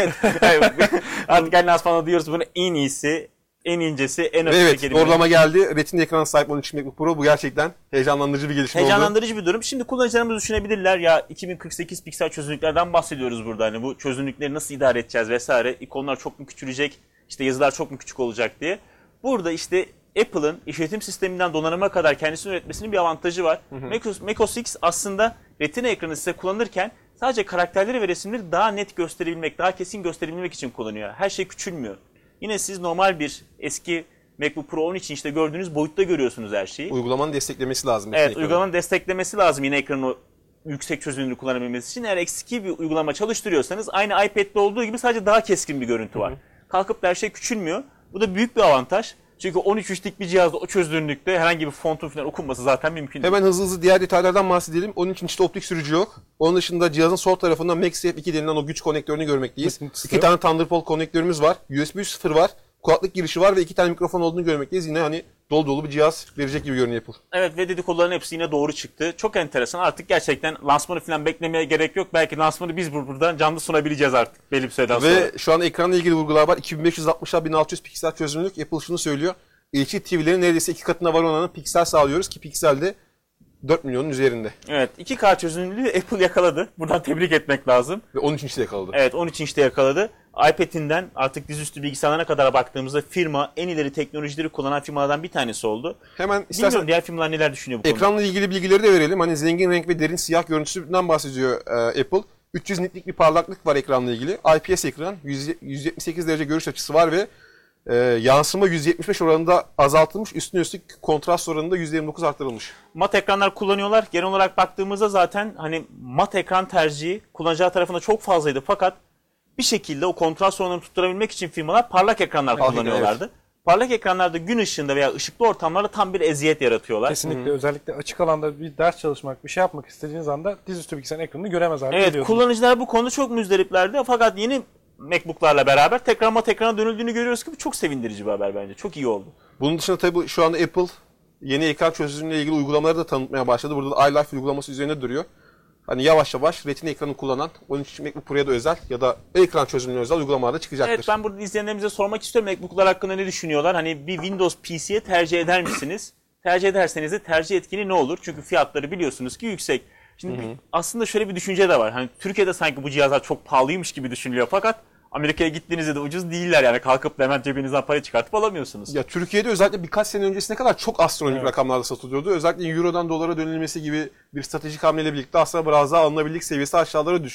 Artık her lansmanda diyoruz bunu en iyisi, en incesi, en Ve hafif evet, kelime. doğrulama geldi. Retina ekrana sahip on üç MacBook Pro. Bu gerçekten heyecanlandırıcı bir gelişme oldu. Heyecanlandırıcı bir durum. Şimdi kullanıcılarımız düşünebilirler ya iki bin kırk sekiz piksel çözünürlüklerden bahsediyoruz burada. Hani bu çözünürlükleri nasıl idare edeceğiz vesaire. İkonlar çok mu küçülecek, işte yazılar çok mu küçük olacak diye. Burada işte Apple'ın işletim sisteminden donanıma kadar kendisini üretmesinin bir avantajı var. macOS, macOS X aslında Retina ekranı size kullanırken sadece karakterleri ve resimleri daha net gösterebilmek, daha kesin gösterebilmek için kullanıyor. Her şey küçülmüyor. Yine siz normal bir eski MacBook Pro on üç inçte gördüğünüz boyutta görüyorsunuz her şeyi. Uygulamanın desteklemesi lazım. Retina Evet, ekranı. uygulamanın desteklemesi lazım yine ekranın o yüksek çözünürlüğü kullanabilmesi için. Eğer eski bir uygulama çalıştırıyorsanız aynı iPad'de olduğu gibi sadece daha keskin bir görüntü var. Kalkıp da her şey küçülmüyor. Bu da büyük bir avantaj. Çünkü on üç inçlik bir cihazda o çözünürlükte herhangi bir fontun falan okunması zaten mümkün değil. Hemen hızlı hızlı diğer detaylardan bahsedelim. on üç inçte optik sürücü yok. Onun dışında cihazın sol tarafında MagSafe iki denilen o güç konektörünü görmekteyiz. Kesinlikle. İki tane Thunderbolt konektörümüz var. U S B üç nokta sıfır var. Kulaklık girişi var ve iki tane mikrofon olduğunu görmekteyiz. Yine hani dolu dolu bir cihaz verecek gibi görünüyor Apple. Evet ve dedikoduların hepsi yine doğru çıktı. Çok enteresan. Artık gerçekten lansmanı falan beklemeye gerek yok. Belki lansmanı biz buradan canlı sunabileceğiz artık belli bir süreden sonra. Ve şu an ekranla ilgili vurgular var. iki bin beş yüz altmışa bin altı yüz piksel çözünürlük. Apple şunu söylüyor. L G T V'lerin neredeyse iki katına var olanı piksel sağlıyoruz ki piksel de dört milyonun üzerinde. Evet, iki K çözünürlüğü Apple yakaladı. Buradan tebrik etmek lazım. Ve on üç inçte yakaladı. Evet, on üç inçte yakaladı. iPad'inden artık dizüstü bilgisayarlarına kadar baktığımızda firma en ileri teknolojileri kullanan firmalardan bir tanesi oldu. Hemen Bilmiyorum istersen diğer firmalar neler düşünüyor bu konuda. ekranla ilgili bilgileri de verelim. Hani zengin renk ve derin siyah görüntüsünden bahsediyor e, Apple. üç yüz nitlik bir parlaklık var ekranla ilgili. I P S ekran, yüz yetmiş sekiz derece görüş açısı var ve e, yansıma yüz yetmiş beş oranında azaltılmış. Üstüne üstlük kontrast oranında yüzde yirmi dokuz arttırılmış. Mat ekranlar kullanıyorlar. Genel olarak baktığımızda zaten hani mat ekran tercihi kullanıcı tarafında çok fazlaydı. Fakat bir şekilde o kontrast oranını tutturabilmek için firmalar parlak ekranlar Parlak, kullanıyorlardı. Parlak ekranlarda gün ışığında veya ışıklı ortamlarda tam bir eziyet yaratıyorlar. Kesinlikle özellikle açık alanda bir ders çalışmak, bir şey yapmak istediğiniz anda dizüstü bilgisayarın ekranını göremez hale Evet, geliyorsunuz. kullanıcılar bu konuda çok müzdariplerdi. Fakat yeni MacBook'larla beraber tekrar mat ekrana dönüldüğünü görüyoruz ki bu çok sevindirici bir haber bence. Çok iyi oldu. Bunun dışında tabii şu anda Apple yeni ekran çözünürlüğüyle ilgili uygulamaları da tanıtmaya başladı. Burada da iLife uygulaması üzerinde duruyor. Hani yavaş yavaş Retina ekranı kullanan on üç MacBook Pro'ya da özel ya da ekran çözünürlüğüne özel uygulamalar da çıkacaktır. Evet, ben burada izleyenlerimize sormak istiyorum. MacBook'lar hakkında ne düşünüyorlar? Hani bir Windows P C'ye tercih eder misiniz? Tercih ederseniz de tercih etkini ne olur? Çünkü fiyatları biliyorsunuz ki yüksek. Şimdi bir- aslında şöyle bir düşünce de var. Hani Türkiye'de sanki bu cihazlar çok pahalıymış gibi düşünülüyor. Fakat Amerika'ya gittiğinizde de ucuz değiller yani. Kalkıp da hemen cebinizden para çıkartıp alamıyorsunuz. Ya Türkiye'de özellikle birkaç sene öncesine kadar çok astronomik Evet. rakamlarla satılıyordu. Özellikle Euro'dan dolara dönülmesi gibi bir stratejik hamleyle birlikte aslında biraz daha alınabilirlik seviyesi aşağılara düştü.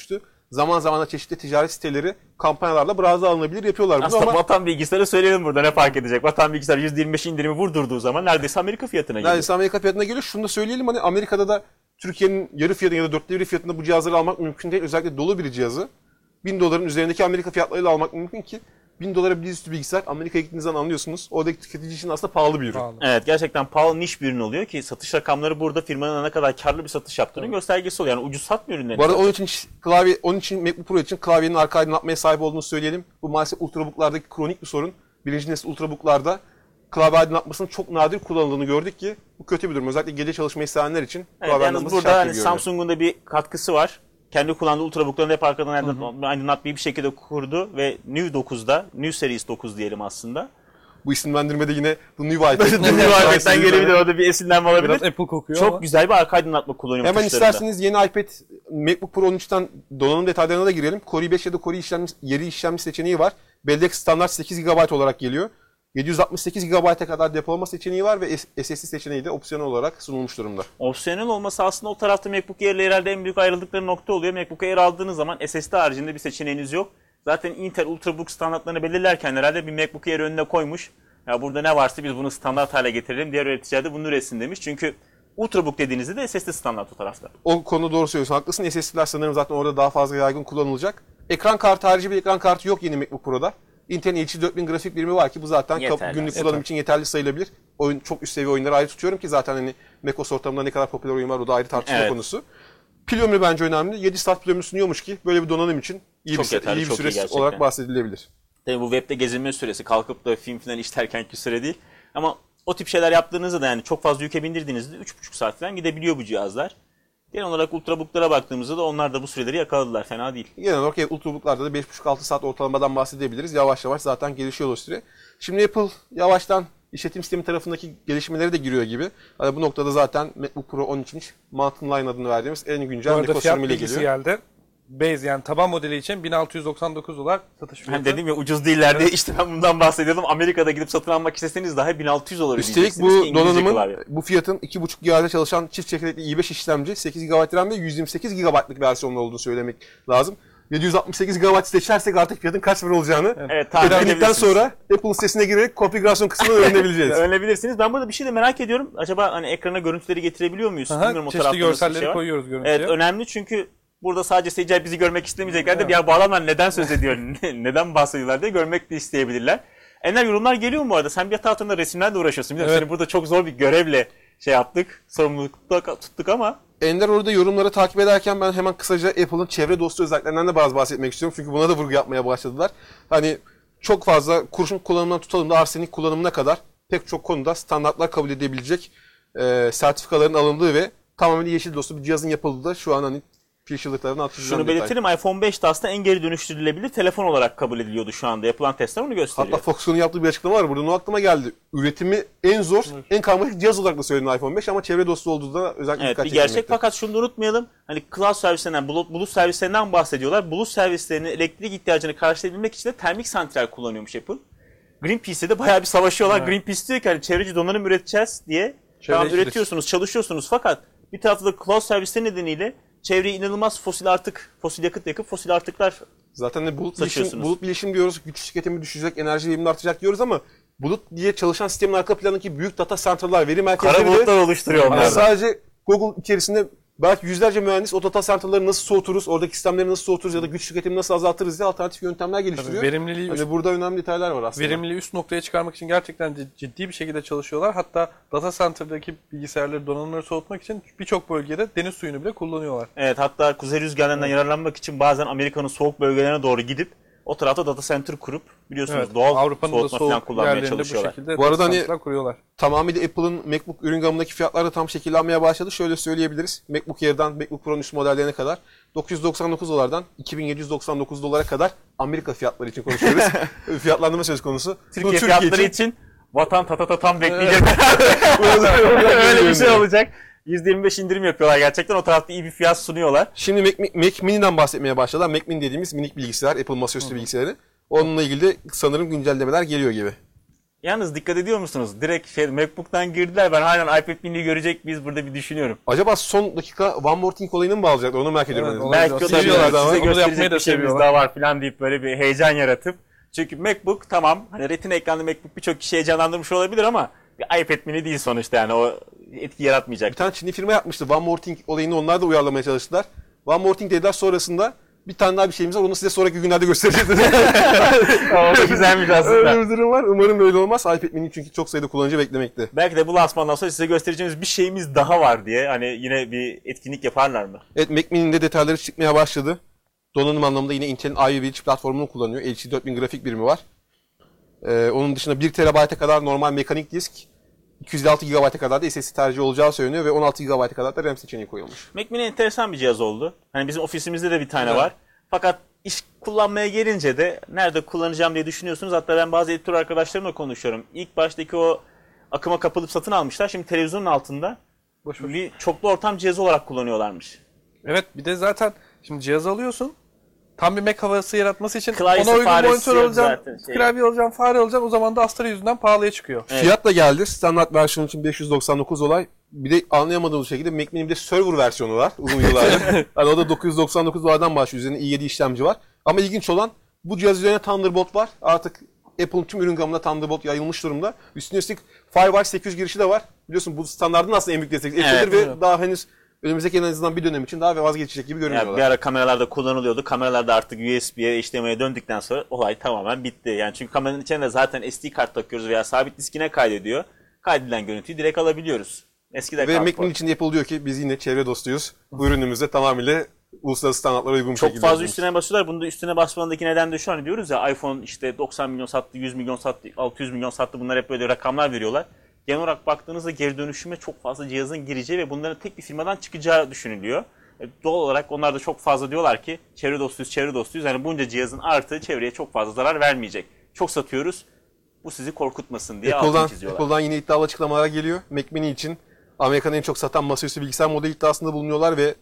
zaman zaman da çeşitli ticaret siteleri kampanyalarla biraz daha alınabilir yapıyorlar bunu Aslında ama Vatan Bilgisayar'ı söyleyelim burada, ne fark edecek? Vatan Bilgisayar yüzde yirmi beş indirimi vurdurduğu zaman neredeyse Amerika fiyatına geliyor. neredeyse Amerika fiyatına geliyor. Şunu da söyleyelim, hani Amerika'da da Türkiye'nin yarı fiyatı ya da dörtte biri fiyatında bu cihazları almak mümkün değil. Özellikle dolu bir cihazı bin doların üzerindeki Amerika fiyatlarıyla almak mümkün ki bin dolara bir dizüstü bilgisayar Amerika'ya gittiğiniz zaman anlıyorsunuz. Oradaki tüketici için aslında pahalı bir ürün. Pahalı. Evet, gerçekten pahalı niş bir ürün oluyor ki satış rakamları burada firmanın ne kadar karlı bir satış yaptığının evet. göstergesi oluyor. Yani ucuz satmıyor ürünleri. Bu arada onun için klavye, onun için MacBook Pro için klavyenin arka aydınlatmaya sahip olduğunu söyleyelim. Bu maalesef Ultrabook'lardaki kronik bir sorun. Birinci nesil Ultrabook'larda klavye aydınlatmasının çok nadir kullanıldığını gördük ki bu kötü bir durum. Özellikle gece çalışmayı sevenler için evet, klavye yalnız aydınlatması burada şart hani gibi görünüyor. Samsung'un da bir katkısı var. Kendi kullandığı Ultrabook'larını hep arkadan aydınlat- aydınlatmayı bir şekilde kurdu ve New dokuzda, New Series dokuz diyelim aslında. Bu isimlendirmede yine The New iPad. The New iPad'den gelebilir, orada bir esinlenme olabilir. Biraz Apple kokuyor Çok ama. güzel bir arka aydınlatma kullanıyor Hemen tuşlarında. isterseniz yeni iPad MacBook Pro on üçten donanım detaylarına da girelim. Core i beş ya da Core i işlemci, yeri işlemci seçeneği var. Bellek standart sekiz gigabayt olarak geliyor. yedi yüz altmış sekiz gigabayta kadar depolama seçeneği var ve S S D seçeneği de opsiyonel olarak sunulmuş durumda. Opsiyonel olması aslında o tarafta MacBook Air ile herhalde en büyük ayrıldıkları nokta oluyor. MacBook Air aldığınız zaman S S D haricinde bir seçeneğiniz yok. Zaten Intel Ultrabook standartlarını belirlerken herhalde bir MacBook Air önüne koymuş. Ya burada ne varsa biz bunu standart hale getirelim, diğer üreticiler de bunu üretsin demiş. Çünkü Ultrabook dediğinizde de S S D standart o tarafta. O konuda doğru söylüyorsun. Haklısın. S S D'ler sanırım zaten orada daha fazla yaygın kullanılacak. Ekran kartı harici bir ekran kartı yok yeni MacBook Pro'da. Intel'in H D dört bin grafik birimi var ki bu zaten Yeterli. günlük Yeter. kullanım için yeterli sayılabilir. Oyun çok üst seviye oyunları ayrı tutuyorum ki zaten hani macOS ortamında ne kadar popüler oyun var o da ayrı tartışma Evet. konusu. Pil ömrü bence önemli. yedi saat pil ömrü sunuyormuş ki böyle bir donanım için iyi Çok bir, yeterli, iyi bir çok iyi süresi gerçekten. olarak bahsedilebilir. Tabii bu webde gezinme süresi, kalkıp da film falan işlerkenki süre değil. Ama o tip şeyler yaptığınızda da yani çok fazla yüke bindirdiğinizde üç buçuk saat falan gidebiliyor bu cihazlar. Genel olarak Ultrabook'lara baktığımızda da onlar da bu süreleri yakaladılar. Fena değil. Genel olarak evet, Ultrabook'larda da beş buçuk altı saat ortalamadan bahsedebiliriz. Yavaş yavaş zaten gelişiyor o süre. Şimdi Apple yavaştan işletim sistemi tarafındaki gelişmeleri de giriyor gibi. Hani bu noktada zaten MacBook Pro on üç inç Mountain Lion adını verdiğimiz en Bu güncel arada Niko fiyat sürümüyle bilgisi geliyor. geldi. Base yani taban modeli için bin altı yüz doksan dokuz dolar satış fiyatı. Hani dedim ya ucuz değiller diye, işte ben bundan bahsediyordum. Amerika'da gidip satın almak isteseniz dahi bin altı yüz dolar Üstelik ödeyeceksiniz ki bu İngilizce donanımın, klavye. bu fiyatın iki buçuk gigahertz'de çalışan çift çekirdekli i beş işlemci, sekiz gigabayt RAM ve yüz yirmi sekiz gigabaytlık versiyonlu olduğunu söylemek lazım. yedi yüz altmış sekiz gigabayt seçersek artık fiyatın kaç para olacağını Evet, tahmin etkiledikten edebilirsiniz. sonra Apple'ın sitesine girerek konfigürasyon kısmını öğrenebileceğiz. Öğrenebilirsiniz. Ben burada bir şey de merak ediyorum. Acaba hani ekrana görüntüleri getirebiliyor muyuz? Aha, Bilmiyorum o çeşitli tarafta nasıl bir görselleri şey var. koyuyoruz görüntüye. Evet, önemli çünkü burada sadece seyirciler bizi görmek istemeyecekler de ya bu adamlar neden söz ediyor, neden bahsediyorlar diye görmek de isteyebilirler. Enler, yorumlar geliyor mu bu arada? Sen bir taraftan resimlerle uğraşıyorsun. Biliyorum Evet. seni burada çok zor bir görevle şey yaptık, sorumlulukta tuttuk ama Ender orada yorumları takip ederken ben hemen kısaca Apple'ın çevre dostu özelliklerinden de bazı bahsetmek istiyorum. Çünkü buna da vurgu yapmaya başladılar. Hani çok fazla kurşun kullanımından tutalım da arsenik kullanımına kadar pek çok konuda standartlar kabul edebilecek e, sertifikaların alındığı ve tamamen yeşil dostu bir cihazın yapıldığı da şu an hani Fisher'lıklarını atacağım. şunu belirtelim, iPhone beş de aslında en geri dönüştürülebilir telefon olarak kabul ediliyordu şu anda. Yapılan testler onu gösteriyor. Hatta Foxconn'un yaptığı bir açıklama var. Burada o aklıma geldi. Üretimi en zor, en karmaşık cihaz olarak da söylenen iPhone beş ama çevre dostu olduğu da özellikle Evet, dikkat bir gerçek, çekilmekte. fakat şunu da unutmayalım. Hani cloud servislerinden, bulut, bulut servislerinden bahsediyorlar. Bulut servislerinin elektrik ihtiyacını karşılayabilmek için de termik santral kullanıyormuş Apple. Greenpeace'de de bayağı bir savaşıyorlar. Evet. Greenpeace diyor ki hani çevreci donanım üreteceğiz diye. Çevre Tamam, işçilik. üretiyorsunuz, çalışıyorsunuz fakat bir tarafta da cloud servisleri nedeniyle çevreye inanılmaz fosil artık, fosil yakıt yakıp fosil artıklar. Zaten de bulut bilişim, Saçıyorsunuz. bulut bilişim diyoruz, güç tüketimi düşecek, enerji verimli artacak diyoruz ama bulut diye çalışan sistemin arka planındaki büyük data center'lar, veri merkezleri Kara de bulutlar oluşturuyor yani onlar da. sadece Google içerisinde belki yüzlerce mühendis o data center'ları nasıl soğuturuz, oradaki sistemleri nasıl soğuturuz ya da güç tüketimini nasıl azaltırız diye alternatif yöntemler geliştiriyor. verimliliği Hani üst- burada önemli detaylar var aslında. Verimliliği üst noktaya çıkarmak için gerçekten cid- ciddi bir şekilde çalışıyorlar. Hatta data center'daki bilgisayarları, donanımları soğutmak için birçok bölgede deniz suyunu bile kullanıyorlar. Evet, hatta kuzey rüzgarlarından yararlanmak için bazen Amerika'nın soğuk bölgelerine doğru gidip o tarafta data center kurup biliyorsunuz Evet, doğal Avrupa'nın da soğutma falan soğuk kullanmaya yerlerinde bu çalışıyorlar. şekilde Bu arada data hani- center'lar kuruyorlar. Tamamıyla Apple'ın MacBook ürün gamındaki fiyatlar da tam şekillenmeye başladı. Şöyle söyleyebiliriz. MacBook Air'dan MacBook Pro'nun üst modellerine kadar dokuz yüz doksan dokuz dolardan iki bin yedi yüz doksan dokuz dolara kadar Amerika fiyatları için konuşuyoruz. Fiyatlandırma söz konusu. Türkiye, Bu fiyatları için, vatan tata tam bekleyecek. Öyle Öyle bir şey olacak. yüzde yirmi beş indirim yapıyorlar gerçekten. O tarafta iyi bir fiyat sunuyorlar. Şimdi Mac, Mac Mini'den bahsetmeye başladılar. Mac Mini dediğimiz minik bilgisayar, Apple masaüstü bilgisayarı. Onunla ilgili de sanırım güncellemeler geliyor gibi. Yalnız dikkat ediyor musunuz? Direkt şey MacBook'tan girdiler. Ben halen iPad mini görecek miyiz burada bir düşünüyorum. Acaba son dakika One More Thing olayını mı bağlayacaklar? Onu merak ediyorum. Evet, Yani. olabilir. Belki o da Seviyorlar size da ama. Onu da gösterecek yapmayı da bir şeyimiz seviyorlar. daha var falan deyip böyle bir heyecan yaratıp. Çünkü MacBook tamam hani Retina ekranlı MacBook birçok kişi heyecanlandırmış olabilir ama bir iPad mini değil sonuçta yani o etki yaratmayacak. Bir tane Çinli firma yapmıştı. One More Thing olayını onlar da uyarlamaya çalıştılar. One More Thing dediler, sonrasında bir tane daha bir şeyimiz var. Onu size sonraki günlerde göstereceğiz dedi. O da güzelmiş Öyle aslında. bir durum var. Umarım böyle olmaz. iPad mini çünkü çok sayıda kullanıcı beklemekte. Belki de bu lansmandan sonra size göstereceğimiz bir şeyimiz daha var diye hani yine bir etkinlik yaparlar mı? Evet, Mac Mini'nin de detayları çıkmaya başladı. Donanım anlamında yine Intel'in Ivy Bridge platformunu kullanıyor. L G dört bin grafik birimi var. Ee, onun dışında bir terabayta kadar normal mekanik disk, iki yüz altı gigabayta kadar da S S D tercihi olacağı söyleniyor ve on altı gigabayta kadar da RAM seçeneği koyulmuş. Mac Mini enteresan bir cihaz oldu. Hani bizim ofisimizde de bir tane Evet. var. Fakat iş kullanmaya gelince de nerede kullanacağım diye düşünüyorsunuz. Hatta ben bazı editör arkadaşlarımla konuşuyorum. İlk baştaki o akıma kapılıp satın almışlar. Şimdi televizyonun altında Boş boş. bir çoklu ortam cihazı olarak kullanıyorlarmış. Evet, bir de zaten şimdi cihaz alıyorsun. Tam bir Mac havası yaratması için Klavyesi, ona uygun faresi monitör yok alacaksın, zaten, şey. klavye alacaksın, fare alacaksın. O zaman da Astra yüzünden pahalıya çıkıyor. Evet. Fiyat da geldi. Standart versiyon için beş yüz doksan dokuz dolar. Bir de anlayamadığımız şekilde Mac Mini'nin bir de server versiyonu var uzun yıllardır. Yani o da dokuz yüz doksan dokuz dolardan başlıyor. Üzerinde i yedi işlemci var. Ama ilginç olan bu cihaz üzerine Thunderbolt var. Artık Apple'ın tüm ürün gamında Thunderbolt yayılmış durumda. Üstüne üstlük Firewire sekiz yüz girişi de var. Biliyorsun bu standartın aslında en büyük destekçisi Evet, Apple'dır ve evet. daha henüz önümüzdeki en azından bir dönem için daha vazgeçecek gibi görünüyorlar. Yani bir ara kameralarda kullanılıyordu. Kameralarda artık U S B'ye, H D M I'ye döndükten sonra olay tamamen bitti. Yani çünkü kameranın içine de zaten S D kart takıyoruz veya sabit diskine kaydediyor. Kaydedilen görüntüyü direkt alabiliyoruz. Eskide Ve kaldı. Mac Mini içinde Apple diyor ki biz yine çevre dostuyuz. Bu ürünümüzde tamamıyla uluslararası standartlara uygun bir Çok şekilde fazla yapıyoruz. üstüne basıyorlar. Bunu da üstüne basmanındaki neden de şu an diyoruz ya iPhone işte doksan milyon sattı, yüz milyon sattı, altı yüz milyon sattı. Bunlar hep böyle rakamlar veriyorlar. Genel olarak baktığınızda geri dönüşüme çok fazla cihazın gireceği ve bunların tek bir firmadan çıkacağı düşünülüyor. E, Doğal olarak onlar da çok fazla diyorlar ki çevre dostuyuz, çevre dostuyuz. Yani bunca cihazın artı çevreye çok fazla zarar vermeyecek. Çok satıyoruz. Bu sizi korkutmasın diye altını Apple'dan, çiziyorlar. Apple'dan yine iddialı açıklamalar geliyor. Mac Mini için Amerika'nın en çok satan masaüstü bilgisayar modeli iddiasında bulunuyorlar ve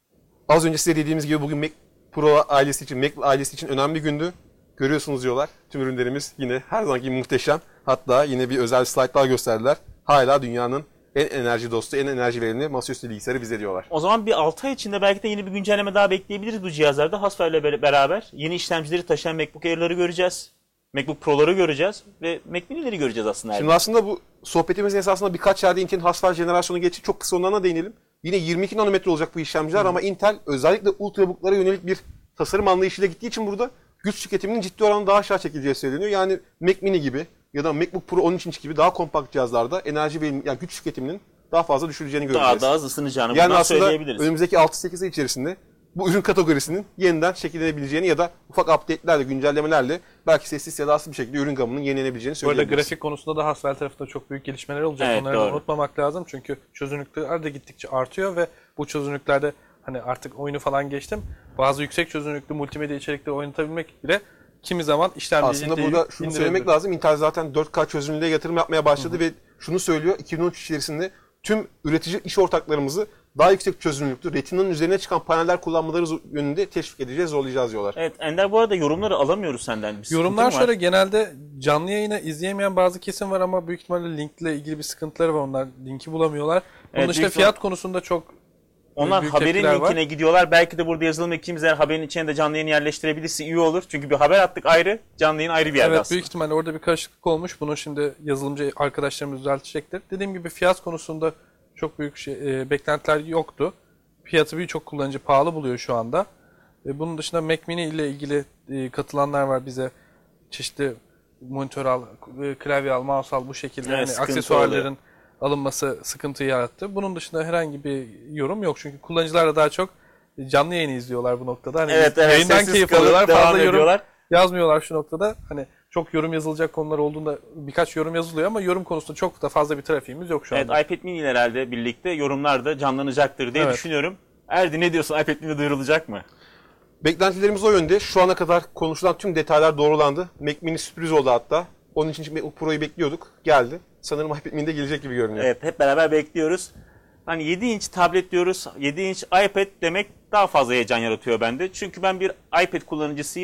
az önce size dediğimiz gibi bugün Mac Pro ailesi için, Mac ailesi için önemli bir gündü. Görüyorsunuz diyorlar. Tüm ürünlerimiz yine her zamanki gibi muhteşem. Hatta yine bir özel slide daha gösterdiler. Hala dünyanın en enerji dostu, en enerji verimli masaüstü bilgisayarı bize diyorlar. O zaman bir altı ay içinde belki de yeni bir güncelleme daha bekleyebiliriz bu cihazlarda. Haswell ile ber- beraber yeni işlemcileri taşıyan MacBook Air'ları göreceğiz. MacBook Pro'ları göreceğiz ve Mac Mini'leri göreceğiz aslında. Şimdi aslında bu sohbetimizin esasında birkaç yerde Intel'in Haswell jenerasyonu geçti. Çok kısa ondan da değinelim. Yine yirmi iki nanometre olacak bu işlemciler ama Intel özellikle ultrabooklara yönelik bir tasarım anlayışıyla gittiği için burada güç tüketiminin ciddi oranda daha aşağı çekileceği söyleniyor. Yani Mac Mini gibi ya da MacBook Pro on üç inç gibi daha kompakt cihazlarda enerji ve yani güç tüketiminin daha fazla düşüreceğini göreceğiz. daha daha az ısınacağını Yani bundan aslında söyleyebiliriz. önümüzdeki altı sekiz ay içerisinde bu ürün kategorisinin yeniden şekillenebileceğini ya da ufak update'lerle, güncellemelerle belki sessiz sedasız bir şekilde ürün gamının yenilenebileceğini Bu arada söyleyebiliriz. grafik konusunda da Haswell tarafında çok büyük gelişmeler olacak. Evet, Onları da doğru. unutmamak lazım çünkü çözünürlükler de gittikçe artıyor ve bu çözünürlüklerde hani artık oyunu falan geçtim. Bazı yüksek çözünürlüklü multimedya içerikleri oynatabilmek bile kimi zaman işlemciyi Aslında burada şunu söylemek lazım. Intel zaten dört K çözünürlüğe yatırım yapmaya başladı ve şunu söylüyor. iki bin on üç içerisinde tüm üretici iş ortaklarımızı daha yüksek çözünürlüklü Retina'nın üzerine çıkan paneller kullanmaları yönünde teşvik edeceğiz, zorlayacağız diyorlar. Evet Ender bu arada yorumları alamıyoruz senden. Bir Yorumlar sıkıntı mı var? şöyle genelde canlı yayını izleyemeyen bazı kesim var ama büyük ihtimalle linkle ilgili bir sıkıntıları var. Onlar linki bulamıyorlar. Bunun Evet, dışında büyük fiyat konusunda çok Onlar büyük haberin tepkiler var. linkine gidiyorlar. Belki de burada yazılım ekibimiz eğer haberin içine de canlı yayın yerleştirebilirse iyi olur. Çünkü bir haber attık ayrı, canlı yayın ayrı bir yerde Evet, aslında. büyük ihtimalle orada bir karışıklık olmuş. Bunu şimdi yazılımcı arkadaşlarımız düzeltecektir. Dediğim gibi fiyat konusunda çok büyük şey, e, beklentiler yoktu. Fiyatı birçok kullanıcı pahalı buluyor şu anda. E, bunun dışında Mac Mini ile ilgili e, katılanlar var bize. Çeşitli monitör al, e, klavye al, mouse al bu şekilde Evet, hani sıkıntı aksesuarların oluyor. alınması sıkıntı yarattı. Bunun dışında herhangi bir yorum yok. Çünkü kullanıcılar da daha çok canlı yayını izliyorlar bu noktada. Hani Evet, evet, yayından sessiz keyif kalıp alıyorlar. devam Fazla yorum ediyorlar. yazmıyorlar şu noktada. Hani çok yorum yazılacak konular olduğunda birkaç yorum yazılıyor ama yorum konusunda çok da fazla bir trafiğimiz yok şu Evet, anda. iPad mini ile herhalde birlikte yorumlar da canlanacaktır diye Evet. düşünüyorum. Erdi ne diyorsun? iPad mini duyurulacak mı? Beklentilerimiz o yönde. Şu ana kadar konuşulan tüm detaylar doğrulandı. Mac Mini sürpriz oldu hatta. Onun için MacBook Pro'yu bekliyorduk. Geldi. Sanırım iPad Mini de gelecek gibi görünüyor. Evet, hep beraber bekliyoruz. Hani yedi inç tablet diyoruz. yedi inç iPad demek daha fazla heyecan yaratıyor bende. Çünkü ben bir iPad kullanıcısıyım.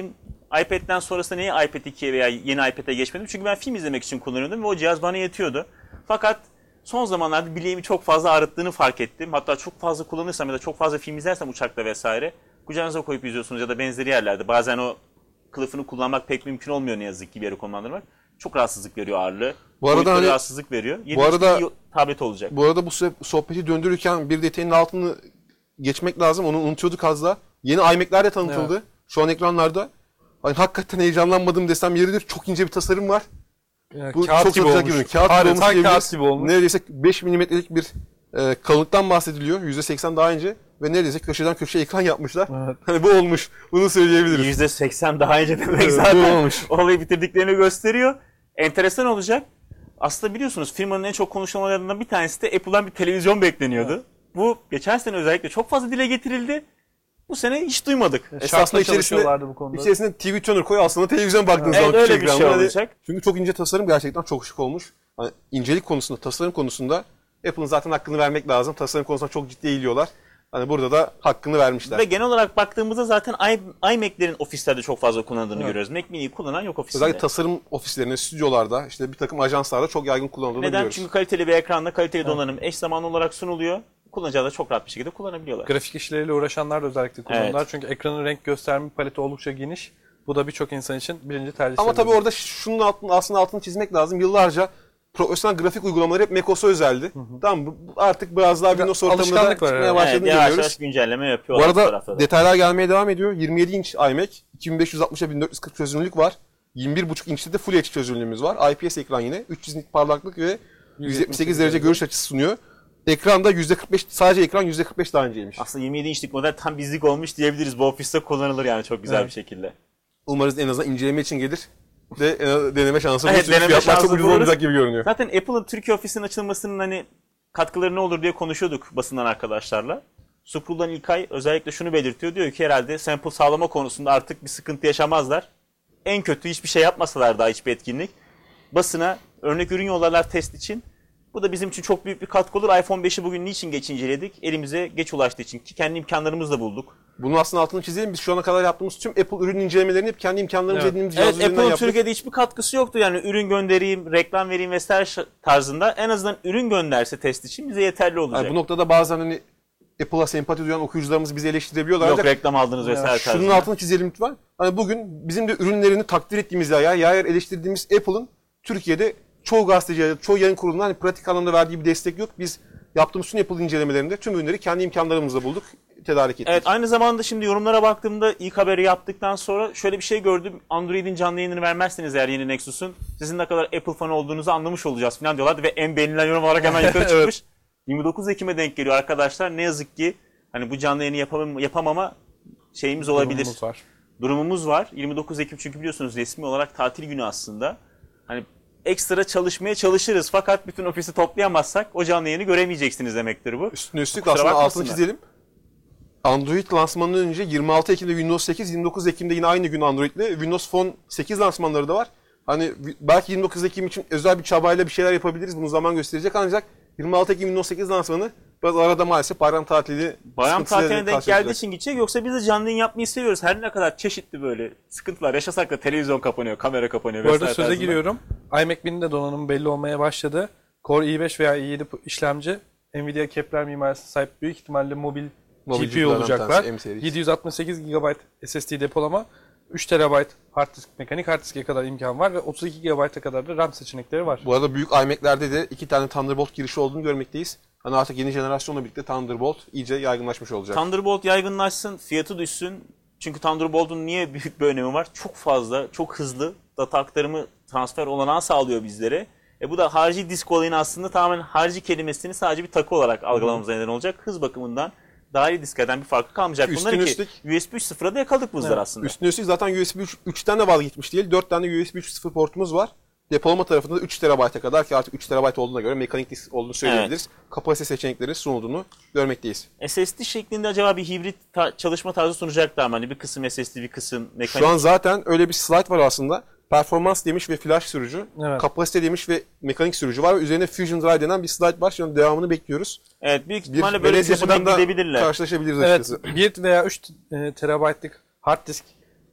iPad'den sonrasında niye iPad ikiye veya yeni iPad'e geçmedim? Çünkü ben film izlemek için kullanıyordum ve o cihaz bana yetiyordu. Fakat son zamanlarda bileğimi çok fazla ağrıttığını fark ettim. Hatta çok fazla kullanırsam ya da çok fazla film izlersem uçakta vesaire kucağınıza koyup izliyorsunuz ya da benzeri yerlerde. Bazen o kılıfını kullanmak pek mümkün olmuyor ne yazık ki bir yere konumlandırmak. Çok rahatsızlık veriyor ağırlığı. Bu arada hani, rahatsızlık veriyor. Yeni bu arada bir tablet olacak. Bu arada bu sohbeti döndürürken bir detayın altını geçmek lazım. Onu unutuyorduk az daha. Yeni iMac'ler de tanıtıldı. Evet. Şu an ekranlarda. Hani hakikaten heyecanlanmadım desem yeridir. Çok ince bir tasarım var. Yani bu kağıt çok gibi olmuş. Gibi. Kağıt, Hayır, gibi olmuş kağıt gibi olmuş. Neredeyse beş milimetrelik bir e, kalınlıktan bahsediliyor. yüzde seksen daha ince. Ve neredeyse köşeden köşeye ekran yapmışlar. Evet. Hani bu olmuş. Bunu söyleyebiliriz. yüzde seksen daha ince demek zaten olmuş. Olayı bitirdiklerini gösteriyor. Enteresan olacak. Aslında biliyorsunuz firmanın en çok konuşulanlarından bir tanesi de Apple'dan bir televizyon bekleniyordu. Evet. Bu geçen sene özellikle çok fazla dile getirildi. Bu sene hiç duymadık. Esasında içerisinde, bu konuda. içerisinde T V tuner koy aslında televizyon baktığınız evet, zaman. Evet öyle bir şey olacak. Çünkü çok ince tasarım gerçekten çok şık olmuş. Hani incelik konusunda, tasarım konusunda Apple'ın zaten hakkını vermek lazım. Tasarım konusunda çok ciddi eğiliyorlar. Hani burada da hakkını vermişler. Ve genel olarak baktığımızda zaten iMac'lerin ofislerde çok fazla kullanıldığını evet. görüyoruz. Mac Mini'yi kullanan yok ofisinde. Özellikle tasarım ofislerinde, stüdyolarda, işte bir takım ajanslarda çok yaygın kullanıldığını Neden? biliyoruz. Çünkü kaliteli bir ekranda kaliteli evet. donanım eş zamanlı olarak sunuluyor. Kullanıcılar da çok rahat bir şekilde kullanabiliyorlar. Grafik işleriyle uğraşanlar da özellikle kullanırlar. Evet. Çünkü ekranın renk gösterme paleti oldukça geniş. Bu da birçok insan için birinci tercih. Ama tabii orada şunun altını, aslında altını çizmek lazım. Yıllarca profesyonel grafik uygulamaları hep macOS'a özeldi. Hı hı. Tamam artık biraz daha Windows ortamında da çıkmaya başladığını evet, görüyoruz. Yavaş güncelleme yapıyorlar. Bu arada detaylar gelmeye devam ediyor. yirmi yedi inç iMac, iki bin beş yüz altmışa bin dört yüz kırk çözünürlük var. yirmi bir buçuk inçte de Full H D çözünürlüğümüz var. I P S ekran yine. üç yüz nit parlaklık ve yüz yetmiş sekiz derece görüş açısı sunuyor. Ekranda yüzde kırk beş, sadece ekran yüzde kırk beş daha inceymiş. Aslında yirmi yedi inçlik model tam bizlik olmuş diyebiliriz. Bu ofiste kullanılır yani çok güzel evet. bir şekilde. Umarız en azından inceleme için gelir. De deneme şansı evet, buluruz. Fiyatlar çok ucuz olacak gibi görünüyor. Zaten Apple'ın Türkiye ofisinin açılmasının hani katkıları ne olur diye konuşuyorduk basından arkadaşlarla. Suprul'dan İlkay özellikle şunu belirtiyor. Diyor ki herhalde sample sağlama konusunda artık bir sıkıntı yaşamazlar. En kötü hiçbir şey yapmasalar daha hiçbir etkinlik. Basına örnek ürün yollarlar test için. Bu da bizim için çok büyük bir katkı olur. iPhone beşi bugün niçin geç inceledik? Elimize geç ulaştığı için ki kendi imkanlarımızla bulduk. Bunu aslında altını çizelim. Biz şu ana kadar yaptığımız tüm Apple ürün incelemelerini hep kendi imkanlarımızla evet. edindiğimiz cihaz evet, üzerinden Apple'ın yaptık. Türkiye'de hiçbir katkısı yoktu. Yani ürün göndereyim, reklam vereyim vesaire tarzında en azından ürün gönderse test için bize yeterli olacak. Yani bu noktada bazen hani Apple'a sempati duyan okuyucularımız bizi eleştirebiliyorlar. Yok reklam aldınız vesaire yani, tarzında. Şunun altını çizelim lütfen. Hani bugün bizim de ürünlerini takdir ettiğimiz ya, ya yer eleştirdiğimiz Apple'ın Türkiye'de çoğu gazeteciye, çoğu yayın kurulundan hani pratik anlamda verdiği bir destek yok. Biz yaptığımız tüm Apple incelemelerinde tüm ürünleri kendi imkanlarımızla bulduk, tedarik ettik. Evet, aynı zamanda şimdi yorumlara baktığımda ilk haberi yaptıktan sonra şöyle bir şey gördüm. Android'in canlı yayınını vermezseniz eğer yeni Nexus'un sizin ne kadar Apple fanı olduğunuzu anlamış olacağız falan diyorlardı ve en beğenilen yorum olarak hemen yukarı çıkmış. evet. yirmi dokuz Ekim'e denk geliyor arkadaşlar. Ne yazık ki hani bu canlı yayını yapamam, yapamama şeyimiz olabilir. Durumumuz var. Durumumuz var. yirmi dokuz Ekim çünkü biliyorsunuz resmi olarak tatil günü aslında. Hani ekstra çalışmaya çalışırız fakat bütün ofisi toplayamazsak o canlı yayını göremeyeceksiniz demektir bu. Üstüne üstlük aslında altını çizelim. Android lansmanından önce yirmi altı Ekim'de Windows sekiz, yirmi dokuz Ekim'de yine aynı gün Android'le Windows Phone sekiz lansmanları da var. Hani belki yirmi dokuz Ekim için özel bir çabayla bir şeyler yapabiliriz. Bunu zaman gösterecek ancak yirmi altı Ekim Windows sekiz lansmanı biraz arada maalesef bayram tatili Bayram tatiline denk geldiği için gidecek. Yoksa biz de canlı yayın yapmayı seviyoruz. Her ne kadar çeşitli böyle sıkıntılar yaşasak da televizyon kapanıyor, kamera kapanıyor. Bu arada söze tarzında. giriyorum. iMac Mini'nin de donanımı belli olmaya başladı. Core i beş veya i yedi işlemci, Nvidia Kepler mimarisine sahip büyük ihtimalle mobil, mobil G P U olacaklar. yedi yüz altmış sekiz gigabayt S S D depolama, üç terabayt hard disk, mekanik hard diske kadar imkan var ve otuz iki gigabayta kadar da RAM seçenekleri var. Bu arada büyük iMac'lerde de iki tane Thunderbolt girişi olduğunu görmekteyiz. Hani artık yeni jenerasyonla birlikte Thunderbolt iyice yaygınlaşmış olacak. Thunderbolt yaygınlaşsın, fiyatı düşsün. Çünkü Thunderbolt'un niye büyük bir önemi var? Çok fazla, çok hızlı data aktarımı, transfer olanağı sağlıyor bizlere. E bu da harici disk olayını aslında tamamen harici kelimesini sadece bir takı olarak algılamamıza neden olacak. Hız bakımından dahili disklerden bir farkı kalmayacak. Bunlar iki U S B üç nokta sıfıra da yakaladık bizler evet. aslında. Üstüne üstlük zaten U S B üçten de vazgeçmiş değil. dört tane U S B üç nokta sıfır portumuz var. Depolama tarafında da üç terabayta kadar ki artık üç terabayt olduğuna göre mekanik disk olduğunu söyleyebiliriz. Evet. Kapasite seçenekleri sunulduğunu görmekteyiz. S S D şeklinde acaba bir hibrit ta- çalışma tarzı sunacaklar mı? Hani bir kısım S S D, bir kısım mekanik. Şu an zaten öyle bir slide var aslında. Performans demiş ve flash sürücü, evet. Kapasite demiş ve mekanik sürücü var. Üzerine Fusion Drive denen bir slide var. Şimdi devamını bekliyoruz. Evet, büyük ihtimalle böyle bir çözümle gidebilirler. Karşılaşabiliriz açıkçası. Evet, bir veya üç terabaytlık hard disk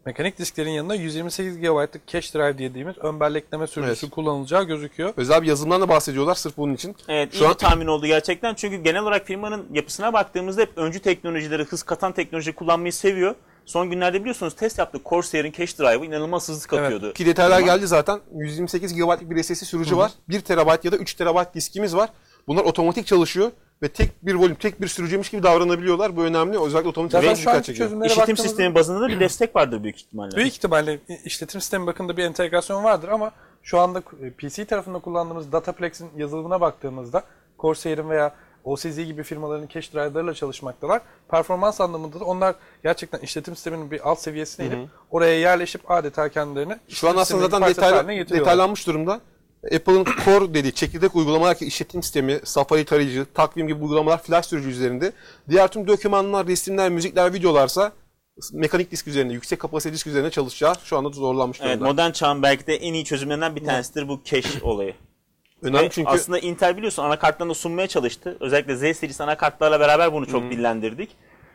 mekanik disklerin yanında yüz yirmi sekiz gigabaytlık cache drive dediğimiz ön bellekleme sürücüsü Evet. kullanılacağı gözüküyor. Özel bir yazılımdan da bahsediyorlar sırf bunun için. Evet, iyi Şu an bir tahmin oldu gerçekten. Çünkü genel olarak firmanın yapısına baktığımızda hep öncü teknolojileri, hız katan teknoloji kullanmayı seviyor. Son günlerde biliyorsunuz test yaptık. Corsair'in cache drive'ı inanılmaz hızlı katıyordu. ki detaylar geldi zaten. yüz yirmi sekiz gigabaytlık bir S S D sürücü var. bir terabayt ya da üç terabayt diskimiz var. Bunlar otomatik çalışıyor ve tek bir volüm, tek bir sürücüymüş gibi davranabiliyorlar. Bu önemli. Özellikle otomatik Zaten çalışma şu anki dikkat çekiyor. çözümlere İşletim baktığımızda- sistemi bazında da bir destek vardır büyük ihtimalle. Büyük ihtimalle işletim sistemi bakımında bir entegrasyon vardır ama şu anda P C tarafında kullandığımız Dataplex'in yazılımına baktığımızda Corsair'in veya O C Z gibi firmaların cache drive'larıyla çalışmaktalar. Performans anlamında da onlar gerçekten işletim sisteminin bir alt seviyesine inip oraya yerleşip adeta kendilerini Şu an işletim aslında sisteminin zaten parçası detayla, haline getiriyorlar. detaylanmış durumda. Apple'ın Core dediği çekirdek uygulamalar ki işletim sistemi, Safari tarayıcı, takvim gibi uygulamalar flash sürücü üzerinde. Diğer tüm dokümanlar, resimler, müzikler, videolarsa mekanik disk üzerinde, yüksek kapasite disk üzerinde çalışacağı şu anda zorlanmış durumda. Evet, modern çağın belki de en iyi çözümlerinden bir tanesidir bu cache olayı. Önemli Ve çünkü aslında Intel biliyorsun anakartlarını sunmaya çalıştı. Özellikle Z serisi anakartlarla beraber bunu çok dillendirdik.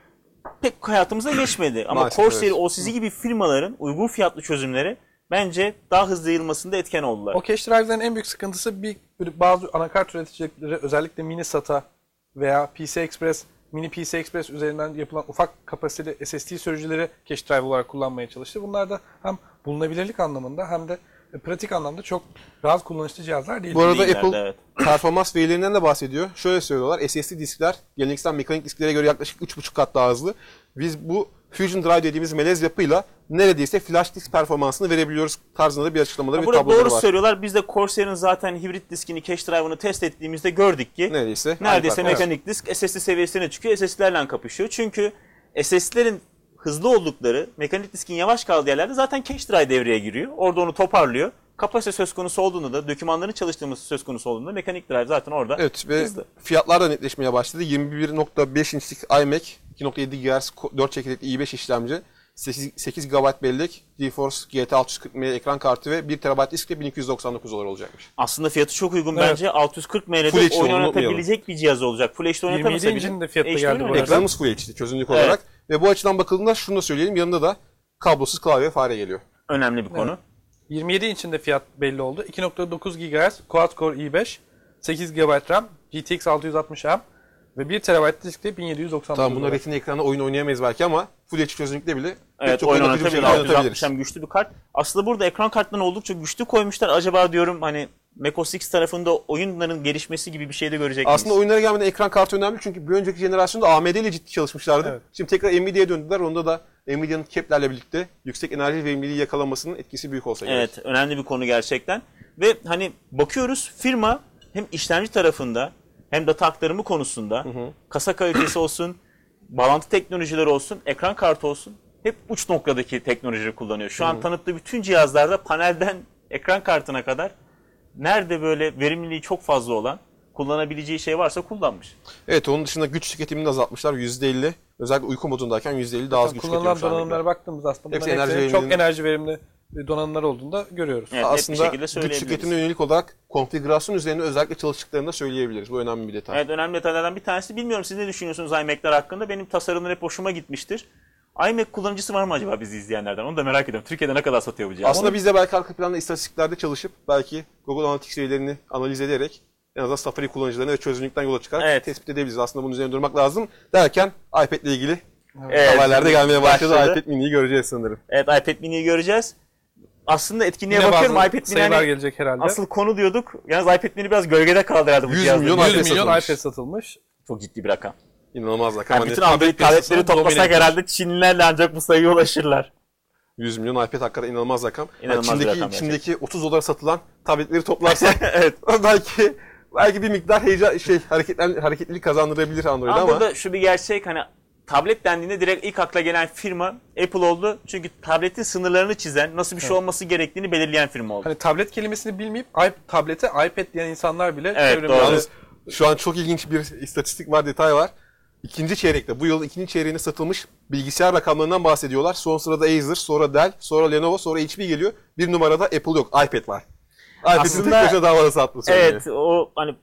Pek hayatımıza geçmedi. Ama Maalesef, Corsair, evet. O C Z gibi firmaların uygun fiyatlı çözümleri bence daha hızlı yayılmasında etken oldular. O cache drive'ların en büyük sıkıntısı bir bazı anakart üreticileri özellikle mini SATA veya P C Express, mini P C Express üzerinden yapılan ufak kapasiteli S S D sürücüleri cache drive olarak kullanmaya çalıştı. Bunlar da hem bulunabilirlik anlamında hem de pratik anlamda çok rahat kullanışlı cihazlar değil. bu arada değillerdi, Apple evet. performans verilerinden de bahsediyor. Şöyle söylüyorlar, S S D diskler geleneksel mekanik disklere göre yaklaşık üç buçuk kat daha hızlı. Biz bu Fusion Drive dediğimiz melez yapıyla neredeyse flash disk performansını verebiliyoruz tarzında da bir açıklamaları, bir Burada tabloları doğru var. söylüyorlar. Biz de Corsair'in zaten hibrit diskini, cache drive'ını test ettiğimizde gördük ki Neredeyse. neredeyse aynı mekanik disk S S D seviyesine çıkıyor. S S D'lerle kapışıyor. Çünkü S S D'lerin hızlı oldukları, mekanik diskin yavaş kaldığı yerlerde zaten cache drive devreye giriyor. Orada onu toparlıyor. Kapasite söz konusu olduğunda da, dokümanların çalıştığımız söz konusu olduğunda mekanik drive zaten orada Evet ve hızlı. fiyatlar da netleşmeye başladı. yirmi bir nokta beş inçlik iMac, iki nokta yedi gigahertz dört çekirdekli i beş işlemci, sekiz gigabayt bellek, GeForce G T altı yüz kırk M ekran kartı ve bir terabayt diskle bin iki yüz doksan dokuz dolar olacakmış. Aslında fiyatı çok uygun Evet. bence. altı yüz kırk M'de Full de H D oyun onu oynatabilecek bir cihaz olacak. Full H D oynatamasa yirmi yedi bile incinin de fiyatı H D geldi bu oynayacak. arada. Ekranımız Full H D çözünürlük Evet. olarak ve bu açıdan bakıldığında şunu da söyleyelim, yanında da kablosuz klavye ve fare geliyor. Önemli bir konu. yirmi yedi inçinde fiyat belli oldu. iki nokta dokuz gigahertz Quad Core i beş, sekiz gigabayt RAM, G T X altı yüz altmış M ve bir terabayt diskte bin yedi yüz doksan dokuz Tamam bunlar dolar. retina ekranı oyun oynayamayız belki ama Full H D çözünürlükte bile pek Evet, çok oyun oynatıcı bir oynatabilir. şeyler altı yüz oynatabiliriz. altmış M güçlü bir kart. Aslında burada ekran kartlarını oldukça güçlü koymuşlar. Acaba diyorum hani macOS X tarafında oyunların gelişmesi gibi bir şey de görecek miyiz? Aslında oyunlara gelmeden ekran kartı önemli çünkü bir önceki jenerasyonda A M D ile ciddi çalışmışlardı. Evet. Şimdi tekrar Nvidia'ya döndüler. Onda da Nvidia'nın Kepler'le birlikte yüksek enerji verimliliği yakalamasının etkisi büyük olsa gerek. Evet, önemli bir konu gerçekten. Ve hani bakıyoruz firma hem işlemci tarafında hem data aktarımı konusunda kasa kalitesi olsun, bağlantı teknolojileri olsun, ekran kartı olsun hep uç noktadaki teknolojileri kullanıyor. Şu an tanıttığı bütün cihazlarda panelden ekran kartına kadar nerede böyle verimliliği çok fazla olan kullanabileceği şey varsa kullanmış. Evet onun dışında güç tüketimini de azaltmışlar yüzde elli. Özellikle uyku modundayken yüzde elli daha az güç tüketiyor Kullanılan şu an. donanımlara baktığımızda aslında Hepsi bunların enerji hepsinin çok verimliliğini- enerji verimli donanımlar olduğunu da görüyoruz. Evet, net bir Aslında şekilde güç söyleyebiliriz. tüketimine yönelik olarak konfigürasyon üzerinde özellikle çalıştıklarını da söyleyebiliriz. Bu önemli bir detay. Evet, önemli detaylardan bir tanesi. Bilmiyorum siz ne düşünüyorsunuz iMac'ler hakkında? Benim tasarımları hep hoşuma gitmiştir. iMac kullanıcısı var mı acaba bizi izleyenlerden? Onu da merak ediyorum. Türkiye'de ne kadar satıyor bu cihaz? Aslında biz de belki arka planda istatistiklerde çalışıp belki Google Analytics verilerini analiz ederek en azından Safari kullanıcılarını ve çözünürlükten yola çıkarak Evet. tespit edebiliriz. Aslında bunun üzerine durmak lazım. Derken iPad ile ilgili Evet, haberlerde gelmeye başladı. başladı. iPad mini'yi göreceğiz sanırım. Evet, iPad mini'yi göreceğiz. Aslında etkinliğe Yine bakıyorum. bazı iPad mini sayılar hani gelecek herhalde. asıl konu diyorduk. Yalnız iPad mini biraz gölgede kaldı herhalde bu yüz cihazda. milyon yüz iPad milyon satılmış. iPad satılmış. Çok ciddi bir rakam. İnanılmaz rakam. Yani Hani bütün Android tablet tabletleri piyasasını toplasak domine herhalde Çinlilerle ancak bu sayıya ulaşırlar. yüz milyon iPad hakikaten inanılmaz rakam. İnanılmaz Yani bir Çin'deki, rakam Çin'deki otuz dolara satılan tabletleri toplarsak evet belki belki bir miktar heyecan şey hareketlen hareketlilik kazandırabilir Android'e Ama ama, burada şu bir gerçek, hani tablet dendiğinde direkt ilk akla gelen firma Apple oldu. Çünkü tabletin sınırlarını çizen, nasıl bir şey olması gerektiğini belirleyen firma oldu. Hani tablet kelimesini bilmeyip iP- tablete iPad diyen insanlar bile Evet, çevremizde- doğru. Yalnız şu an çok ilginç bir istatistik var, detay var. İkinci çeyrekte, bu yılın ikinci çeyreğine satılmış bilgisayar rakamlarından bahsediyorlar. Son sırada Acer, sonra Dell, sonra Lenovo, sonra H P geliyor. Bir numarada Apple yok, iPad var. iPad'in Aslında- tek başına davada sattığı söyleniyor. Evet, o hani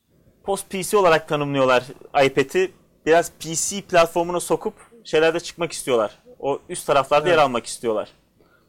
post P C olarak tanımlıyorlar iPad'i. Biraz P C platformuna sokup şeylerde çıkmak istiyorlar. O üst taraflarda yer almak istiyorlar.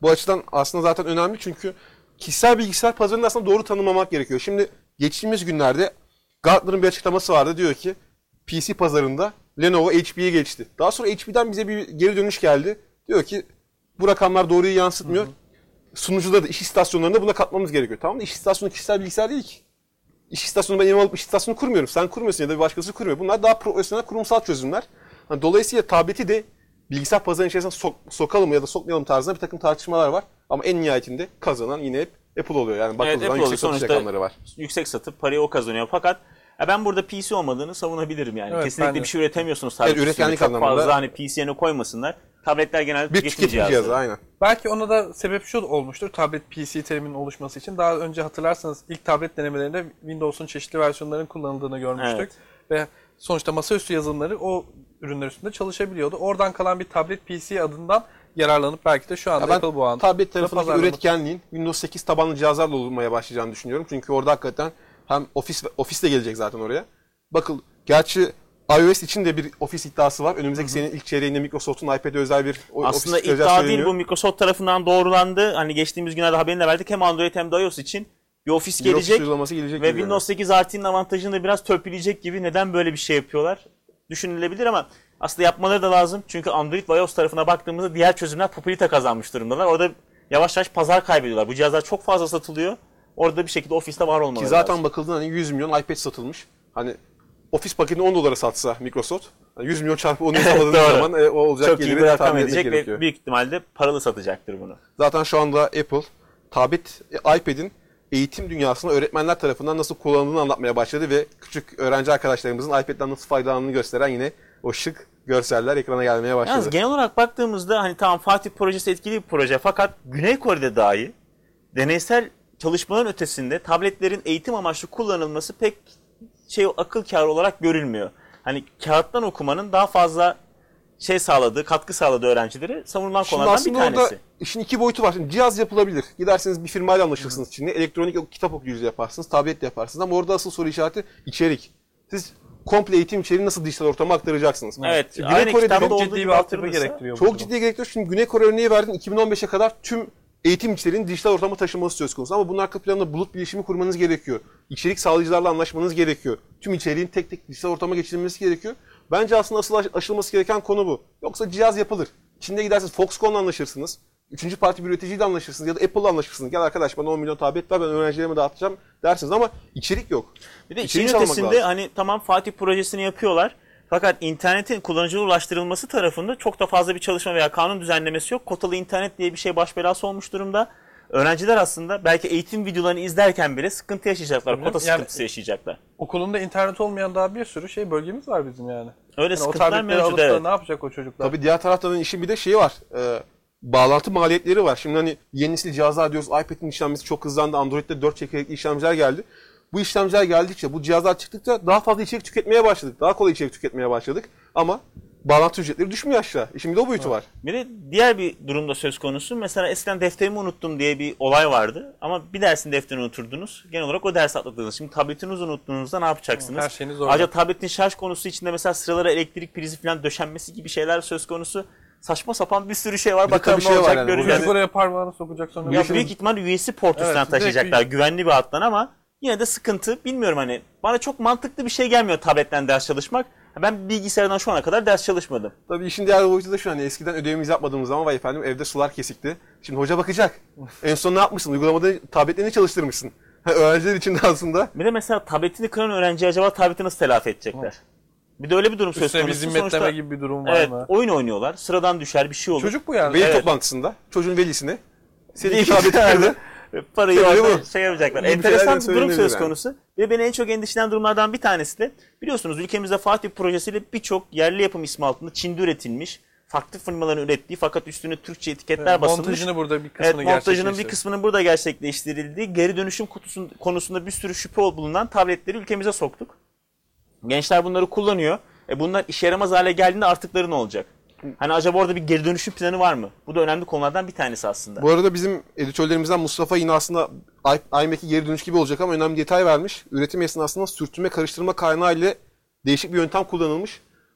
Bu açıdan aslında zaten önemli çünkü kişisel bilgisayar pazarını aslında doğru tanımlamak gerekiyor. Şimdi geçtiğimiz günlerde Gartner'ın bir açıklaması vardı. Diyor ki P C pazarında Lenovo H P'ye geçti. Daha sonra H P'den bize bir geri dönüş geldi. Diyor ki bu rakamlar doğruyu yansıtmıyor. Hı hı. Sunucuda da iş istasyonlarında buna katmamız gerekiyor. Tamam da iş istasyonu kişisel bilgisayar değil ki. İş istasyonu ben elim alıp iş istasyonu kurmuyorum. Sen kurmuyorsun ya da bir başkası kurmuyor. Bunlar daha profesyonel kurumsal çözümler. Yani dolayısıyla tableti de bilgisayar pazarının içerisine sok, sokalım ya da sokmayalım tarzında bir takım tartışmalar var. Ama en nihayetinde kazanan yine hep Apple oluyor. Yani bakıldığı zaman yüksek satış rakamları var. Yüksek satıp parayı o kazanıyor. Fakat ya ben burada P C olmadığını savunabilirim yani. Evet, kesinlikle bir şey üretemiyorsunuz tablet evet, üretkenlik çok anlamında fazla hani P C'ye koymasınlar. Tabletler genelde bir tüketim cihazı. cihazı. Aynen. Belki ona da sebep şu olmuştur. Tablet P C teriminin oluşması için. Daha önce hatırlarsanız ilk tablet denemelerinde Windows'un çeşitli versiyonlarının kullanıldığını görmüştük. Evet. Ve sonuçta masaüstü yazılımları o ürünler üstünde çalışabiliyordu. Oradan kalan bir tablet P C adından yararlanıp belki de şu anda Ya Apple bu anda tablet tarafındaki pazarlaması... üretkenliğin Windows sekiz tabanlı cihazlarla olmaya başlayacağını düşünüyorum. Çünkü orada hakikaten hem ofis ofis de gelecek zaten oraya. Bakın gerçi iOS için de bir ofis iddiası var. Önümüzdeki hı hı. senenin ilk çeyreğinde Microsoft'un iPad'e özel bir Aslında ofis iddia değil söyleniyor. Bu Microsoft tarafından doğrulandı. Hani geçtiğimiz günlerde haberini de verdik. Hem Android hem de iOS için bir ofis bir gelecek. Ofis gelecek ve Windows yani. sekiz R T'nin avantajını da biraz törpüleyecek gibi. Neden böyle bir şey yapıyorlar? Düşünülebilir ama aslında yapmaları da lazım. Çünkü Android ve iOS tarafına baktığımızda diğer çözümler popülarite kazanmış durumdalar. Orada yavaş yavaş pazar kaybediyorlar. Bu cihazlar çok fazla satılıyor. Orada bir şekilde ofiste var olmaları Ki zaten lazım. bakıldığında hani yüz milyon iPad satılmış. Hani ofis paketini on dolara satsa Microsoft, yani yüz milyon çarpı onu hesapladığınız zaman e, o olacak çok iyi bir rakam edecek gerekiyor. Ve büyük ihtimalle paralı satacaktır bunu. Zaten şu anda Apple tablet iPad'in eğitim dünyasında öğretmenler tarafından nasıl kullanıldığını anlatmaya başladı ve küçük öğrenci arkadaşlarımızın iPad'den nasıl faydalandığını gösteren yine o şık görseller ekrana gelmeye başladı. Yalnız genel olarak baktığımızda hani tamam Fatih projesi etkili bir proje fakat Güney Kore'de dahi deneysel çalışmaların ötesinde tabletlerin eğitim amaçlı kullanılması pek şey akıl kârı olarak görülmüyor. Hani kağıttan okumanın daha fazla şey sağladığı, katkı sağladığı öğrencilere savunulan Şimdi konulardan bir tanesi. Orada işin iki boyutu var. Şimdi cihaz yapılabilir. Giderseniz bir firmayla anlaşırsınız Çin'de. Elektronik kitap okuyucusu yaparsınız, tablet yaparsınız ama orada asıl soru işareti içerik. Siz komple eğitim içeriğini nasıl dijital ortama aktaracaksınız? Evet. Güney Kore'de çok ciddi bir altyapı gerektiriyor. Çok ciddi gerektiriyor. Şimdi Güney Kore örneği verdim. iki bin on beşe kadar tüm eğitim içeriğinin dijital ortama taşınması söz konusu. Ama bunun arka planında bulut bilişimi kurmanız gerekiyor. İçerik sağlayıcılarla anlaşmanız gerekiyor. Tüm içeriğin tek tek dijital ortama geçirilmesi gerekiyor. Bence aslında asıl aşılması gereken konu bu. Yoksa cihaz yapılır. Çin'de giderseniz Foxconn'la anlaşırsınız. Üçüncü parti bir üreticiyle anlaşırsınız ya da Apple'la anlaşırsınız. Gel arkadaş bana on milyon tablet ver ben öğrencilerime dağıtacağım dersiniz ama içerik yok. Bir de işin ötesinde hani tamam Fatih projesini yapıyorlar. Fakat internetin kullanıcıya ulaştırılması tarafında çok da fazla bir çalışma veya kanun düzenlemesi yok. Kotalı internet diye bir şey baş belası olmuş durumda. Öğrenciler aslında belki eğitim videolarını izlerken bile sıkıntı yaşayacaklar. Tabii, kota yani, sıkıntısı yaşayacaklar. Okulunda internet olmayan daha bir sürü şey bölgemiz var bizim yani. Öyle yani sıkıntılar mevcut. Evet. Ne yapacak o çocuklar? Tabii diğer taraftan işin bir de şeyi var. E, bağlantı maliyetleri var. Şimdi hani yeni nesil cihazlar diyoruz. iPad'in işlemcisi çok hızlandı. Android'de dört çekirdekli işlemciler geldi. Bu işlemciler geldikçe, bu cihazlar çıktıkça daha fazla içerik tüketmeye başladık. Daha kolay içerik tüketmeye başladık. Ama bağlantı ücretleri düşmüyor aşağı. İşin bir de o boyutu var. Bir de diğer bir durumda söz konusu. Mesela eskiden defterimi unuttum diye bir olay vardı. Ama bir dersin defterini unuturdunuz. Genel olarak o dersi atladınız. Şimdi tabletinizi unuttuğunuzda ne yapacaksınız? Her şeyiniz orada. Ayrıca tabletin şarj konusu içinde mesela sıralara elektrik prizi falan döşenmesi gibi şeyler söz konusu. Saçma sapan bir sürü şey var. Bir Bakalım ne şey olacak yani. göreceğiz. Çocuk oraya parmağını sokacak sonra. Ya büyük ihtimal U S B port üstünden evet, taşıyacaklar. Güvenli bir hattan ama yine de sıkıntı. Bilmiyorum hani. Bana çok mantıklı bir şey gelmiyor tabletten ders çalışmak. Ben bilgisayardan şu ana kadar ders çalışmadım. Tabii işin diğer boyutu da şu hani eskiden ödevimizi yapmadığımız zaman vay efendim evde sular kesikti. Şimdi hoca bakacak. En son ne yapmışsın? Uygulamada tabletlerini çalıştırmışsın. Öğrenciler için de aslında. Bir de mesela tabletini kıran öğrenci acaba tableti nasıl telafi edecekler? Bir de öyle bir durum söz Üstüne konusu. bir zimmetleme Sonuçta, gibi bir durum var evet, mı? oyun oynuyorlar. Sıradan düşer bir şey olur. Çocuk bu yani. Veli Evet. toplantısında çocuğun velisine senin İyi tableti kırdı. Parayı Tabii orada bu. şey yapacaklar. Bu bir Enteresan şeyler bir durum söylenir söz yani. konusu. Ve beni en çok endişelen durumlardan bir tanesi de biliyorsunuz ülkemizde Fatih projesiyle birçok yerli yapım ismi altında Çin'de üretilmiş, farklı firmaların ürettiği fakat üstüne Türkçe etiketler Evet, basılmış. Montajını burada bir kısmını Evet, montajının bir kısmının burada gerçekleştirildiği, geri dönüşüm kutusu konusunda bir sürü şüphe bulunan tabletleri ülkemize soktuk. Gençler bunları kullanıyor. E bunlar işe yaramaz hale geldiğinde artıkları ne olacak? Hani acaba orada bir geri dönüşüm planı var mı? Bu da önemli konulardan bir tanesi aslında. Bu arada bizim editörlerimizden Mustafa yine aslında iMac'i geri dönüş gibi olacak ama önemli detay vermiş. Üretim esnasında sürtünme karıştırma kaynağı ile değişik bir yöntem kullanılmış.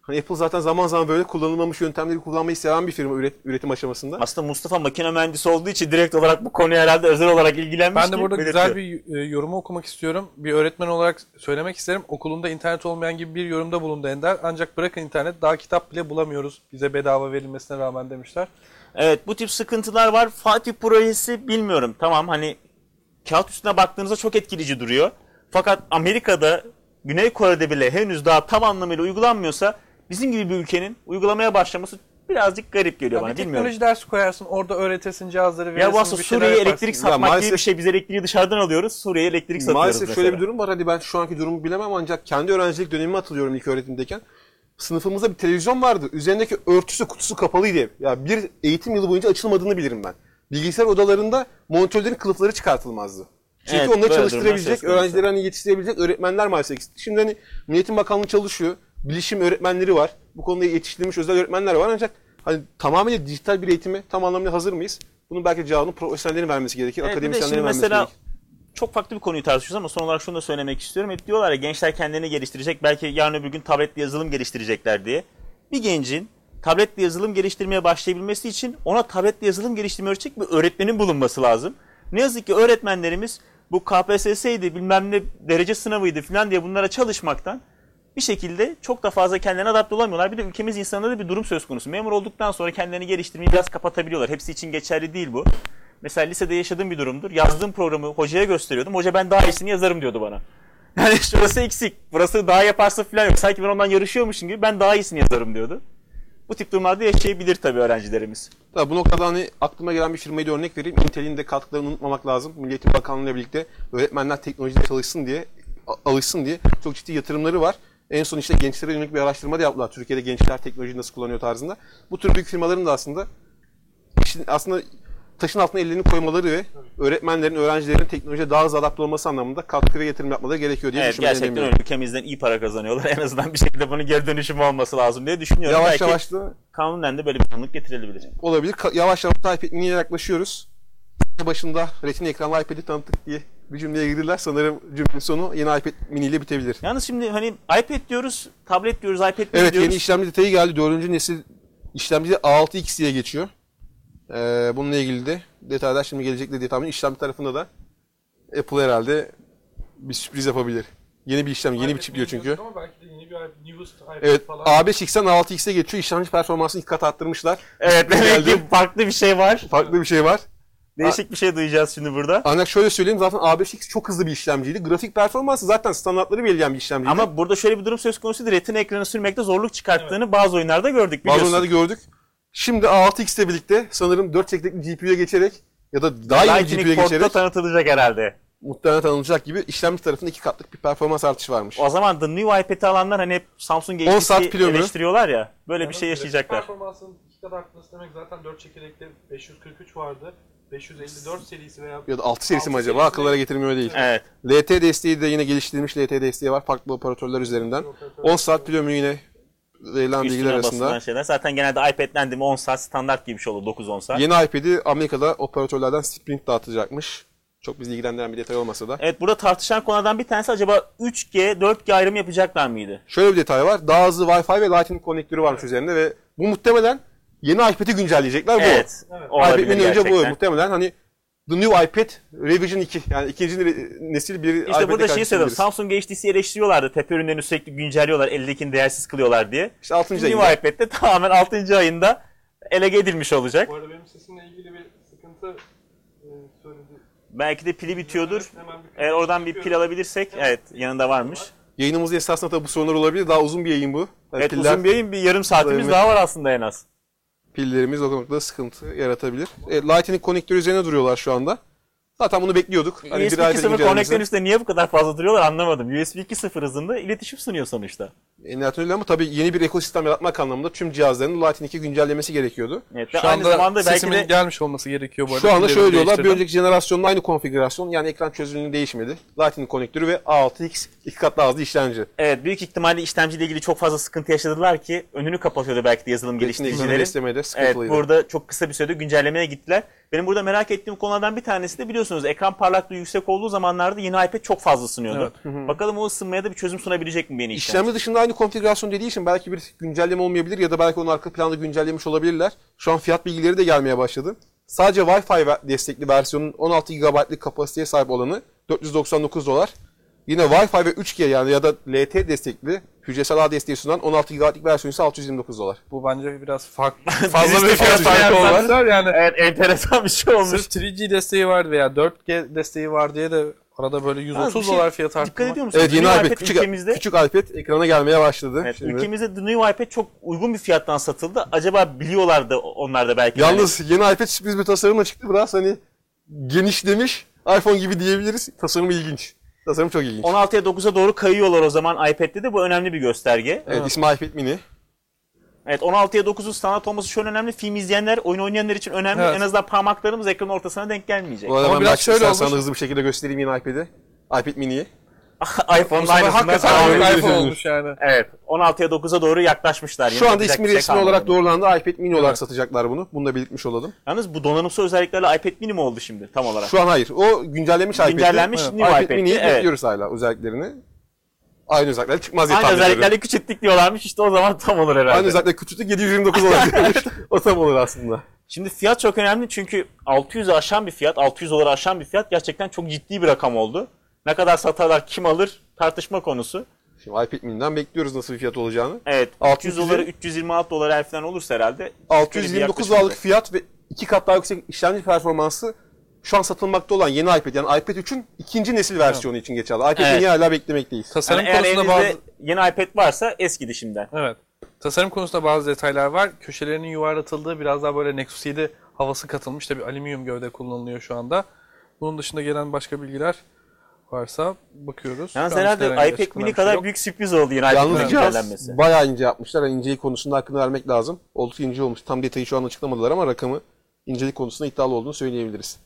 Hani Apple zaten zaman zaman böyle kullanılmamış yöntemleri kullanmayı seven bir firma üret, üretim aşamasında. Aslında Mustafa makine mühendisi olduğu için direkt olarak bu konuya herhalde özel olarak ilgilenmiş. Ben de ki burada belirtiyor. güzel bir e, yorumu okumak istiyorum. Bir öğretmen olarak söylemek isterim. Okulunda internet olmayan gibi bir yorumda bulundu Ender. Ancak bırakın internet, daha kitap bile bulamıyoruz. Bize bedava verilmesine rağmen demişler. Evet, bu tip sıkıntılar var. Fatih projesi bilmiyorum. Tamam, hani kağıt üstüne baktığınızda çok etkileyici duruyor. Fakat Amerika'da, Güney Kore'de bile henüz daha tam anlamıyla uygulanmıyorsa bizim gibi bir ülkenin uygulamaya başlaması birazcık garip geliyor Ya bana. bir Bilmiyorum. teknoloji dersi koyarsın, orada öğretirsin, cihazları verirsin. Ya bu aslında bir şeyler Suriye'ye yaparsın. elektrik satmak maalesef- gibi bir şey. Biz elektriği dışarıdan alıyoruz. Suriye'ye elektrik satıyoruz Maalesef mesela. şöyle bir durum var. Hadi ben şu anki durumu bilemem ancak kendi öğrencilik dönemimi hatırlıyorum ilk öğretimdeyken. Sınıfımızda bir televizyon vardı. Üzerindeki örtüsü, kutusu kapalıydı. Ya bir eğitim yılı boyunca açılmadığını bilirim ben. Bilgisayar odalarında monitörlerin kılıfları çıkartılmazdı. Çünkü Evet, onları böyle çalıştırabilecek, durumlar söz konusu. öğrencileri hani yetiştirebilecek öğretmenler maalesef eksikti. Şimdi hani Milliyetin Bakanlığı çalışıyor. Bilişim öğretmenleri var. Bu konuda yetiştirilmiş özel öğretmenler var ancak hani tamamıyla dijital bir eğitime tam anlamıyla hazır mıyız? Bunun belki cevabını profesyonellerin vermesi gerekir, Evet, bir de şimdi akademisyenlerin vermesi mesela gerekir. çok farklı bir konuyu tartışıyoruz ama son olarak şunu da söylemek istiyorum. Hep diyorlar ya, gençler kendilerini geliştirecek, belki yarın öbür gün tabletli yazılım geliştirecekler diye. Bir gencin tabletli yazılım geliştirmeye başlayabilmesi için ona tabletli yazılım geliştirmeyi öğretecek bir öğretmenin bulunması lazım. Ne yazık ki öğretmenlerimiz bu K P S S'ydi, bilmem ne derece sınavıydı falan diye bunlara çalışmaktan bir şekilde çok da fazla kendilerine adapte olamıyorlar. Bir de ülkemiz insanında da bir durum söz konusu. Memur olduktan sonra kendilerini geliştirmeyi biraz kapatabiliyorlar. Hepsi için geçerli değil bu. Mesela lisede yaşadığım bir durumdur. Yazdığım programı hocaya gösteriyordum. Hoca ben daha iyisini yazarım diyordu bana. Yani şurası eksik, burası daha yaparsa falan yok. Sanki ben ondan yarışıyormuşum gibi ben daha iyisini yazarım diyordu. Bu tip durumlarda yaşayabilir tabii öğrencilerimiz. Tabii bu noktada hani aklıma gelen bir firmayı da örnek vereyim. Intel'in de katkılarını unutmamak lazım. Milli Eğitim Bakanlığı ile birlikte öğretmenler teknolojide çalışsın diye, a- alışsın diye çok ciddi yatırımları var. En son işte gençlere yönelik bir araştırma da yaptılar. Türkiye'de gençler teknolojiyi nasıl kullanıyor tarzında. Bu tür büyük firmaların da aslında işin, aslında taşın altına ellerini koymaları ve öğretmenlerin, öğrencilerin teknolojiye daha hızlı adapte olması anlamında katkı ve yatırım yapmaları gerekiyor diye Evet, düşünmeden gerçekten eminim. öyle. Ülkemizden iyi para kazanıyorlar. En azından bir şekilde bunun geri dönüşümü olması lazım diye düşünüyorum. Yavaş Belki yavaş da kanunen de böyle bir kanunluk getirilebilir. olabilir. Ka- Yavaş yavaş da iPad mini'ye yaklaşıyoruz. Başında Retina ekranlı iPad'i tanıttık diye bir cümleye girdiler. Sanırım cümlenin sonu yeni iPad mini ile bitebilir. Yalnız şimdi hani iPad diyoruz, tablet diyoruz, iPad mini Evet, diyoruz. yeni işlemci detayı geldi. Dördüncü nesil işlemci A altı X diye geçiyor. Ee, bununla ilgili de detaylar şimdi gelecektir diye tahmin ediyorum. İşlemci tarafında da Apple herhalde bir sürpriz yapabilir. Yeni bir işlem, yeni bir çip diyor çünkü. Ama belki de yeni bir newest iPad Evet, falan. A beş X'ten A altı X'e geçiyor. İşlemci performansını iki kat arttırmışlar. Evet, demek Geldi. ki farklı bir şey var. Farklı bir şey var. Değişik bir şey duyacağız şimdi burada. Ancak şöyle söyleyeyim, zaten A beş X çok hızlı bir işlemciydi. Grafik performansı zaten standartları belirleyen bir işlemciydi. Ama burada şöyle bir durum söz konusuydu. Retina ekranı sürmekte zorluk çıkarttığını bazı oyunlarda gördük biliyorsun. bazı oyunlarda gördük. Şimdi A altı X ile birlikte sanırım dört çekirdekli G P U'ya geçerek ya da daha iyi bir G P U'ya Lightning Port'ta geçerek tanıtılacak herhalde. muhtemelen tanınacak gibi işlemci tarafında iki katlık bir performans artışı varmış. O zaman The New iPad'i alanlar hani hep Samsung on saat H D pil ömrü. eleştiriyorlar ya. Böyle bir Yani şey yaşayacaklar. Performansın iki kat artması demek, zaten dört çekirdekli beş yüz kırk üç vardı. beş yüz elli dört serisi veya Ya da altı serisi mi altı acaba? serisi- Akıllara getirmiyor değil. Evet. L T desteği de yine geliştirilmiş L T desteği var farklı operatörler üzerinden. on saat pil ömrü yine verilen bilgiler Üstüne arasında. basılan şeyler. Zaten genelde iPad'den değil mi on saat standart gibi bir şey oldu. dokuz on saat. Yeni iPad'i Amerika'da operatörlerden Sprint dağıtacakmış. Çok bizi ilgilendiren bir detay olmasa da. Evet, burada tartışan konulardan bir tanesi acaba üç G, dört G ayrımı yapacaklar mıydı? Şöyle bir detay var. Daha hızlı Wi-Fi ve Lightning konnektörü varmış üzerinde ve bu muhtemelen yeni iPad'i güncelleyecekler bu. Evet. Evet. Olabilir iPad mini önce gerçekten. bu. Muhtemelen hani The New iPad Revision iki. Yani ikinci nesil bir İşte iPad'e burada şeyi karşı söylüyorum. diyebiliriz. Samsung H D C'yi eleştiriyorlardı. Tepe ürünlerini sürekli güncelliyorlar. Eldekini değersiz kılıyorlar diye. İşte altıncı New ayında. iPad'de tamamen altıncı ayında elege edilmiş olacak. Bu arada benim sesimle ilgili bir sıkıntı e, söyledi. Belki de pili bitiyordur. Hemen bir- Eğer oradan bir pil alabilirsek, evet, yanında varmış. Yayınımızın esasında tabii bu sorunlar olabilir. Daha uzun bir yayın bu. Yani Evet, piller- uzun bir yayın, bir yarım saatimiz Evet. daha var aslında en az. Pillerimiz o noktada sıkıntı yaratabilir. E, Lightning konnektörü üzerine duruyorlar şu anda. Zaten bunu bekliyorduk. Hani U S B bir iki nokta sıfır iPad konnektörün üstünde niye bu kadar fazla duruyorlar anlamadım. U S B iki nokta sıfır hızında iletişim sunuyor sonuçta. incelemesi öyle ama tabii yeni bir ekosistem yaratmak anlamında tüm cihazların Lightning iki güncellemesi gerekiyordu. Evet, ve Şu aynı anda zamanda belki sesimin de gelmiş olması gerekiyor bu arada. Şu anda Pilleri şöyle diyorlar, bir değiştirdim. önceki jenerasyonun aynı konfigürasyon, yani ekran çözünürlüğü değişmedi. Lightning konnektörü ve A altı X iki kat daha hızlı işlemci. evet, büyük ihtimalle işlemciyle ilgili çok fazla sıkıntı yaşadılar ki önünü kapatıyordu belki de yazılım Retina ekranı geliştiricilerin. beslemede Evet, sıkıntılıydı. burada çok kısa bir sürede güncellemeye gittiler. Benim burada merak ettiğim konulardan bir tanesi de biliyorsunuz ekran parlaklığı yüksek olduğu zamanlarda yeni iPad çok fazla ısınıyordu. Bakalım o ısınmaya da bir çözüm sunabilecek mi yeni işlemci? İşlemci dışında aynı konfigürasyon dediği için belki bir güncelleme olmayabilir ya da belki onun arka planda güncellemiş olabilirler. Şu an fiyat bilgileri de gelmeye başladı. Sadece Wi-Fi destekli versiyonun on altı gigabaytlık kapasiteye sahip olanı dört yüz doksan dokuz dolar. Yine Wi-Fi ve üç G yani ya da L T destekli hücresel ağ desteği sunan on altı gigabaytlık versiyonu ise altı yüz yirmi dokuz dolar. Bu bence biraz farklı. Fazla bir fiyat Fiyat farkı farkı var. Yani Evet, enteresan bir şey olmuş. sırf üç G desteği var veya dört G desteği var diye de arada böyle yüz Yalnız bir otuz şey dolar fiyat Dikkat arttırma. ediyor musunuz? Evet, yeni New iPad, iPad küçük, ülkemizde, küçük iPad ekrana gelmeye başladı. evet, Şimdi. ülkemizde The New iPad çok uygun bir fiyattan satıldı. Acaba biliyorlardı onlar da belki. Yalnız yeni iPad sürpriz bir tasarımla çıktı. Biraz hani genişlemiş iPhone gibi diyebiliriz. Tasarımı ilginç. Tasarım çok ilginç. on altıya dokuza doğru kayıyorlar o zaman iPad'de de. Bu önemli bir gösterge. Evet, ismi iPad mini. Evet, on altıya dokuzun standart olması şu an önemli. Film izleyenler, oyun oynayanlar için önemli. Evet. En azından parmaklarımız ekranın ortasına denk gelmeyecek. Bu arada Ama ben biraz biraz şöyle şöyle olmuş. sana hızlı bir şekilde göstereyim yeni iPad'i. iPad mini'yi. iPhone'un Bu sefer aynısından hakikaten tamam. bir öyle iPhone düşünülür. olmuş yani. Evet, on altıya dokuza doğru yaklaşmışlar. Şu Yine anda yapacak ismi bir şey resmi kalmadı. olarak doğrulandı. iPad mini olarak satacaklar bunu. Bunu da belirtmiş olalım. Yalnız bu donanımsal özelliklerle iPad mini mi oldu şimdi tam olarak? Şu an hayır. O güncellemiş iPad'i. Güncellenmiş Evet. New iPad iPad'ti, mini'yi evet. bekliyoruz hala özelliklerini. Aynı özellikler çıkmaz diye Aynı tahmin ediyorum. özelliklerle küçülttük diyorlarmış. İşte o zaman tam olur herhalde. Aynı özellikle küçültük yedi yüz yirmi dokuz olarak gelmiş. O tam olur aslında. Şimdi fiyat çok önemli çünkü altı yüzü aşan bir fiyat, altı yüz doları aşan bir fiyat gerçekten çok ciddi bir rakam oldu. Ne kadar satarlar, kim alır tartışma konusu. Şimdi iPad mini'den bekliyoruz nasıl bir fiyat olacağını. Evet, altı yüz üç yüz doları, üç yüz yirmi altı dolar falan olursa herhalde. altı yüz yirmi dokuz böyle bir dolarlık fiyat ve iki kat daha yüksek işlemci performansı şu an satılmakta olan yeni iPad. Yani iPad üçün ikinci nesil versiyonu için geçerli. iPad Evet. mini'yi hala beklemekteyiz. Tasarım Yani eğer konusunda elinizde bazı yeni iPad varsa eskidi şimdiden. Evet. Tasarım konusunda bazı detaylar var. Köşelerinin yuvarlatıldığı biraz daha böyle Nexus yedi havası katılmış. Tabii alüminyum gövde kullanılıyor şu anda. Bunun dışında gelen başka bilgiler varsa bakıyoruz. Yalnız Şu an herhalde herhangi bir iPad açıklanan mini bir şey kadar yok. büyük sürpriz oldu yine iPad Yalnız mini'nin cihaz güncellenmesi. bayağı ince yapmışlar. Yani incelik konusunda hakkını vermek lazım. Oldukça ince olmuş. Tam detayı şu an açıklamadılar ama rakamı incelik konusunda iddialı olduğunu söyleyebiliriz.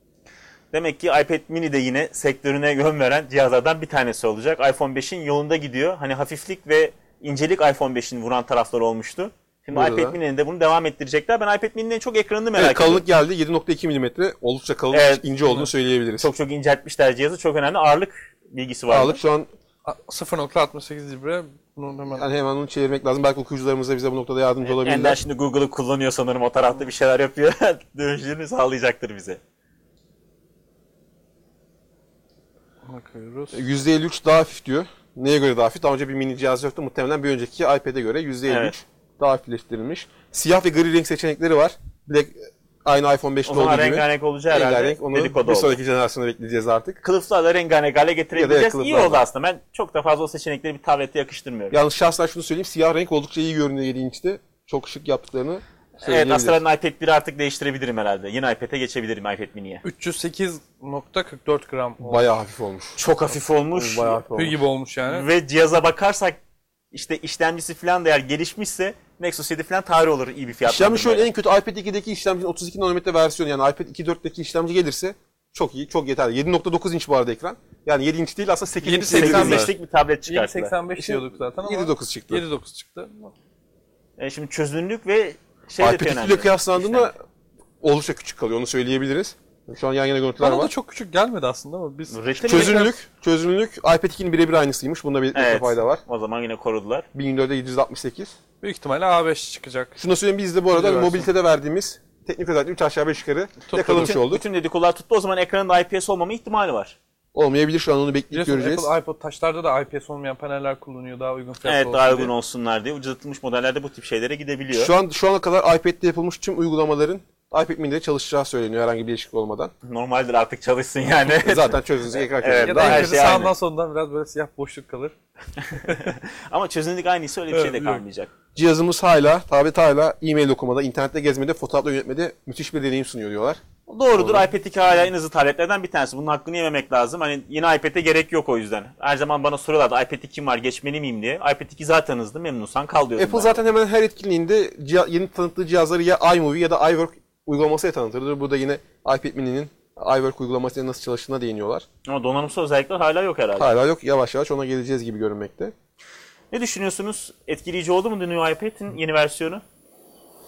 Demek ki iPad mini de yine sektörüne yön veren cihazlardan bir tanesi olacak. iPhone beşin yolunda gidiyor. Hani hafiflik ve incelik iPhone beşin vuran tarafları olmuştu. Şimdi Burada iPad da. mini'nin de bunu devam ettirecekler. Ben iPad mini'nin en çok ekranını merak Evet, kalınlık ediyorum. geldi. yedi nokta iki milimetre. Oldukça kalın, Evet. ince olduğunu söyleyebiliriz. Çok çok inceltmişler cihazı. Çok önemli. Ağırlık bilgisi var. Ağırlık şu an sıfır nokta altmış sekiz libre. Bunun hemen yani hemen onu çevirmek lazım. Belki okuyucularımız da bize bu noktada yardımcı Ender olabilirler. şimdi Google'ı kullanıyor sanırım. O tarafta bir şeyler yapıyor. Dönüşlerini sağlayacaktır bize. bakıyoruz. yüzde elli üç daha hafif diyor. Neye göre daha hafif? Daha önce bir mini cihaz yoktu. Muhtemelen bir önceki iPad'e göre yüzde elli üç Evet. daha hafifleştirilmiş. Siyah ve gri renk seçenekleri var. Black, aynı iPhone beşte O olduğu zaman gibi. rengarenk olacağı herhalde. Rengarenk. Onu Dedikodu bir oldu. sonraki jenerasyona bekleyeceğiz artık. Kılıflarla rengarenk hale getirebileceğiz. Ya da İyi kılıflarla. oldu aslında. Ben çok da fazla o seçenekleri bir tablete yakıştırmıyorum. Yalnız şahsen şunu söyleyeyim. Siyah renk oldukça iyi görünüyor yedi inçte. Çok şık yaptıklarını Evet, söyleyebiliriz. aslında ben iPad biri artık değiştirebilirim herhalde. Yeni iPad'e geçebilirim iPad mini'ye. üç yüz sekiz nokta kırk dört gram. Bayağı hafif olmuş. Çok hafif olmuş. Bayağı hafif Tüy olmuş. gibi olmuş yani. Ve cihaza bakarsak işte işlemcisi falan da eğer gelişmişse Nexus yedi falan tarih olur iyi bir fiyat. İşlemci şöyle en kötü iPad ikideki işlemcinin otuz iki nanometre versiyonu yani iPad iki nokta dörtteki işlemci gelirse çok iyi, çok yeterli. yedi nokta dokuz inç bu arada ekran. Yani yedi inç değil aslında sekiz inç. yedi seksen seksen beş. beşlik bir tablet yedi çıkarttılar. seksen beş diyorduk zaten ama yedi dokuz çıktı. yedi dokuz çıktı. E şimdi çözünürlük ve şey de iPad iki önemli. ile kıyaslandığında oldukça küçük kalıyor onu söyleyebiliriz. Şu an yan yana görüntüler Bana da var. çok küçük gelmedi aslında ama biz Retina Çözünürlük, çözünürlük iPad ikinin birebir aynısıymış. Bunda belirtmekte Evet. fayda var. O zaman yine korudular. bin yirmi dörtte yedi yüz altmış sekiz. büyük ihtimalle A beş çıkacak. Şunu da söyleyeyim biz de bu arada Güzel mobilitede verdiğimiz teknik özellikle üç aşağı beş yukarı yakalamış Bütün, olduk. bütün dedikodular tuttu. O zaman ekranında I P S olmama ihtimali var. Olmayabilir şu an onu bekleyip Biliyorsun göreceğiz. Apple iPod Touch'larda da I P S olmayan paneller kullanıyor daha uygun fiyatlı Evet, olsun daha diye. uygun olsunlar diye. Ucuzlatılmış modellerde bu tip şeylere gidebiliyor. Şu an şu ana kadar iPad'de yapılmış tüm uygulamaların iPad mini'de çalışacağı söyleniyor herhangi bir değişiklik olmadan. Normaldir artık çalışsın yani. Zaten çözünürlük ekran Evet, çözünürlüğü. Ya da Her en şey kötü sağından aynı. solundan biraz böyle siyah boşluk kalır. Ama çözünürlük aynıysa öyle bir şey Evet, de biliyorum. kalmayacak. Cihazımız hala, tablet hala e-mail okumada, internette gezmede, fotoğrafla yönetmede müthiş bir deneyim sunuyor diyorlar. Doğrudur. iPad iki hala en hızlı tabletlerden bir tanesi. Bunun hakkını yememek lazım. Hani yeni iPad'e gerek yok o yüzden. Her zaman bana soruyorlardı iPad iki var geçmeli miyim diye. iPad iki zaten hızlı, memnunsan kal diyordum Apple ben. zaten hemen her etkinliğinde ciha- yeni tanıttığı cihazları ya iMovie ya da iWork uygulamasıyla tanıtırdır. Burada yine iPad mini'nin iWork uygulamasıyla nasıl çalıştığına değiniyorlar. Ama donanımsal özellikler hala yok herhalde. Hala yok, yavaş yavaş ona geleceğiz gibi görünmekte. Ne düşünüyorsunuz? Etkileyici oldu mu The New iPad'in yeni versiyonu?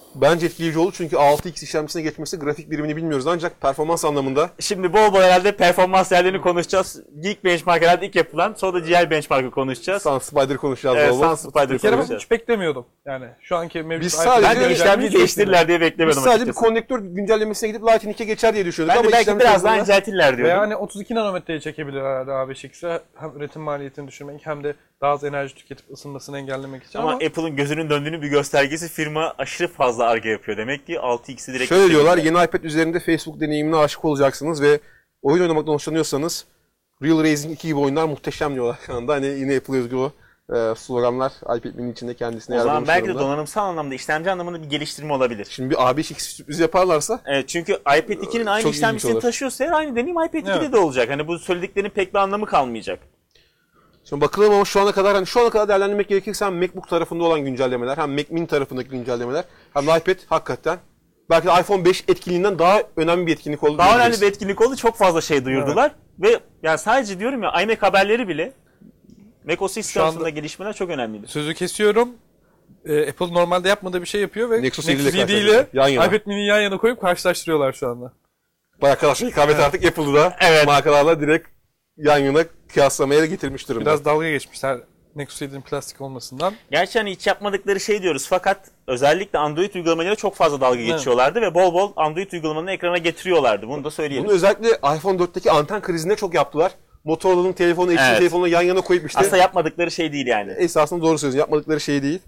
Bence etkileyici oldu çünkü altı x işlemcisine geçmesi grafik birimini bilmiyoruz ancak performans anlamında Şimdi bol bol herhalde performans değerlerini konuşacağız. Geek Benchmark herhalde ilk yapılan. Sonra da G L Benchmark'ı konuşacağız. Sun Spider konuşacağız. Evet, bol bol. Sun Spider Bir kere ben konuşacağız. hiç beklemiyordum. Yani şu anki mevcut Biz iPad sadece- Ben de Bence işlemci değiştirirler diye Biz beklemiyordum sadece bir açıkçası. konnektör güncellemesine gidip Lightning ikiye geçer diye düşünüyorduk Ben de ama belki işlemci biraz daha tarafında- inceltirler Ve diyordum. yani otuz iki nanometreye çekebilir herhalde A beş X'e. Hem üretim maliyetini düşürmek hem de daha az enerji tüketip ısınmasını engellemek için Ama ama, Apple'ın gözünün döndüğünün bir göstergesi, firma aşırı fazla Ar-Ge yapıyor. Demek ki altı x'i direkt... Şöyle diyorlar, istediler. yeni iPad üzerinde Facebook deneyimine aşık olacaksınız ve oyun oynamaktan hoşlanıyorsanız Real Racing iki gibi oyunlar muhteşem diyorlar şu anda. Hani yine Apple özgü o e, sloganlar iPad mini içinde kendisine O yer zaman bulmuş belki de durumda. donanımsal anlamda, işlemci anlamında bir geliştirme olabilir. Şimdi bir A beş X sürpriz yaparlarsa Evet, çünkü iPad ikinin aynı Çok işlemcisini ilginç olur. taşıyorsa eğer aynı deneyim iPad ikide Evet. de olacak. Hani bu söylediklerinin pek bir anlamı kalmayacak. şimdi bakalım ama şu ana kadar hani şu ana kadar değerlendirmek gerekirse hem MacBook tarafında olan güncellemeler hem Mac Mini tarafındaki güncellemeler hem de iPad hakikaten belki de iPhone beş etkinliğinden daha önemli bir etkinlik oldu. Daha diyebiliriz. önemli bir etkinlik oldu. Çok fazla şey duyurdular. Ve yani sadece diyorum ya, iMac haberleri bile macOS Şu anda- tarafında gelişmeler çok önemliydi. sözü kesiyorum. Ee, Apple normalde yapmadığı bir şey yapıyor ve Nexus Nexus, yedi ile yedi ile yan yana. iPad mini'yi yan yana koyup karşılaştırıyorlar şu anda. Bayağı arkadaşlar rekabet artık Apple'da Evet. markalarla direkt yan yana kıyaslamaya geçirmiş durumda. Biraz dalga geçmişler Nexus yedi'nin plastik olmasından. Gerçi hani hiç yapmadıkları şey diyoruz, fakat özellikle Android uygulamalarıyla çok fazla dalga geçiyorlardı ve bol bol Android uygulamalarını ekrana getiriyorlardı. Bunu da söyleyelim. Bunu özellikle iPhone dörtteki anten krizinde çok yaptılar. Motorola'nın telefonu, H P Evet. telefonunu yan yana koyup işte. Aslında yapmadıkları şey değil yani. Esasında doğru söylüyorsun. Yapmadıkları şey değil.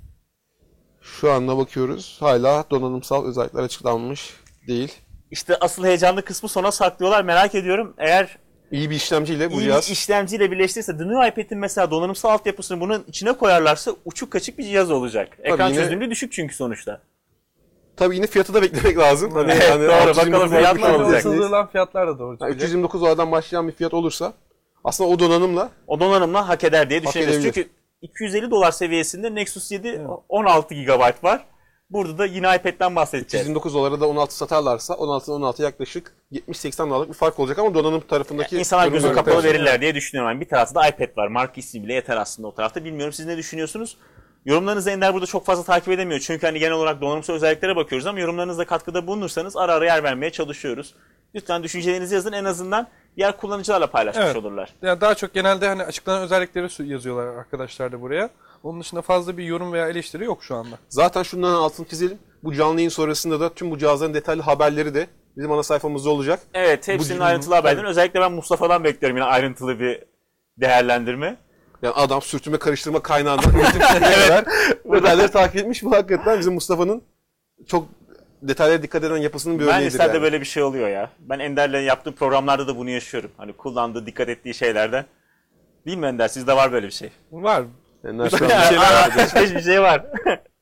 Şu anda bakıyoruz. Hala donanımsal özellikler açıklanmış değil. İşte asıl heyecanlı kısmı sona saklıyorlar. Merak ediyorum. Eğer İyi bir işlemciyle bu iyi cihaz. bir işlemciyle birleştirirse, The New iPad'in mesela donanımsal altyapısını bunun içine koyarlarsa uçuk kaçık bir cihaz olacak. Ekran yine- çözünürlüğü düşük çünkü sonuçta. Tabii yine fiyatı da beklemek lazım. Hani, Evet, hani doğru. altı yüz yirmi Bakalım dokuz fiyatlar dolarlık olacak. bir fiyat değil. Sızdırılan fiyatlar da doğru Yani çıkacak. üç yüz yirmi dokuz dolardan başlayan bir fiyat olursa aslında o donanımla O donanımla hak eder diye Hak düşünüyoruz. edebilir. Çünkü iki yüz elli dolar seviyesinde Nexus yedi on altı gigabayt var. Burada da yine iPad'den üç yüz bahsedeceğiz. yirmi dokuz dolara da on altı satarlarsa on altıdan on altıya yaklaşık yetmiş seksen dolarlık bir fark olacak ama donanım tarafındaki İnsanlar ürün gözü özellikleri- kapalı verirler diye düşünüyorum. Yani bir tarafta da iPad var. Marka ismi bile yeter aslında o tarafta. Bilmiyorum, siz ne düşünüyorsunuz? Yorumlarınızı Ender burada çok fazla takip edemiyor. Çünkü hani genel olarak donanımsal özelliklere bakıyoruz ama yorumlarınızda katkıda bulunursanız ara ara yer vermeye çalışıyoruz. Lütfen düşüncelerinizi yazın, en azından diğer kullanıcılarla paylaşmış Evet. olurlar. Yani daha çok genelde hani açıklanan özellikleri sü- yazıyorlar arkadaşlar da buraya. Onun dışında fazla bir yorum veya eleştiri yok şu anda. Zaten şundan altını çizelim. Bu canlı yayın sonrasında da tüm bu cihazların detaylı haberleri de bizim ana sayfamızda olacak. Evet, hepsinin Bu- ayrıntılı haberlerini. Özellikle ben Mustafa'dan bekliyorum yine ayrıntılı bir değerlendirme. Yani adam sürtünme karıştırma kaynağından bütün kadar detayları takip etmiş. Bu hakikaten bizim Mustafa'nın çok detaylara dikkat eden yapısının bir Ben örneğidir listelerde yani. böyle bir şey oluyor ya. Ben Ender'le yaptığım programlarda da bunu yaşıyorum. Hani kullandığı, dikkat ettiği şeylerden. Değil mi Ender? Sizde var böyle bir şey. Var. Yani Naşkan- Aa, bir şey var.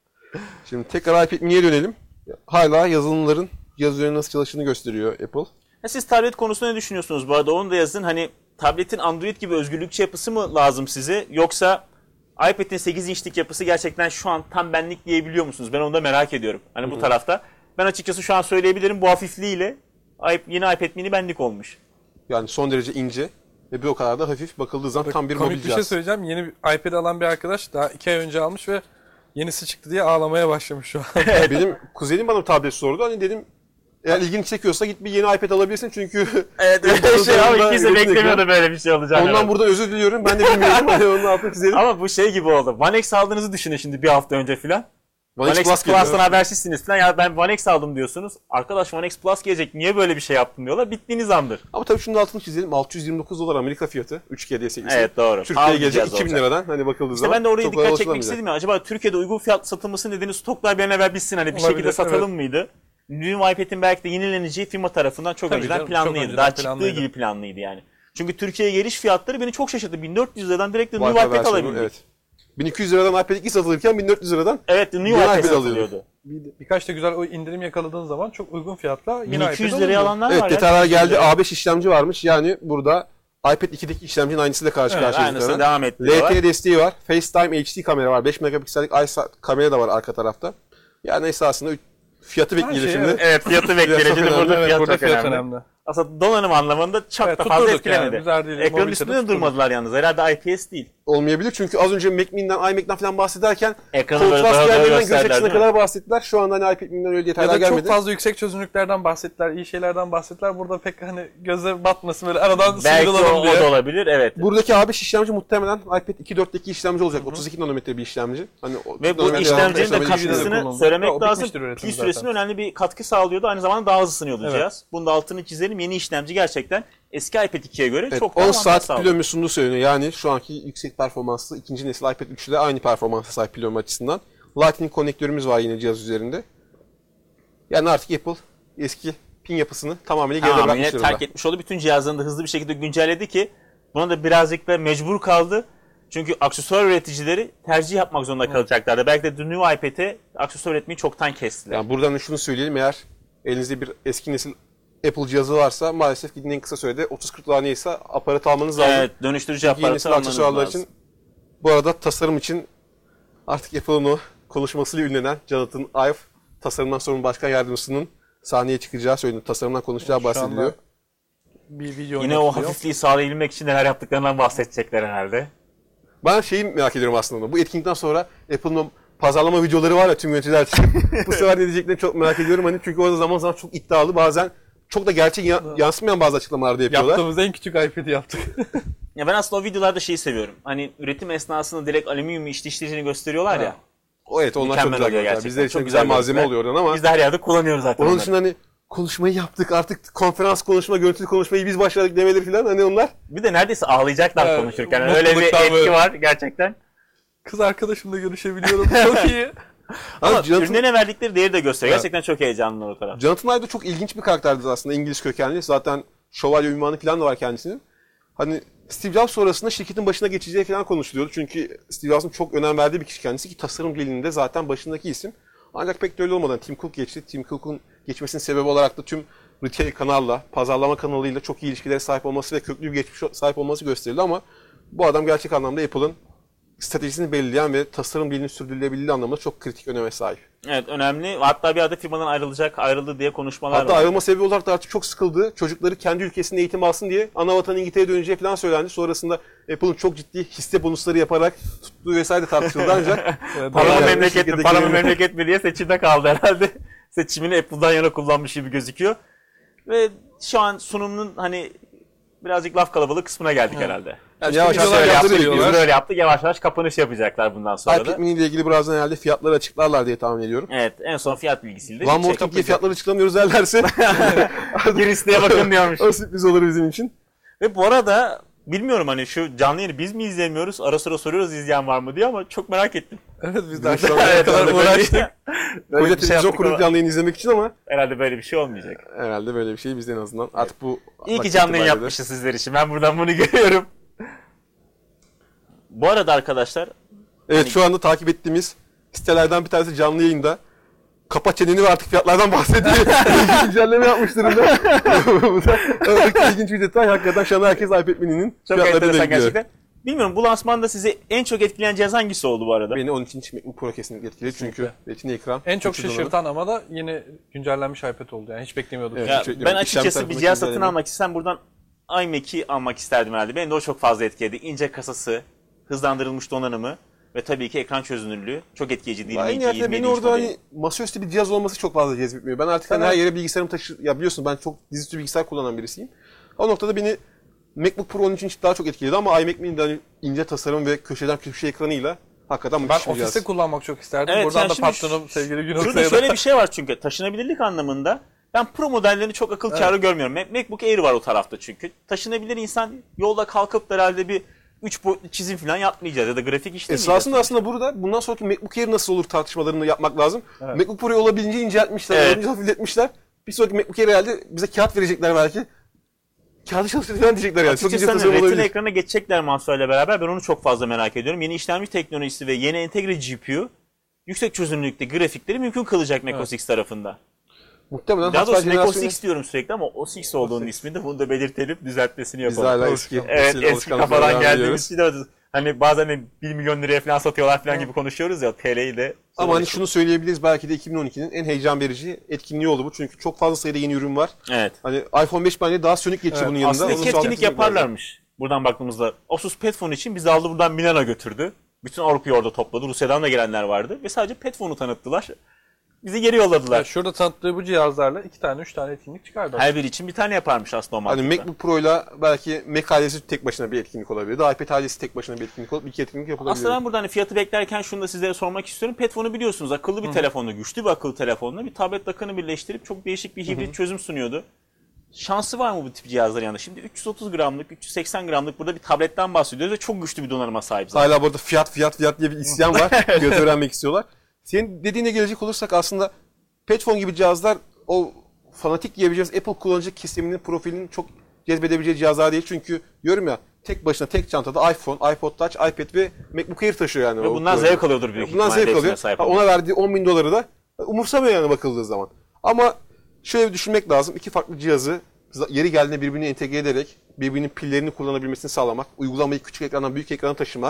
Şimdi tekrar iPad mini'ye dönelim. Hala yazılımların cihaz üzerinde nasıl çalıştığını gösteriyor Apple. Ya siz tablet konusunda ne düşünüyorsunuz bu arada? Onu da yazın. Hani tabletin Android gibi özgürlükçü yapısı mı lazım size? Yoksa iPad'in sekiz inçlik yapısı gerçekten şu an tam benlik diyebiliyor musunuz? Ben onu da merak ediyorum. Hani bu tarafta. Ben açıkçası şu an söyleyebilirim, bu hafifliğiyle i- yeni iPad mini benlik olmuş. Yani son derece ince ve bir o kadar da hafif bakıldığı zaman tam bir mobil Komik bir şey cihaz. söyleyeceğim. Yeni bir iPad alan bir arkadaş daha iki ay önce almış ve yenisi çıktı diye ağlamaya başlamış şu an. Benim kuzenim bana tablet sordu. Hani dedim eğer ilgini çekiyorsa git bir yeni iPad alabilirsin çünkü Evet, öyle öyle şey ama durumda ikisi de üretim beklemiyordu böyle bir şey olacağını. ondan Evet. buradan özür diliyorum. Ben de bilmiyorum. Hani onun altını çizelim. Ama bu şey gibi oldu. One X aldığınızı düşünün şimdi bir hafta önce filan. One X One X Plus geliyor. Plus'tan habersizsiniz falan. Ya ben One X aldım diyorsunuz. Arkadaş One X Plus gelecek. Niye böyle bir şey yaptın diyorlar. Bittiğiniz andır. Ama tabii şunu da altını çizelim. altı yüz yirmi dokuz dolar Amerika fiyatı. üç G desteklisi. Evet, doğru. Pahalı Türkiye'ye bir gelecek cihaz iki bin olacak. liradan hani bakıldığı İşte zaman. ben de oraya çok dikkat kolay çekmek ulaşılamayacak. istedim ya. Acaba Türkiye'de uygun fiyatlı satılması nedeni stoklar bir an evvel bitsin. Hani bir Olabilir, şekilde satalım evet. mıydı? New iPad'in belki de yenileneceği firma tarafından çok Tabii önceden canım, çok planlıydı. önceden Daha çıktığı planlıydı. gibi planlıydı yani. Çünkü Türkiye'ye geliş fiyatları beni çok şaşırttı. bin dört yüz liradan direkt de Bu New arka iPad versiyonu, alabildik. Evet, Evet. bin iki yüz liradan iPad iki satılırken bin dört yüz liradan New Yeni iPad iPad alıyordu. satılıyordu. Bir, birkaç da güzel o indirim yakaladığın zaman çok uygun fiyatla yine bin iki yüz iPad liraya alınıyor. alanlar evet var ya. detaylar bin iki yüz geldi. liraya. A beş işlemci varmış. Yani burada iPad ikideki işlemcinin aynısıyla karşı Evet, karşıyayız. aynısı muhtemelen. devam ettiriyorlar. L T E desteği var. FaceTime H D kamera var. beş megapiksellik iSa- kamera da var arka tarafta. Yani esasında üç- fiyatı bekleyelim şey, şimdi. evet. Evet, fiyatı bekleyelim. çok Şimdi önemli. burada Evet, fiyat burada çok fiyat önemli. önemli. aslında donanım anlamında çok Evet, da fazla tutturduk etkilemedi. yani, güzel değil, Ekranın mobilitede üstünde de tutturduk. durmadılar yalnız. Herhalde I P S değil. Olmayabilir çünkü az önce Mac Mini'den, iMac'den falan bahsederken Ekranı böyle kontrast daha- daha yerlerinden göz gösterdiler, açısına değil mi? kadar bahsettiler. Şu anda hani iPad Mini'den öyle Ya detaylar da gelmedi. çok fazla yüksek çözünürlüklerden bahsettiler, iyi şeylerden bahsettiler. Burada pek hani göze batmasın, böyle aradan Belki o, sıyrılalım o diye. da olabilir. Evet. Buradaki A beş işlemci muhtemelen iPad iki nokta dörtteki işlemci olacak. otuz iki nanometre bir işlemci. Hani o Ve iki bu nanometre işlemcinin de işlemci gibi de katkısını kullanıldı. söylemek O lazım. bitmiştir üretim Pil süresine zaten. önemli bir katkı sağlıyordu. Aynı zamanda daha hızlı ısınıyordu Evet. cihaz. Bunun da altını çizelim. Yeni işlemci gerçekten eski iPad ikiye göre Evet, çok daha on avantaj saat sağlıyor. pil ömrü sunduğu söyleniyor. Yani şu anki yüksek performanslı ikinci nesil iPad üç ile aynı performansa sahip pil ömrü açısından. Lightning konnektörümüz var yine cihaz üzerinde. Yani artık Apple eski pin yapısını tamamıyla geride Tamam, bırakmış yine durumda. terk etmiş oldu. Bütün cihazlarını da hızlı bir şekilde güncelledi ki buna da birazcık da mecbur kaldı. Çünkü aksesuar üreticileri tercih yapmak zorunda kalacaklardı. Belki de The New iPad'e aksesuar üretmeyi çoktan kestiler. Yani buradan da şunu söyleyelim, eğer elinizde bir eski nesil Apple cihazı varsa maalesef gidin en kısa sürede otuz kırk dolar neyse aparat almanız lazım. Evet, dönüştürücü Yeni aparatı nesil almanız aksesuarlar lazım. için. Bu arada tasarım için artık Apple'ın o konuşmasıyla ünlenen Jonathan Ive, tasarımdan sorumlu başkan yardımcısının sahneye çıkacağı söyleniyor. Tasarımdan konuşacağı Şu anda bahsediliyor. Bir video Yine o oynatılıyor. hafifliği sağlayabilmek için neler yaptıklarından bahsedecekler herhalde. Ben şeyi merak ediyorum aslında. Bu etkinlikten sonra Apple'ın o pazarlama videoları var ya tüm yöneticiler için. Bu sefer ne diyeceklerini çok merak ediyorum. Hani çünkü orada zaman zaman çok iddialı, bazen çok da gerçek ya- yansımayan bazı açıklamalar da yapıyorlar. Yaptığımız en küçük iPad'i yaptık. Ya ben aslında o videolarda şeyi seviyorum. Hani üretim esnasında direkt alüminyum işleyişini gösteriyorlar ya. O evet, onlar çok Mükemmel güzel oluyor görüntüler. gerçekten. Bizler için Çok güzel güzel malzeme görüntüler. oluyor oradan ama Biz de her yerde kullanıyoruz zaten onun onları. dışında hani konuşmayı yaptık artık, konferans konuşma, görüntülü konuşmayı biz başladık demeleri falan, hani onlar. Bir de neredeyse ağlayacaklar Evet, konuşurken. Yani öyle bir mutluluktan etki böyle. var gerçekten. Kız arkadaşımla görüşebiliyorum. Çok iyi. Ama Jonathan- ürünlerine verdikleri değeri de gösteriyor. Evet. Gerçekten çok heyecanlılar o taraf. Jonathan Ive de çok ilginç bir karakterdi aslında, İngiliz kökenli. Zaten şövalye ünvanı falan da var kendisinin. Hani Steve Jobs sonrasında şirketin başına geçeceği falan konuşuluyordu. Çünkü Steve Jobs'ın çok önem verdiği bir kişi kendisi ki tasarım dilinde zaten başındaki isim. Ancak pek de öyle olmadan Tim Cook geçti. Tim Cook'un geçmesinin sebebi olarak da tüm retail kanalla, pazarlama kanalıyla çok iyi ilişkilere sahip olması ve köklü bir geçmiş sahip olması gösterildi ama bu adam gerçek anlamda Apple'ın stratejisini belirleyen ve tasarım dilinin sürdürülebilirliği anlamında çok kritik öneme sahip. Evet, önemli. Hatta bir adı firmadan ayrılacak, ayrıldı diye konuşmalar Hatta var. ayrılma sebebi olarak da artık çok sıkıldı. Çocukları kendi ülkesinde eğitim alsın diye ana vatanı İngiltere'ye döneceği falan söylendi. Sonrasında Apple'ın çok ciddi hisse bonusları yaparak tuttuğu vesaire tartışıldı ancak Evet, Paramı Yani memleket mi, şirketteki paramı yönü- memleket mi diye seçimde kaldı herhalde. Seçimini Apple'dan yana kullanmış gibi gözüküyor. Ve şu an sunumunun hani birazcık laf kalabalık kısmına geldik herhalde. Yani İşte yavaş biz yavaş böyle yaptığını yaptık, biz bekliyorlar. böyle yaptık, yavaş yavaş kapanış yapacaklar bundan sonra da. iPad mini ile ilgili birazdan herhalde fiyatları açıklarlar diye tahmin ediyorum. Evet, en son fiyat bilgisiyle. One More Thing diye fiyatları açıklamıyoruz derlerse Girişliğe bakın diyormuş. o sürpriz olur bizim için. Ve bu arada bilmiyorum hani şu canlı yayını biz mi izlemiyoruz? Ara sıra soruyoruz izleyen var mı diye ama çok merak ettim. Evet biz de Biz şu an aşağıya evet, kadar arada uğraştık. Böyle Koca bir şey televizyon yaptık kurup ama canlı yayın izlemek için ama herhalde böyle bir şey olmayacak. herhalde böyle bir şey bizde en azından. Artık bu İyi ki vakit canlı yayın itibariyle de- yapmışız sizler için. Ben buradan bunu görüyorum. Bu arada arkadaşlar Evet, şu anda takip ettiğimiz sitelerden bir tanesi canlı yayında. Kapa çeneni ve artık fiyatlardan bahsediyor. Güncelleme yapmış durumda. Bu da oradaki ilginç bir detay. Hakikaten şu anda herkes iPad mini'nin çok fiyatlarını enteresan bekliyor. gerçekten. Bilmiyorum bu lansmanda sizi en çok etkileyen cihaz hangisi oldu bu arada? Beni on iki inç MacBook Pro kesinlikle etkiledi çünkü retina ekran. En çok üçü donanım. şaşırtan ama da yeni güncellenmiş iPad oldu. Yani hiç beklemiyorduk. Evet. Ya, hiç ben beklemedim. İşlem açıkçası bir tarafındaki cihaz satın güncelleme. almak istesem buradan iMac'i almak isterdim herhalde. Beni de o çok fazla etkiledi. İnce kasası, hızlandırılmış donanımı ve tabii ki ekran çözünürlüğü çok etkileyici değil mi? En nihayetinde beni orada hani masaüstü bir cihaz olması çok fazla cezbetmiyor. Ben artık hani her yere bilgisayarımı taşı... Ya biliyorsun ben çok dizüstü bilgisayar kullanan birisiyim. O noktada beni MacBook Pro on üç inç daha çok etkiledi ama iMac Mini'de hani ince tasarım ve köşeden köşe ekranıyla hakikaten Ben müthiş bir cihaz. ofiste kullanmak çok isterdim. Evet, Buradan yani da şimdi patronum sevgili Günok Şurada Saya'da. şöyle bir şey var çünkü taşınabilirlik anlamında ben Pro modellerini çok akıl kârı görmüyorum. Mac- MacBook Air var o tarafta çünkü. Taşınabilir insan yolda kalkıp da herhalde bir üç boyutlu çizim falan yapmayacağız ya da grafik işlemeyeceğiz. Esasında aslında burada bundan sonraki MacBook Air nasıl olur tartışmalarını yapmak lazım. MacBook Pro'yu olabildiğince inceltmişler, Evet. olabildiğince hafifletmişler. Bir sonraki MacBook Air herhalde bize kağıt verecekler belki. Kağıdı çalıştır falan diyecekler yani. Çok ince Açıkçası hani tasarım retina olabilir. ekrana geçecekler Mansour'la beraber ben onu çok fazla merak ediyorum. Yeni işlemci teknolojisi ve yeni entegre G P U yüksek çözünürlükte grafikleri mümkün kılacak Mac O S X tarafında. Muhtemelen Daha hatta doğrusu Mac O S jenerasyonu- X diyorum sürekli ama O S X olduğunun ismini de bunu da belirtelim, düzeltmesini Biz de yapalım. hala eski, Evet, nesil eski alışkanlıklara kafadan devam geldiğimiz ediyoruz. için de Hani bazen hani bir milyon liraya falan satıyorlar falan gibi konuşuyoruz ya, T L'yi de. Ama hani şunu söyleyebiliriz, belki de iki bin on ikinin en heyecan verici etkinliği oldu bu. Çünkü çok fazla sayıda yeni ürün var. Evet. Hani iPhone beş bence daha sönük geçti Evet, bunun yanında. Aslında Onu iki etkinlik sağlayacak yaparlarmış. Buradan baktığımızda. Asus Petphone için bizi aldı buradan Milan'a götürdü. Bütün Avrupa'yı orada topladı. Rusya'dan da gelenler vardı. Ve sadece Petphone'u tanıttılar. Bizi geri yolladılar. Yani şurada tanıttığı bu cihazlarla iki tane, üç tane etkinlik çıkardı. Her biri için bir tane yaparmış aslında o Hani mantıkla. MacBook Pro'yla belki Mac ailesi tek başına bir etkinlik olabilir. Daha iPad ailesi tek başına bir etkinlik olup iki etkinlik yapılabilir. Aslında ben burada hani fiyatı beklerken şunu da sizlere sormak istiyorum. Petphone'u biliyorsunuz, akıllı bir telefonla, güçlü bir akıllı telefonla bir tablet akını birleştirip çok değişik bir hibrit çözüm sunuyordu. Şansı var mı bu tip cihazların yanında? Şimdi üç yüz otuz gramlık, üç yüz seksen gramlık burada bir tabletten bahsediyoruz ve çok güçlü bir donanıma sahip zaten. Hala burada fiyat fiyat fiyat diye bir isyan var. Fiyatı öğrenmek istiyorlar. Senin dediğine gelecek olursak aslında Petphone gibi cihazlar o fanatik diyebileceğimiz Apple kullanıcı kesiminin profilinin çok cezbedebileceği cihazlar değil. Çünkü diyorum ya, tek başına tek çantada iPhone, iPod Touch, iPad ve MacBook Air taşıyor yani. Ve o bundan kullanıcı. zevk alıyordur büyük Bundan ihtimalle. zevk alıyor. hepsine sahip Ha, olan. ona verdiği on bin doları da umursamıyor yani bakıldığı zaman. Ama şöyle bir düşünmek lazım. İki farklı cihazı yeri geldiğinde birbirine entegre ederek birbirinin pillerini kullanabilmesini sağlamak, uygulamayı küçük ekrandan büyük ekrana taşımak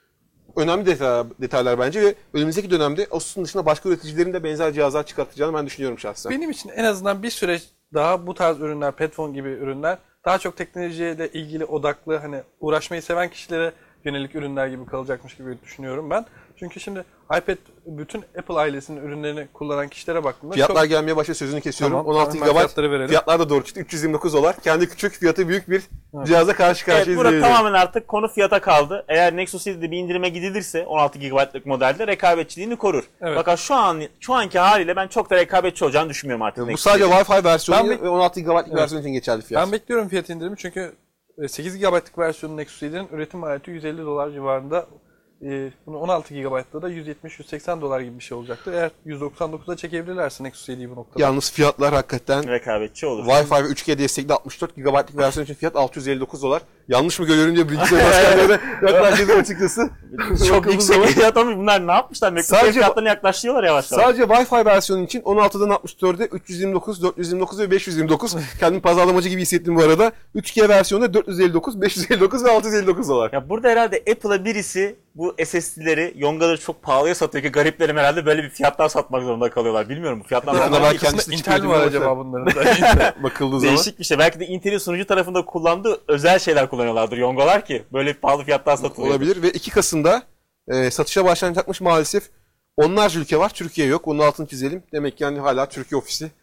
önemli detaylar, detaylar bence ve önümüzdeki dönemde Asus'un dışında başka üreticilerin de benzer cihazlar çıkartacağını ben düşünüyorum şahsen. Benim için en azından bir süreç daha bu tarz ürünler, Petphone gibi ürünler daha çok teknolojiyle ilgili odaklı, hani uğraşmayı seven kişilere yönelik ürünler gibi kalacakmış gibi düşünüyorum ben. Çünkü şimdi iPad bütün Apple ailesinin ürünlerini kullanan kişilere baktığımda Fiyatlar çok... gelmeye başlıyor, sözünü kesiyorum. Tamam, on altı hemen gigabayt fiyatları verelim. fiyatlar da doğru çıktı. üç yüz yirmi dokuz dolar. Kendi küçük, fiyatı büyük bir cihaza karşı Evet, karşıyayız. burada diyebilirim. tamamen artık konu fiyata kaldı. Eğer Nexus yedide bir indirime gidilirse on altı gigabaytlık modelde rekabetçiliğini korur. Evet. Fakat şu an şu anki haliyle ben çok da rekabetçi olacağını düşünmüyorum artık. Bu Nexus sadece yedinin. Wi-Fi versiyonu Ben- ve on altı gigabaytlık Evet. versiyon için geçerli fiyat. Ben bekliyorum fiyat indirimi çünkü sekiz gigabaytlık versiyonu Nexus yedi'nin üretim maliyeti yüz elli dolar civarında. Ee, bunu on altı gigabayt'ta da yüz yetmiş yüz seksen dolar gibi bir şey olacaktır. Eğer yüz doksan dokuza çekebilirlerse Nexus yedi'yi bu noktada. Yalnız fiyatlar hakikaten rekabetçi olur. Wi-Fi ve üç G destekli altmış dört gigabaytlık versiyon için fiyat altı yüz elli dokuz dolar. Yanlış mı görüyorum diye bilgisayar başkanlarına yaklaştığım açıkçası. Çok yüksek fiyat ama bunlar ne yapmışlar? MacBook Sadece- fiyatlarını yaklaştırıyorlar yavaş yavaş. Sadece Wi-Fi versiyonu için on altıdan altmış dörde üç yüz yirmi dokuz, dört yüz yirmi dokuz ve beş yüz yirmi dokuz. Kendimi pazarlamacı gibi hissettim bu arada. üç G versiyonu dört yüz elli dokuz, beş yüz elli dokuz ve altı yüz elli dokuz dolar. Ya burada herhalde Apple'a birisi bu S S D'leri, yongaları çok pahalıya satıyor ki gariplerim herhalde böyle bir fiyatlar satmak zorunda kalıyorlar. Bilmiyorum bu fiyatlar Yakında nasıl- belki Arkasında kendisi Intel mi çıkıyor var diye acaba bunların da? bakıldığı zaman. Değişik bir şey. Belki de Intel'in sunucu tarafında kullandığı özel şeyler kullanıyorlardır yongalar ki böyle pahalı fiyatlar satılıyor. Olabilir ve iki Kasım'da e, satışa başlanacakmış maalesef. Onlarca ülke var, Türkiye yok. Onun altını çizelim. Demek ki yani hala Türkiye ofisi.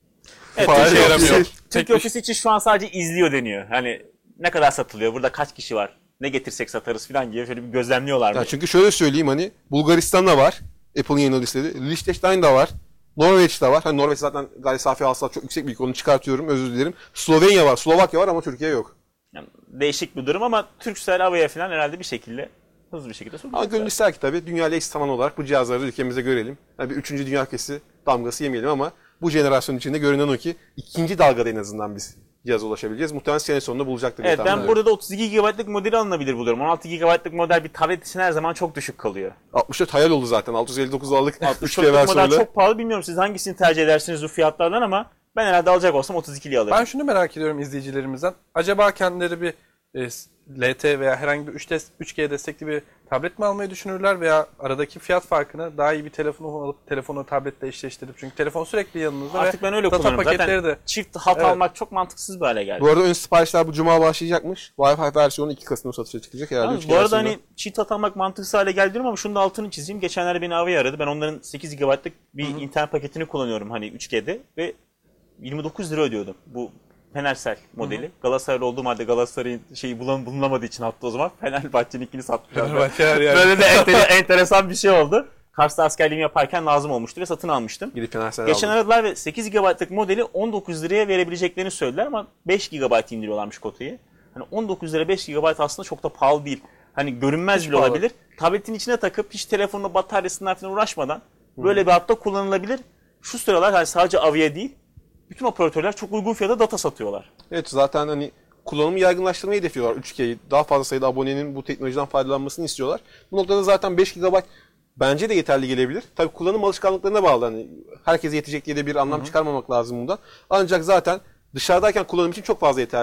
Evet, Fare Türkiye, ofisi. ofisi, Tek Türkiye bir- ofisi için şu an sadece izliyor deniyor. Hani ne kadar satılıyor, burada kaç kişi var, ne getirsek satarız falan diye şöyle bir gözlemliyorlar mı? Ya çünkü şöyle söyleyeyim, hani Bulgaristan'da var. Apple'ın yeni listede. Liechtenstein'da var. Norveç'te var. Hani Norveç zaten gayri safi hasılat çok yüksek bir ülke. Onu çıkartıyorum, özür dilerim. Slovenya var, Slovakya var ama Türkiye yok. Yani değişik bir durum ama Turkcell havaya falan herhalde bir şekilde hızlı bir şekilde Ama sokulacak. gönül ister ki tabii dünyayla eş zamanlı olarak bu cihazları da ülkemizde görelim. Yani bir üçüncü dünya ülkesi damgası yemeyelim ama bu jenerasyon içinde görünen o ki ikinci dalgada en azından biz cihaza ulaşabileceğiz. Muhtemelen sene sonunda bulacaktır. diye Evet, tahmin ben ediyorum. burada da otuz iki gigabaytlık modeli alınabilir buluyorum. on altı gigabaytlık model bir tablet için her zaman çok düşük kalıyor. altmış dört hayal oldu zaten. altı yüz elli dokuz dolarlık üç G altmış dörtlük model versiyonuyla. çok pahalı, bilmiyorum siz hangisini tercih edersiniz bu fiyatlardan ama ben herhalde alacak olsam otuz ikiliyi alırım. Ben şunu merak ediyorum izleyicilerimizden. Acaba kendileri bir e, L T veya herhangi bir üç G destekli bir tablet mi almayı düşünürler veya aradaki fiyat farkını daha iyi bir telefonu alıp telefonu tabletle eşleştirip, çünkü telefon sürekli yanınızda Artık ve ben öyle data kullanıyorum. paketleri Zaten de çift hat Evet. almak çok mantıksız bir hale geldi. Bu arada ön siparişler bu cuma başlayacakmış. Wi-Fi versiyonu iki Kasım'da satışa çıkacak herhalde. Yalnız üç bu G arada versiyonu. hani cheat hat almak mantıksız hale geldi diyorum ama şunu da altını çizeyim. Geçenlerde beni Avi aradı. Ben onların sekiz gigabaytlık bir internet paketini kullanıyorum hani üç G'de ve yirmi dokuz lira ödüyordum. Bu Fenersel modeli. Galatasaraylı olduğum halde Galatasaray'ın şeyi bulan, bulunamadığı için hatta o zaman Fenerbahçe'ninkini satmışlar. Fenerbahçe her yerde. Böyle de enter- enteresan bir şey oldu. Kars'ta askerliğimi yaparken lazım olmuştu ve satın almıştım. Gidip Fenersel Geçen aldım. aradılar ve sekiz gigabaytlık modeli on dokuz liraya verebileceklerini söylediler ama beş gigabayt indiriyorlarmış kotayı. Hani on dokuz lira beş gigabayt aslında çok da pahalı değil. Hani görünmez Hiç bile pahalı. olabilir. Tabletin içine takıp hiç telefonla bataryasından falan uğraşmadan böyle bir hatta kullanılabilir. Şu sıralar hani sadece Avia değil, bütün operatörler çok uygun fiyata data satıyorlar. Evet, zaten hani kullanımı yaygınlaştırmayı hedefliyorlar üç G'yi. Daha fazla sayıda abonenin bu teknolojiden faydalanmasını istiyorlar. Bu noktada zaten beş gigabayt bence de yeterli gelebilir. Tabii kullanım alışkanlıklarına bağlı. Hani herkese yetecek diye de bir anlam çıkarmamak lazım bundan. Ancak zaten dışarıdayken kullanım için çok fazla yeterli.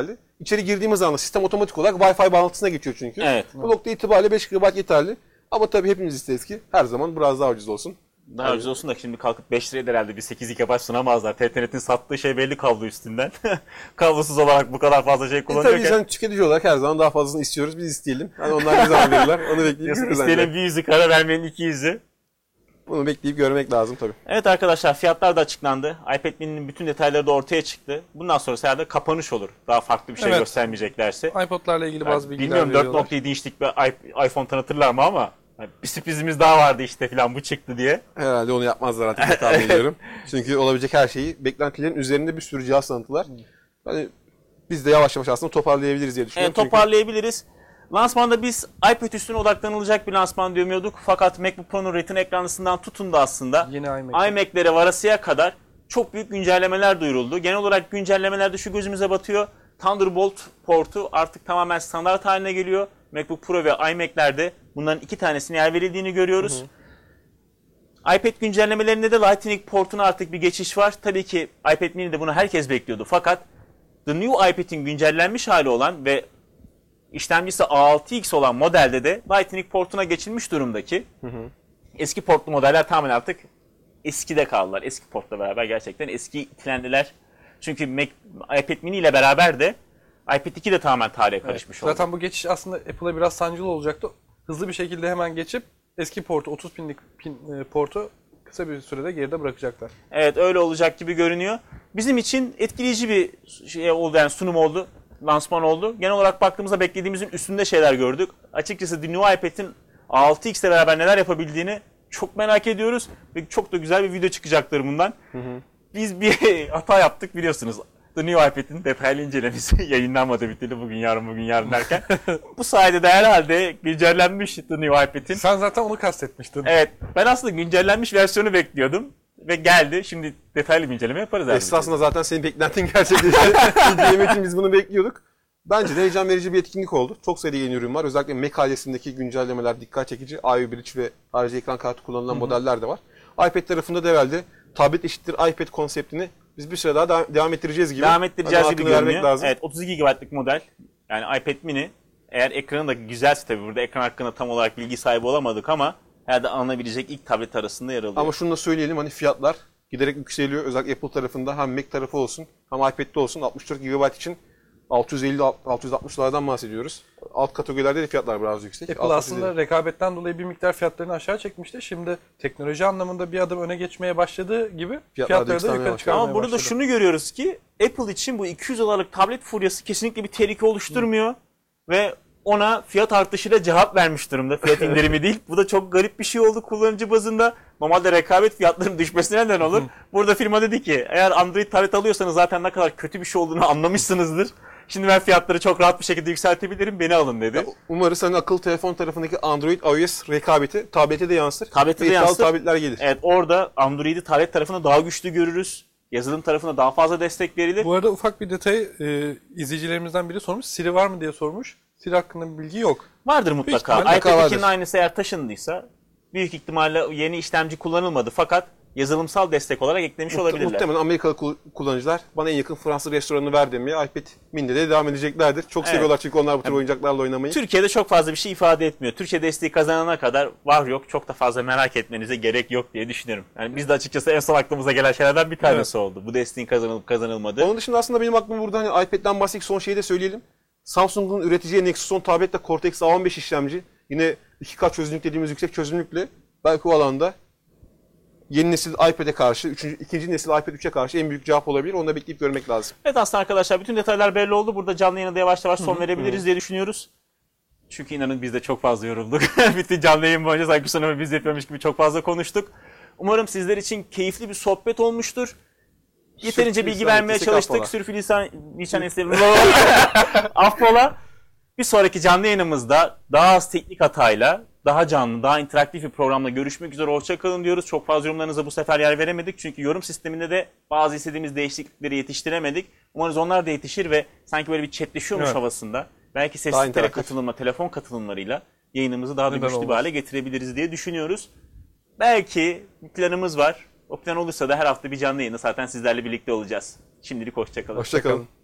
içeri girdiğimiz anda sistem otomatik olarak Wi-Fi bağlantısına geçiyor çünkü. Evet. Bu nokta itibariyle beş gigabayt yeterli. Ama tabii hepimiz isteriz ki her zaman biraz daha ucuz olsun. Daha ucuz olsun da şimdi kalkıp beş liraya da herhalde bir sekiz gigabayt sunamazlar. T T Net'in sattığı şey belli kablo üstünden. Kablosuz olarak bu kadar fazla şey E kullanıyorken. tabii sen tüketici olarak her zaman daha fazlasını istiyoruz. Biz isteyelim. Hani onlar ne zaman verirler onu bekleyip Diyorsun, görürüz. isteyenin bence. bir yüzü kara vermenin iki yüzü. Bunu bekleyip görmek lazım tabii. Evet arkadaşlar, fiyatlar da açıklandı. iPad mini'nin bütün detayları da ortaya çıktı. Bundan sonra herhalde kapanış olur. Daha farklı bir şey Evet. göstermeyeceklerse. iPod'larla ilgili bazı Yani bilgiler bilmiyorum veriyorlar. dört nokta yedi inçlik bir i- iPhone tanıtırlar mı ama yani bir sürprizimiz daha vardı işte filan bu çıktı diye. Herhalde onu yapmazlar artık diye tahmin ediyorum. Çünkü olabilecek her şeyi beklentilerin üzerinde bir sürü cihaz tanıttılar. Hani biz de yavaş yavaş aslında toparlayabiliriz diye düşünüyorum. Evet, toparlayabiliriz. Lansmanda biz iPad üstüne odaklanılacak bir lansman diyemiyorduk. Fakat MacBook Pro'nun Retina ekranlısından tutun da aslında Yeni iMac. iMac'lere varasıya kadar çok büyük güncellemeler duyuruldu. Genel olarak güncellemelerde şu gözümüze batıyor. Thunderbolt portu artık tamamen standart haline geliyor. MacBook Pro ve iMac'lerde bunların iki tanesine yer verildiğini görüyoruz. Hı hı. iPad güncellemelerinde de Lightning portuna artık bir geçiş var. Tabii ki iPad mini'de bunu herkes bekliyordu. Fakat The New iPad'in güncellenmiş hali olan ve işlemcisi A altı X olan modelde de Lightning portuna geçilmiş durumdaki. Hı hı. Eski portlu modeller tamamen artık eskide kaldılar. Eski portla beraber gerçekten eski itilendiler. Çünkü Mac, iPad mini ile beraber de iPad iki de tamamen tarihe karışmış Evet. oldu. Zaten bu geçiş aslında Apple'a biraz sancılı olacaktı. Hızlı bir şekilde hemen geçip eski portu, otuz pinlik pin, e, portu kısa bir sürede geride bırakacaklar. Evet, öyle olacak gibi görünüyor. Bizim için etkileyici bir şey oldu, yani sunum oldu, lansman oldu. Genel olarak baktığımızda beklediğimizin üstünde şeyler gördük. Açıkçası The New iPad'in A altı X ile beraber neler yapabildiğini çok merak ediyoruz. Ve çok da güzel bir video çıkacaktır bundan. Hı hı. Biz bir hata yaptık biliyorsunuz. The New iPad'in detaylı incelemesi yayınlanmadı bir türlü bugün yarın bugün yarın derken. Bu sayede de herhalde güncellenmiş The New iPad'in. Sen zaten onu kastetmiştin. Evet, ben aslında güncellenmiş versiyonu bekliyordum. Ve geldi. Şimdi detaylı bir inceleme yaparız. Esasında zaten senin beklentin gerçekleşti. İnceleme için biz bunu bekliyorduk. Bence de heyecan verici bir etkinlik oldu. Çok sayıda yeni ürün var. Özellikle Mac ailesindeki güncellemeler dikkat çekici. I O Bridge ve harici ekran kartı kullanılan Hı-hı. modeller de var. iPad tarafında da herhalde tablet eşittir iPad konseptini biz bir süre daha devam, devam ettireceğiz gibi. Devam ettireceğiz hani gibi görünüyor. Evet, otuz iki gigabaytlık model. Yani iPad mini. Eğer ekranı da güzelse tabii, burada ekran hakkında tam olarak bilgi sahibi olamadık ama herhalde alınabilecek ilk tablet arasında yer alıyor. Ama şunu da söyleyelim, hani fiyatlar giderek yükseliyor. Özellikle Apple tarafında hem Mac tarafı olsun hem iPad'de olsun altmış dört gigabayt için altı yüz elli altı yüz altmış dolardan bahsediyoruz. Alt kategorilerde de fiyatlar biraz yüksek. Apple aslında rekabetten dolayı bir miktar fiyatlarını aşağı çekmişti. Şimdi teknoloji anlamında bir adım öne geçmeye başladığı gibi fiyatları da yukarı çıkarmaya Ama burada başladı. şunu görüyoruz ki Apple için bu iki yüz dolarlık tablet furyası kesinlikle bir tehlike oluşturmuyor. Hı. Ve ona fiyat artışıyla cevap vermiş durumda. Fiyat indirimi değil. Bu da çok garip bir şey oldu kullanıcı bazında. Normalde rekabet fiyatlarının düşmesine neden olur. Burada firma dedi ki eğer Android tablet alıyorsanız zaten ne kadar kötü bir şey olduğunu anlamışsınızdır. Şimdi ben fiyatları çok rahat bir şekilde yükseltebilirim, beni alın dedi. Ya, umarız hani akıllı telefon tarafındaki Android iOS rekabeti tablete de yansır. Tablete de yansır. Tabletler gelir. Evet, orada Android'i tablet tarafına daha güçlü görürüz. Yazılım tarafına daha fazla destek verilir. Bu arada ufak bir detay, e, izleyicilerimizden biri sormuş. Siri var mı diye sormuş. Siri hakkında bir bilgi yok. Vardır mutlaka. mutlaka iPad vardır. ikinin aynısı eğer taşındıysa büyük ihtimalle yeni işlemci kullanılmadı fakat yazılımsal destek olarak eklemiş olabilirler. Muhtemelen Amerikalı kullanıcılar bana en yakın Fransız restoranını ver demeye iPad mini'de de devam edeceklerdir. Çok Evet. seviyorlar çünkü onlar bu tür oyuncaklarla oynamayı. Türkiye'de çok fazla bir şey ifade etmiyor. Türkçe desteği kazanana kadar var yok çok da fazla merak etmenize gerek yok diye düşünüyorum. Yani biz de açıkçası en son aklımıza gelen şeylerden bir tanesi evet. oldu. Bu desteğin kazanılıp kazanılmadığı. Onun dışında aslında benim aklıma burada hani iPad'den bahsettik, son şeyi de söyleyelim. Samsung'un üreteceği Nexus on tabletle Cortex A on beş işlemci yine iki K çözünürlük dediğimiz yüksek çözünürlükle belki o alanda yeni nesil iPad'e karşı, üçüncü, ikinci nesil iPad üçe karşı en büyük cevap olabilir. Onu da bekleyip görmek lazım. Evet aslında arkadaşlar bütün detaylar belli oldu. Burada canlı yayına da yavaş yavaş son verebiliriz Hı-hı. diye düşünüyoruz. Çünkü inanın biz de çok fazla yorulduk. Bütün canlı yayın boyunca sanki sunumu biz yapıyormuş gibi çok fazla konuştuk. Umarım sizler için keyifli bir sohbet olmuştur. Yeterince bilgi vermeye çalıştık. Sürfilisan lisan eseri affola. Bir sonraki canlı yayınımızda daha az teknik hatayla, daha canlı, daha interaktif bir programla görüşmek üzere. Hoşça kalın diyoruz. Çok fazla yorumlarınıza bu sefer yer veremedik. Çünkü yorum sisteminde de bazı istediğimiz değişiklikleri yetiştiremedik. Umarız onlar da yetişir ve sanki böyle bir chatleşiyormuş evet. havasında. Belki sesli tele katılımla, telefon katılımlarıyla yayınımızı daha da güçlü bir hale getirebiliriz diye düşünüyoruz. Belki bir planımız var. O plan olursa da her hafta bir canlı yayında zaten sizlerle birlikte olacağız. Şimdilik hoşça kalın. Hoşça kalın.